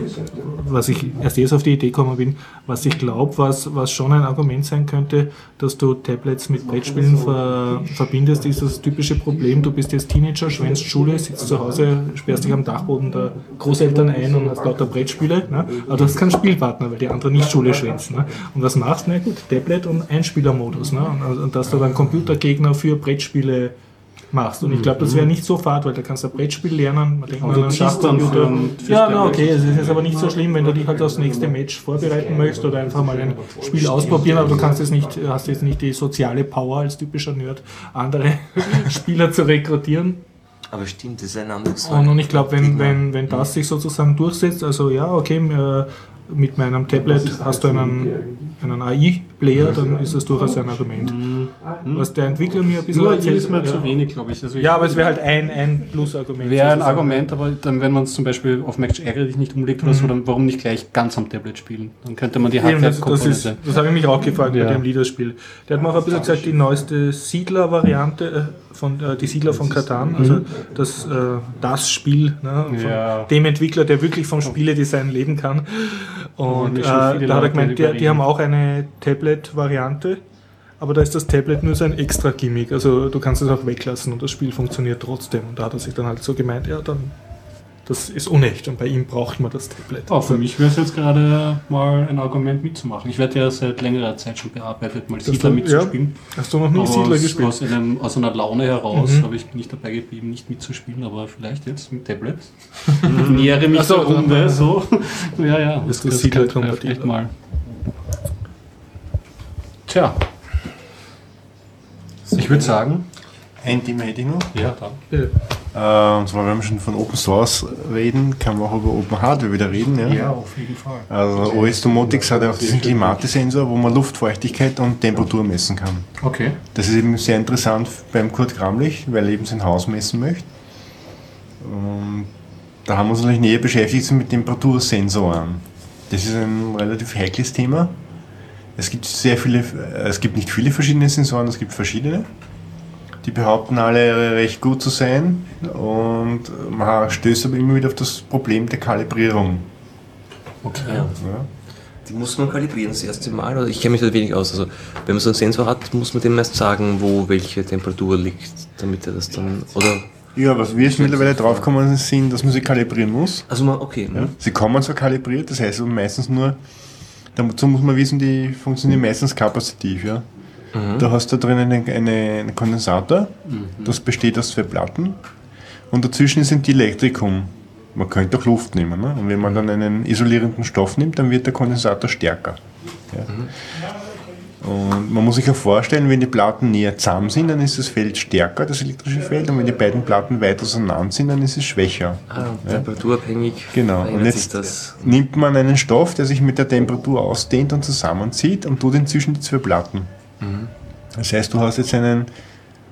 was ich erst jetzt auf die Idee gekommen bin, was ich glaube, was, was schon ein Argument sein könnte, dass du Tablets mit Brettspielen ver, verbindest, ist das typische Problem, du bist jetzt Teenager, schwänzt Schule, sitzt zu Hause, sperrst dich am Dachboden der Großeltern ein und hast lauter Brettspiele, ne? Aber du hast keinen Spielpartner, weil die anderen nicht Schule schwänzen. Ne? Und was machst du? Na gut, Tablet und Einspielermodus. Ne? Und, und dass du dann Computergegner für Brettspiele machst. Und ich glaube, das wäre nicht so fad, weil da kannst du ein Brettspiel lernen, man denkt an einen Schachcomputer. Ja, na okay, es ist jetzt aber nicht so schlimm, wenn du dich halt aufs nächste Match vorbereiten möchtest oder einfach mal ein Spiel ausprobieren, aber du kannst jetzt nicht, hast jetzt nicht die soziale Power als typischer Nerd, andere Spieler zu rekrutieren. Aber stimmt, das ist ein anderes. Und, und ich glaube, wenn, wenn, wenn das sich sozusagen durchsetzt, also ja, okay, äh, mit meinem Tablet hast du einen, einen A I-Player, dann ist das durchaus ein Argument. Mhm. Was der Entwickler mir ein bisschen Nur erzählt, ist mir ja. zu wenig, glaube ich. Also ich ja, aber es wäre halt ein, ein Plus-Argument. Wäre ein sozusagen. Argument, aber dann, wenn man es zum Beispiel auf Mac Ärger dich nicht umlegt oder Mhm. so, dann warum nicht gleich ganz am Tablet spielen? Dann könnte man die Eben, das, das, Hardware-Komponente. ist- das habe ich mich auch gefragt Ja. bei dem Leaderspiel. Der hat mir auch ein bisschen gesagt, die neueste Siedler-Variante äh, von äh, die Siedler von Catan, also das, äh, das Spiel ne, von Ja. dem Entwickler, der wirklich vom Spieledesign leben kann. Und äh, schon da viele hat er Leute gemeint, die, die überreden. haben auch eine Tablet-Variante, aber da ist das Tablet nur so ein extra Gimmick. Also du kannst es auch weglassen und das Spiel funktioniert trotzdem. Und da hat er sich dann halt so gemeint, ja, dann das ist unecht und bei ihm braucht man das Tablet. Oh, für mich wäre es jetzt gerade mal ein Argument mitzumachen. Ich werde ja seit längerer Zeit schon bearbeitet, mal Siedler du- mitzuspielen. Ja. Hast du noch nie Aber Siedler aus, gespielt? Aus, einem, aus einer Laune heraus Mhm. habe ich bin ich dabei geblieben, nicht mitzuspielen, aber vielleicht jetzt mit Tablet. Nähere mich Ach so, der Runde, so. Ja, ja. Ist das könnte Siedler-kompatibel? vielleicht mal. Tja. Ich würde sagen, Ein Thema hätte ich noch. ja, dann. Äh, und zwar, wenn wir schon von Open Source reden, kann man auch über Open Hardware wieder reden. Ja? auf jeden Fall. Also O S Domotics hat auch diesen Klimatesensor, wo man Luftfeuchtigkeit und Temperatur messen kann. Okay. Das ist eben sehr interessant beim Kurt Gramlich, weil er eben sein Haus messen möchte. Und da haben wir uns natürlich näher beschäftigt mit Temperatursensoren. Das ist ein relativ heikles Thema. Es gibt sehr viele, äh, es gibt nicht viele verschiedene Sensoren, es gibt verschiedene. Die behaupten alle recht gut zu sein und man stößt aber immer wieder auf das Problem der Kalibrierung. Okay. Ja. Ja. Die muss man kalibrieren das erste Mal, oder ich kenne mich da wenig aus. Also, wenn man so einen Sensor hat, muss man dem erst sagen, wo welche Temperatur liegt, damit er das dann. Oder. Ja, was wir jetzt mittlerweile draufgekommen sind, dass man sie kalibrieren muss. Also, man, okay. Ja. Ja. Sie kommen zwar kalibriert, das heißt aber meistens nur, dazu muss man wissen, die funktionieren meistens kapazitiv. Ja. Mhm. Da hast du drinnen einen, einen Kondensator, das besteht aus zwei Platten und dazwischen ist ein Dielektrikum. Man könnte auch Luft nehmen. Ne? Und wenn man dann einen isolierenden Stoff nimmt, dann wird der Kondensator stärker. Ja. Und man muss sich auch vorstellen, wenn die Platten näher zusammen sind, dann ist das Feld stärker, das elektrische Feld, und wenn die beiden Platten weit auseinander sind, dann ist es schwächer. Ah, temperaturabhängig. Genau. Und verändert sich jetzt das. nimmt man einen Stoff, der sich mit der Temperatur ausdehnt und zusammenzieht und tut ihn zwischen die zwei Platten. Das heißt, du hast jetzt einen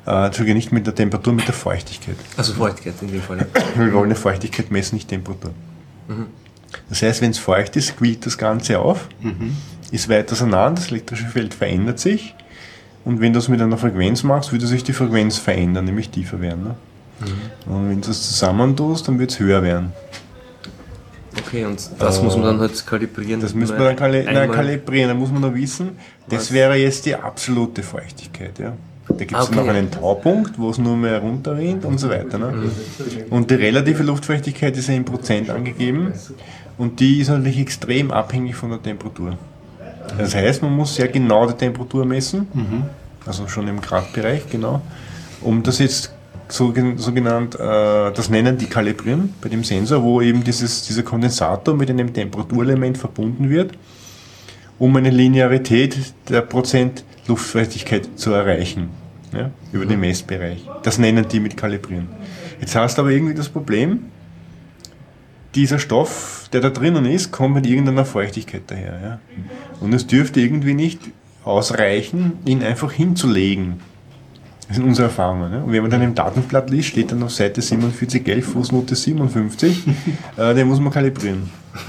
Äh, Entschuldige, nicht mit der Temperatur, mit der Feuchtigkeit. Also Feuchtigkeit in dem Fall. Ja. Wir wollen eine Feuchtigkeit messen, nicht Temperatur. Mhm. Das heißt, wenn es feucht ist, quillt das Ganze auf, mhm. ist weit auseinander, das elektrische Feld verändert sich. Und wenn du das mit einer Frequenz machst, würde sich die Frequenz verändern, nämlich tiefer werden. Ne? Mhm. Und wenn du das zusammentust, dann wird es höher werden. Okay, und das äh, muss man dann halt kalibrieren. Das muss man dann kali nein, kalibrieren, da muss man noch wissen, das was? wäre jetzt die absolute Feuchtigkeit. Ja? Da gibt es okay. noch einen Taupunkt, wo es nur mehr runterrinnt und so weiter. Ne? Mhm. Und die relative Luftfeuchtigkeit ist ja in Prozent angegeben und die ist natürlich extrem abhängig von der Temperatur. Das heißt, man muss sehr genau die Temperatur messen, mhm. also schon im Gradbereich, genau, um das jetzt so, so genannt, äh, das nennen die kalibrieren bei dem Sensor, wo eben dieses, dieser Kondensator mit einem Temperaturelement verbunden wird, um eine Linearität der Prozent Luftfeuchtigkeit zu erreichen, ja, über mhm. den Messbereich. Das nennen die mit kalibrieren. Jetzt hast du aber irgendwie das Problem, dieser Stoff, der da drinnen ist, kommt mit irgendeiner Feuchtigkeit daher. Ja. Und es dürfte irgendwie nicht ausreichen, ihn einfach hinzulegen. Das sind unsere Erfahrungen. Ja. Und wenn man dann im Datenblatt liest, steht dann auf Seite siebenundvierzig elf, Fußnote siebenundfünfzig, äh, den muss man kalibrieren.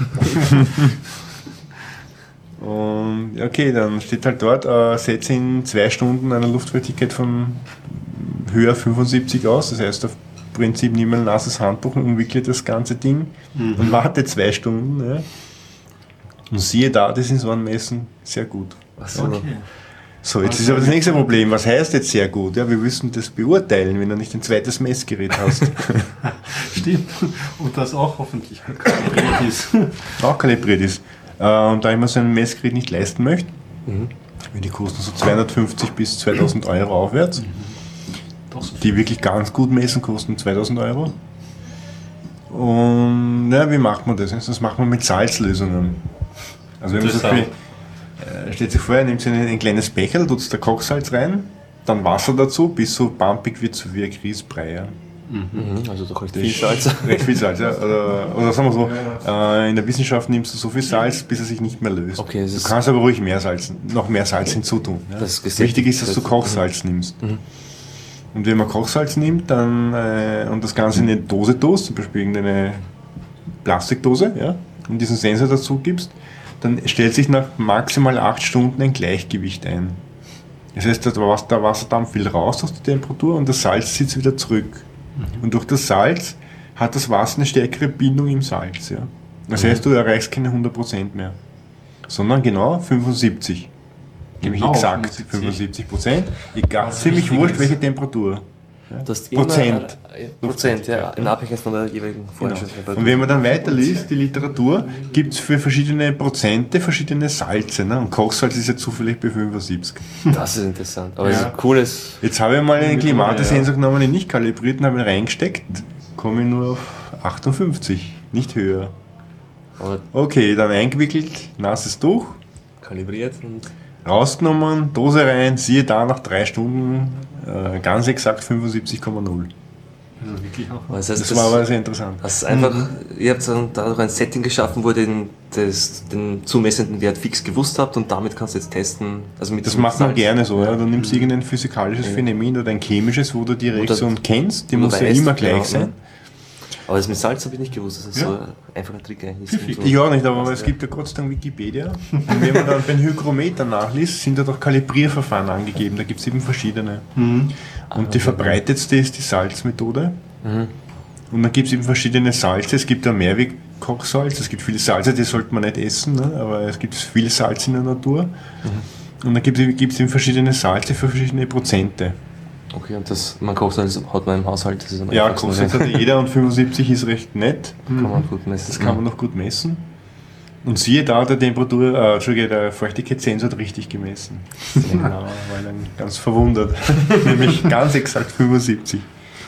Und okay, dann steht halt dort, äh, setze in zwei Stunden eine Luftfeuchtigkeit von höher fünfundsiebzig aus, das heißt, auf Prinzip nimm ein nasses Handtuch und umwickle das ganze Ding mhm. und warte zwei Stunden. Ja. Und siehe da, das ist so ein Messen sehr gut. So. Okay. So, jetzt ist aber das nächste Problem. Was heißt jetzt sehr gut? Ja, wir müssen das beurteilen, wenn du nicht ein zweites Messgerät hast. Stimmt. Und das auch hoffentlich kalibriert ist. Auch kalibriert ist. Und da ich mir so ein Messgerät nicht leisten möchte, mhm. die kosten so zweihundertfünfzig bis zweitausend Euro aufwärts. Mhm. Die wirklich ganz gut messen, kosten zweitausend Euro. Und ja, wie macht man das? Das macht man mit Salzlösungen. Also wenn man so viel, äh, stellt sich vor, ihr nehmt ein, ein kleines Becherl, tut da Kochsalz rein, dann Wasser dazu, bis so pumpig wird, so wie ein Grießbrei. Ja. Mhm, also doch recht viel Salz. Recht viel Salz, ja. Oder, oder sagen wir so, äh, in der Wissenschaft nimmst du so viel Salz, bis er sich nicht mehr löst. Okay, du kannst aber ruhig mehr Salz, noch mehr Salz hinzutun. Ja. Das ist Wichtig ist, dass du Kochsalz mhm. nimmst. Mhm. Und wenn man Kochsalz nimmt dann, äh, und das Ganze in eine Dose tust, zum Beispiel irgendeine Plastikdose, ja, und diesen Sensor dazu gibst, dann stellt sich nach maximal acht Stunden ein Gleichgewicht ein. Das heißt, der Wasserdampf will raus aus der Temperatur und das Salz sitzt wieder zurück. Mhm. Und durch das Salz hat das Wasser eine stärkere Bindung im Salz. Ja. Das mhm. heißt, du erreichst keine hundert Prozent mehr, sondern genau fünfundsiebzig. Nämlich genau, exakt fünfundsiebzig Prozent, egal, ziemlich wurscht, welche Temperatur. Ja? Das Prozent. Immer, Prozent, ja, in Abhängigkeit von der jeweiligen Forschungstemperatur. Genau. Und wenn man dann weiterliest, die Literatur, gibt es für verschiedene Prozente verschiedene Salze. Ne? Und Kochsalz ist ja zufällig bei fünfundsiebzig. Das ist interessant, aber ja. ist ein cooles... Jetzt habe ich mal einen Klimatesensor genommen, den nicht kalibriert und habe ihn reingesteckt, komme ich nur auf achtundfünfzig, nicht höher. Aber okay, dann eingewickelt, nasses Tuch. Kalibriert und... rausgenommen, Dose rein, siehe da, nach drei Stunden äh, ganz exakt fünfundsiebzig Komma null. Also wirklich auch. Das, heißt, das, das war aber sehr interessant. Das ist einfach, mhm. Ihr habt dadurch ein Setting geschaffen, wo ihr den, das, den zumessenden Wert fix gewusst habt und damit kannst du jetzt testen. Also mit das macht man gerne so. Ja. Du nimmst mhm. irgendein physikalisches ja. Phänomen oder ein chemisches, wo du die Reaktion oder, kennst, die muss ja immer gleich genau, sein. Ne? Aber das mit Salz habe ich nicht gewusst, das ist ja. so einfach ein Trick eigentlich. So ich auch nicht, aber es gibt ja Gott sei Dank Wikipedia. Und wenn man dann beim Hygrometer nachliest, sind da doch Kalibrierverfahren angegeben, da gibt es eben verschiedene. Mhm. Und die verbreitetste ist die Salzmethode. Mhm. Und dann gibt es eben verschiedene Salze, es gibt ja Mehrwegkochsalz, es gibt viele Salze, die sollte man nicht essen, ne? Aber es gibt viel Salz in der Natur. Mhm. Und dann gibt es eben verschiedene Salze für verschiedene Prozente. Okay, und das, man Kochsalz hat man im Haushalt, das ist am ja, Kochsalz hat jeder und fünfundsiebzig ist recht nett. Kann man gut messen. Das kann man noch gut messen. Und siehe da, der Temperatur, äh, Entschuldige, der Feuchtigkeitssensor hat richtig gemessen. Genau, war dann ganz verwundert. Nämlich ganz exakt fünfundsiebzig.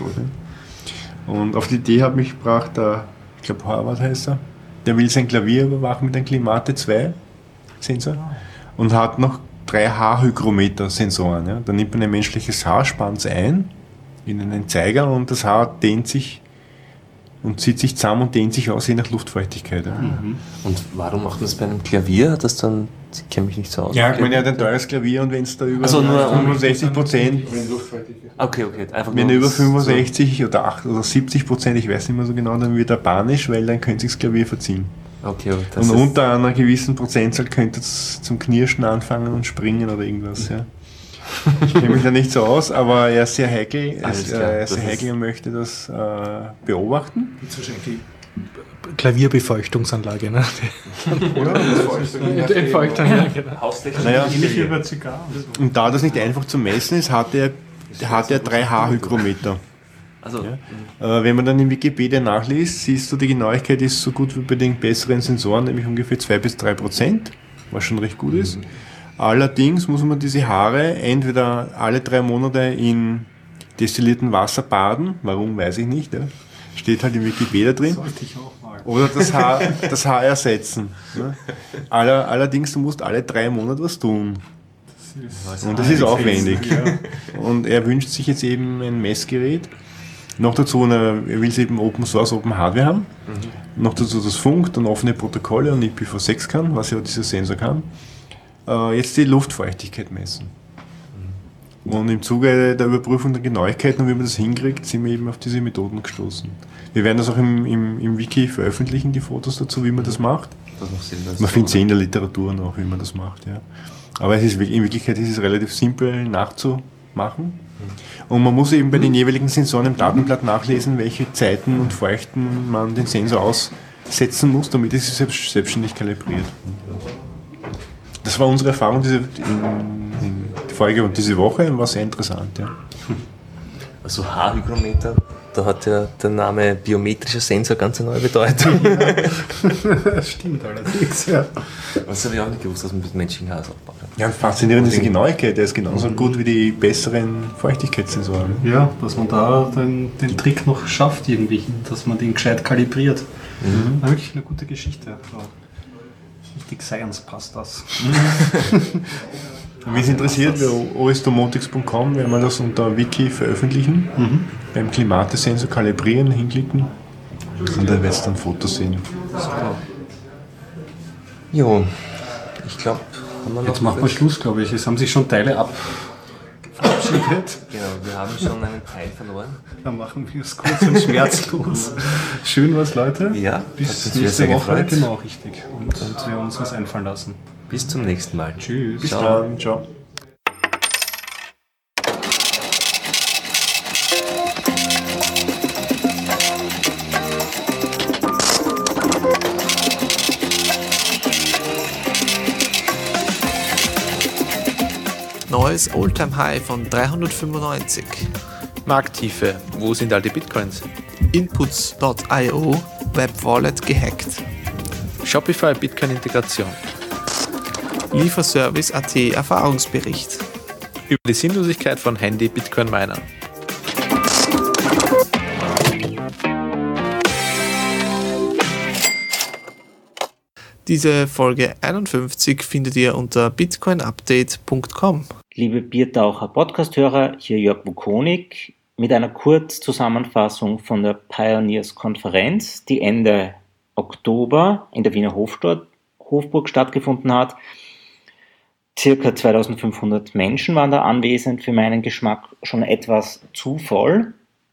Und auf die Idee hat mich gebracht, der, ich glaube Horvath heißt er, der will sein Klavier überwachen mit einem Klimate zwei Sensor und hat noch drei Haarhygrometer-Sensoren. Ja. Da nimmt man ein menschliches Haar, spannt es ein in einen Zeiger und das Haar dehnt sich und zieht sich zusammen und dehnt sich aus, je nach Luftfeuchtigkeit. Ja. Mhm. Und warum macht man das bei einem Klavier? Hat das dann, ich kenne mich nicht so aus. Ja, ich meine, er hat ein teures Klavier und wenn es da über also nur fünfundsechzig Prozent, okay, okay, einfach wenn nur er über so. fünfundsechzig oder acht oder siebzig Prozent, ich weiß nicht mehr so genau, dann wird er panisch, weil dann könnte sich das Klavier verziehen. Okay, das und ist unter einer gewissen Prozentzahl könnte es zum Knirschen anfangen und springen oder irgendwas. Ja. Ich kenne mich da nicht so aus, aber er ist sehr heikel, er ist, klar, er ist das sehr heikel und möchte das äh, beobachten. Das ist wahrscheinlich die Klavierbefeuchtungsanlage, ne? Oder? Entfeuchtung, ja, genau. Haustechnik. Naja, Ähnlich wie bei Zigarren. und da das nicht einfach zu messen ist, hat er, hat er drei Haarhygrometer. Also, Ja. Äh, wenn man dann in Wikipedia nachliest, siehst du, die Genauigkeit ist so gut wie bei den besseren Sensoren, nämlich ungefähr zwei bis drei Prozent, was schon recht gut ist. Allerdings muss man diese Haare entweder alle drei Monate in destilliertem Wasser baden, warum weiß ich nicht, ja. Steht halt in Wikipedia drin. Sollte ich auch mal. Oder das Haar, das Haar ersetzen. Ne? Aller, allerdings, du musst alle drei Monate was tun. Und das ist aufwendig. Und er wünscht sich jetzt eben ein Messgerät. Noch dazu, er will es eben Open Source, Open Hardware haben. Mhm. Noch dazu das Funk, dann offene Protokolle und I P v sechs kann, was ja dieser Sensor kann. Äh, jetzt die Luftfeuchtigkeit messen. Mhm. Und im Zuge der Überprüfung der Genauigkeit und wie man das hinkriegt, sind wir eben auf diese Methoden gestoßen. Wir werden das auch im, im, im Wiki veröffentlichen, die Fotos dazu, wie man das macht. das macht Sinn, das Man findet es in der Literatur noch, wie man das macht. Ja. Aber es ist, in Wirklichkeit ist es relativ simpel nachzumachen. Und man muss eben bei den jeweiligen Sensoren im Datenblatt nachlesen, welche Zeiten und Feuchten man den Sensor aussetzen muss, damit es sich selbst, selbstständig kalibriert. Das war unsere Erfahrung diese, in, in die Folge und diese Woche und war sehr interessant. Ja. Also Haarhygrometer, da hat ja der Name biometrischer Sensor ganz eine neue Bedeutung. Das stimmt allerdings, ja. Das habe ich auch nicht gewusst, dass man mit menschlichen Haar aufbaut. Ja, und faszinierend ist die Genauigkeit, der ist genauso gut wie die besseren Feuchtigkeitssensoren. Ja, dass man da den, den Trick noch schafft irgendwie, dass man den gescheit kalibriert. Mhm. War wirklich eine gute Geschichte. Richtig Science passt das. Wenn es interessiert, o s domotics punkt com werden wir das unter Wiki veröffentlichen, mhm. beim Klimatesensor kalibrieren, hinklicken und dann wird es dann Fotos sehen. Jo, ich glaube, jetzt machen wir Schluss, glaube ich. Es haben sich schon Teile ab verabschiedet. Genau, wir haben schon einen Teil verloren. Dann machen wir es kurz und schmerzlos. Schön was, Leute. Ja, bis nächste Woche. Genau, richtig. Und, und wir uns was einfallen lassen. Bis zum nächsten Mal. Tschüss. Bis dann. Ciao. Neues Alltime High von dreihundertfünfundneunzig. Markttiefe. Wo sind all die Bitcoins? Inputs Punkt i o. Web Wallet gehackt. Shopify Bitcoin Integration. Lieferservice Punkt at Erfahrungsbericht. Über die Sinnlosigkeit von Handy Bitcoin Minern. Diese Folge einundfünfzig findet ihr unter bitcoin update punkt com. Liebe Biertaucher-Podcast-Hörer, hier Jörg Wukonik mit einer Kurzzusammenfassung von der Pioneers-Konferenz, die Ende Oktober in der Wiener Hofstadt, Hofburg stattgefunden hat. Circa zweitausendfünfhundert Menschen waren da anwesend, für meinen Geschmack schon etwas zu voll.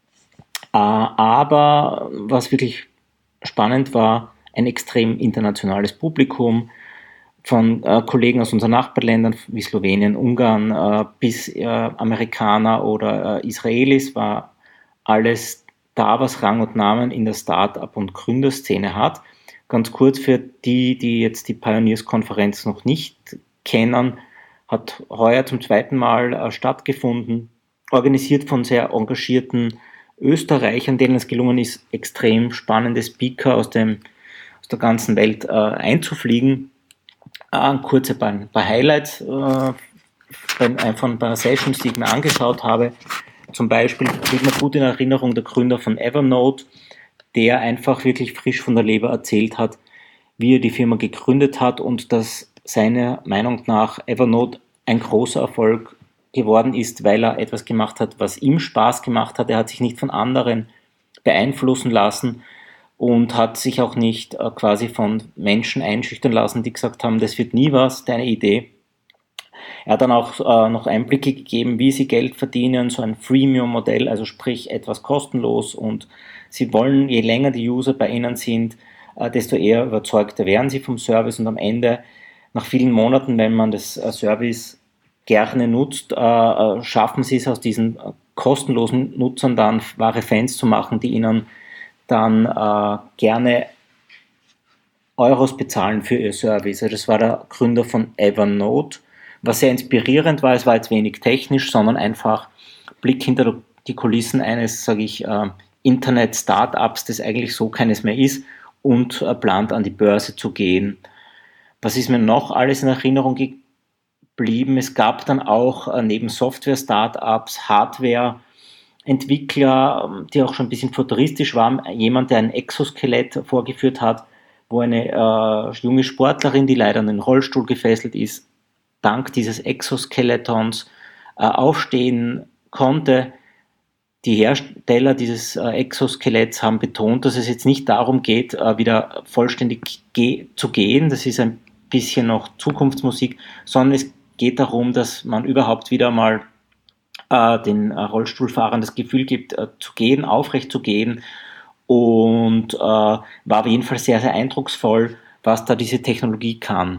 Aber was wirklich spannend war, ein extrem internationales Publikum, von äh, Kollegen aus unseren Nachbarländern wie Slowenien, Ungarn äh, bis äh, Amerikaner oder äh, Israelis, war alles da, was Rang und Namen in der Start-up- und Gründerszene hat. Ganz kurz für die, die jetzt die Pioneers-Konferenz noch nicht kennen, hat heuer zum zweiten Mal äh, stattgefunden, organisiert von sehr engagierten Österreichern, denen es gelungen ist, extrem spannende Speaker aus dem aus der ganzen Welt äh, einzufliegen. Äh, kurze paar, paar Highlights äh, bei, von bei Sessions, die ich mir angeschaut habe. Zum Beispiel kriegt man gut in Erinnerung der Gründer von Evernote, der einfach wirklich frisch von der Leber erzählt hat, wie er die Firma gegründet hat und dass seiner Meinung nach Evernote ein großer Erfolg geworden ist, weil er etwas gemacht hat, was ihm Spaß gemacht hat. Er hat sich nicht von anderen beeinflussen lassen und hat sich auch nicht äh, quasi von Menschen einschüchtern lassen, die gesagt haben, das wird nie was, deine Idee. Er hat dann auch äh, noch Einblicke gegeben, wie sie Geld verdienen, so ein Freemium-Modell, also sprich etwas kostenlos, und sie wollen, je länger die User bei ihnen sind, äh, desto eher überzeugter werden sie vom Service, und am Ende, nach vielen Monaten, wenn man das äh, Service gerne nutzt, äh, schaffen sie es aus diesen äh, kostenlosen Nutzern dann wahre Fans zu machen, die ihnen dann äh, gerne Euros bezahlen für ihr Service. Also das war der Gründer von Evernote, was sehr inspirierend war. Es war jetzt wenig technisch, sondern einfach Blick hinter die Kulissen eines, sage ich, äh, Internet-Startups, das eigentlich so keines mehr ist, und äh, plant an die Börse zu gehen. Was ist mir noch alles in Erinnerung geblieben? Es gab dann auch äh, neben Software-Startups, Hardware, Entwickler, die auch schon ein bisschen futuristisch waren, jemand, der ein Exoskelett vorgeführt hat, wo eine äh, junge Sportlerin, die leider an den Rollstuhl gefesselt ist, dank dieses Exoskeletons äh, aufstehen konnte. Die Hersteller dieses äh, Exoskeletts haben betont, dass es jetzt nicht darum geht, äh, wieder vollständig ge- zu gehen, das ist ein bisschen noch Zukunftsmusik, sondern es geht darum, dass man überhaupt wieder mal den Rollstuhlfahrern das Gefühl gibt, zu gehen, aufrecht zu gehen, und äh, war auf jeden Fall sehr, sehr eindrucksvoll, was da diese Technologie kann.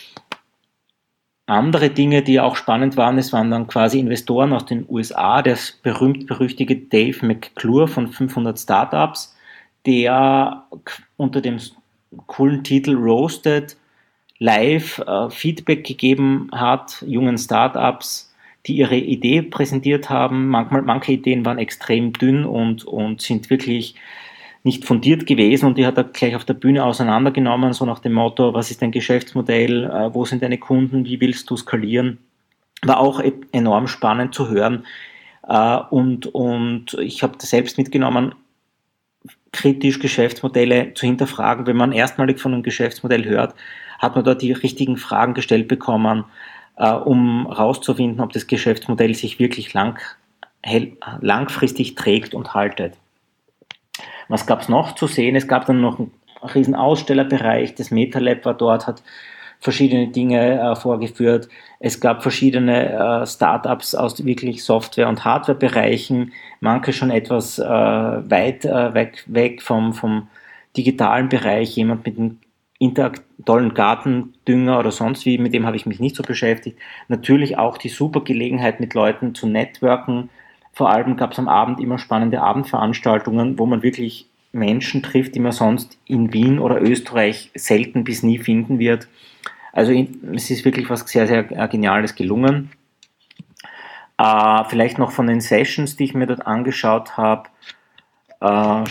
Andere Dinge, die auch spannend waren, es waren dann quasi Investoren aus den U S A, der berühmt-berüchtigte Dave McClure von fünfhundert Startups, der unter dem coolen Titel Roasted live äh, Feedback gegeben hat, jungen Startups, die ihre Idee präsentiert haben. Manchmal, manche Ideen waren extrem dünn und, und sind wirklich nicht fundiert gewesen, und die hat er gleich auf der Bühne auseinandergenommen, so nach dem Motto, was ist dein Geschäftsmodell, äh, wo sind deine Kunden, wie willst du skalieren. War auch e- enorm spannend zu hören, äh, und, und ich habe das selbst mitgenommen, kritisch Geschäftsmodelle zu hinterfragen. Wenn man erstmalig von einem Geschäftsmodell hört, hat man dort die richtigen Fragen gestellt bekommen, um herauszufinden, ob das Geschäftsmodell sich wirklich lang, langfristig trägt und haltet. Was gab es noch zu sehen? Es gab dann noch einen riesen Ausstellerbereich, das MetaLab war dort, hat verschiedene Dinge äh, vorgeführt. Es gab verschiedene äh, Startups aus wirklich Software- und Hardwarebereichen, manche schon etwas äh, weit äh, weg, weg vom, vom digitalen Bereich, jemand mit einem Interakt- tollen Gartendünger oder sonst wie, mit dem habe ich mich nicht so beschäftigt. Natürlich auch die super Gelegenheit, mit Leuten zu networken. Vor allem gab es am Abend immer spannende Abendveranstaltungen, wo man wirklich Menschen trifft, die man sonst in Wien oder Österreich selten bis nie finden wird. Also es ist wirklich was sehr, sehr Geniales gelungen. Äh, vielleicht noch von den Sessions, die ich mir dort angeschaut habe, äh,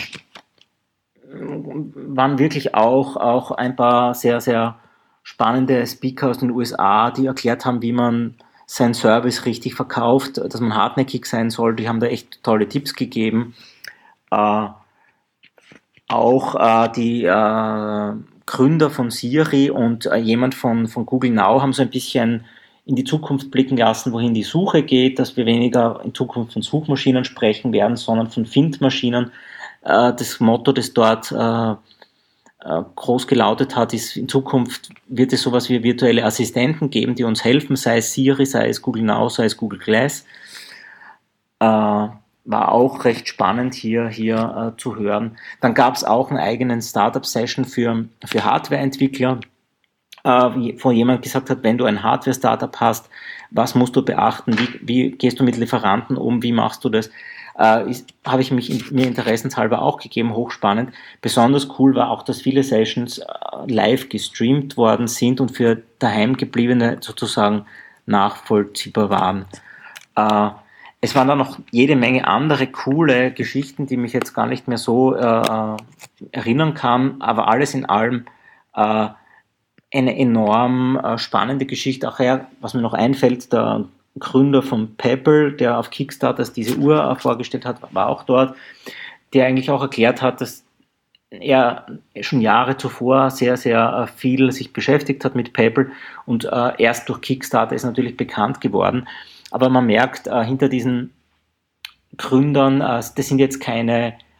waren wirklich auch, auch ein paar sehr, sehr spannende Speaker aus den U S A, die erklärt haben, wie man seinen Service richtig verkauft, dass man hartnäckig sein soll. Die haben da echt tolle Tipps gegeben. Äh, auch äh, die äh, Gründer von Siri und äh, jemand von, von Google Now haben so ein bisschen in die Zukunft blicken lassen, wohin die Suche geht, dass wir weniger in Zukunft von Suchmaschinen sprechen werden, sondern von Findmaschinen. Das Motto, das dort äh, groß gelautet hat, ist, in Zukunft wird es sowas wie virtuelle Assistenten geben, die uns helfen, sei es Siri, sei es Google Now, sei es Google Glass. Äh, war auch recht spannend hier, hier äh, zu hören. Dann gab es auch einen eigenen Startup-Session für, für Hardware-Entwickler, äh, wo jemand gesagt hat, wenn du ein Hardware-Startup hast, was musst du beachten, wie, wie gehst du mit Lieferanten um, wie machst du das? Äh, habe ich mich in, mir interessenshalber auch gegeben, hochspannend. Besonders cool war auch, dass viele Sessions äh, live gestreamt worden sind und für daheimgebliebene sozusagen nachvollziehbar waren. Äh, es waren dann noch jede Menge andere coole Geschichten, die mich jetzt gar nicht mehr so äh, erinnern kann, aber alles in allem äh, eine enorm äh, spannende Geschichte. Auch her, was mir noch einfällt, der Gründer von Pebble, der auf Kickstarter diese Uhr vorgestellt hat, war auch dort, der eigentlich auch erklärt hat, dass er schon Jahre zuvor sehr, sehr viel sich beschäftigt hat mit Pebble und äh, erst durch Kickstarter ist natürlich bekannt geworden. Aber man merkt, äh, hinter diesen Gründern, äh, das sind jetzt keine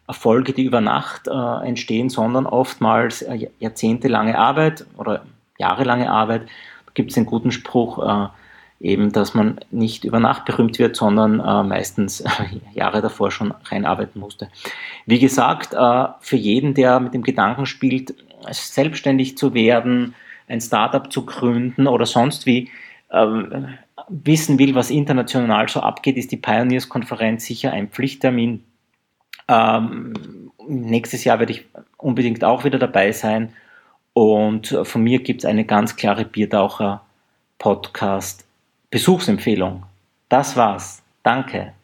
Erfolge, die über Nacht äh, entstehen, sondern oftmals äh, jahrzehntelange Arbeit oder jahrelange Arbeit. Da gibt es einen guten Spruch, äh, eben, dass man nicht über Nacht berühmt wird, sondern äh, meistens äh, Jahre davor schon reinarbeiten musste. Wie gesagt, äh, für jeden, der mit dem Gedanken spielt, selbstständig zu werden, ein Startup zu gründen oder sonst wie äh, wissen will, was international so abgeht, ist die Pioneers-Konferenz sicher ein Pflichttermin. Ähm, nächstes Jahr werde ich unbedingt auch wieder dabei sein und von mir gibt es eine ganz klare Biertaucher-Podcast-Besuchsempfehlung. Das war's. Danke.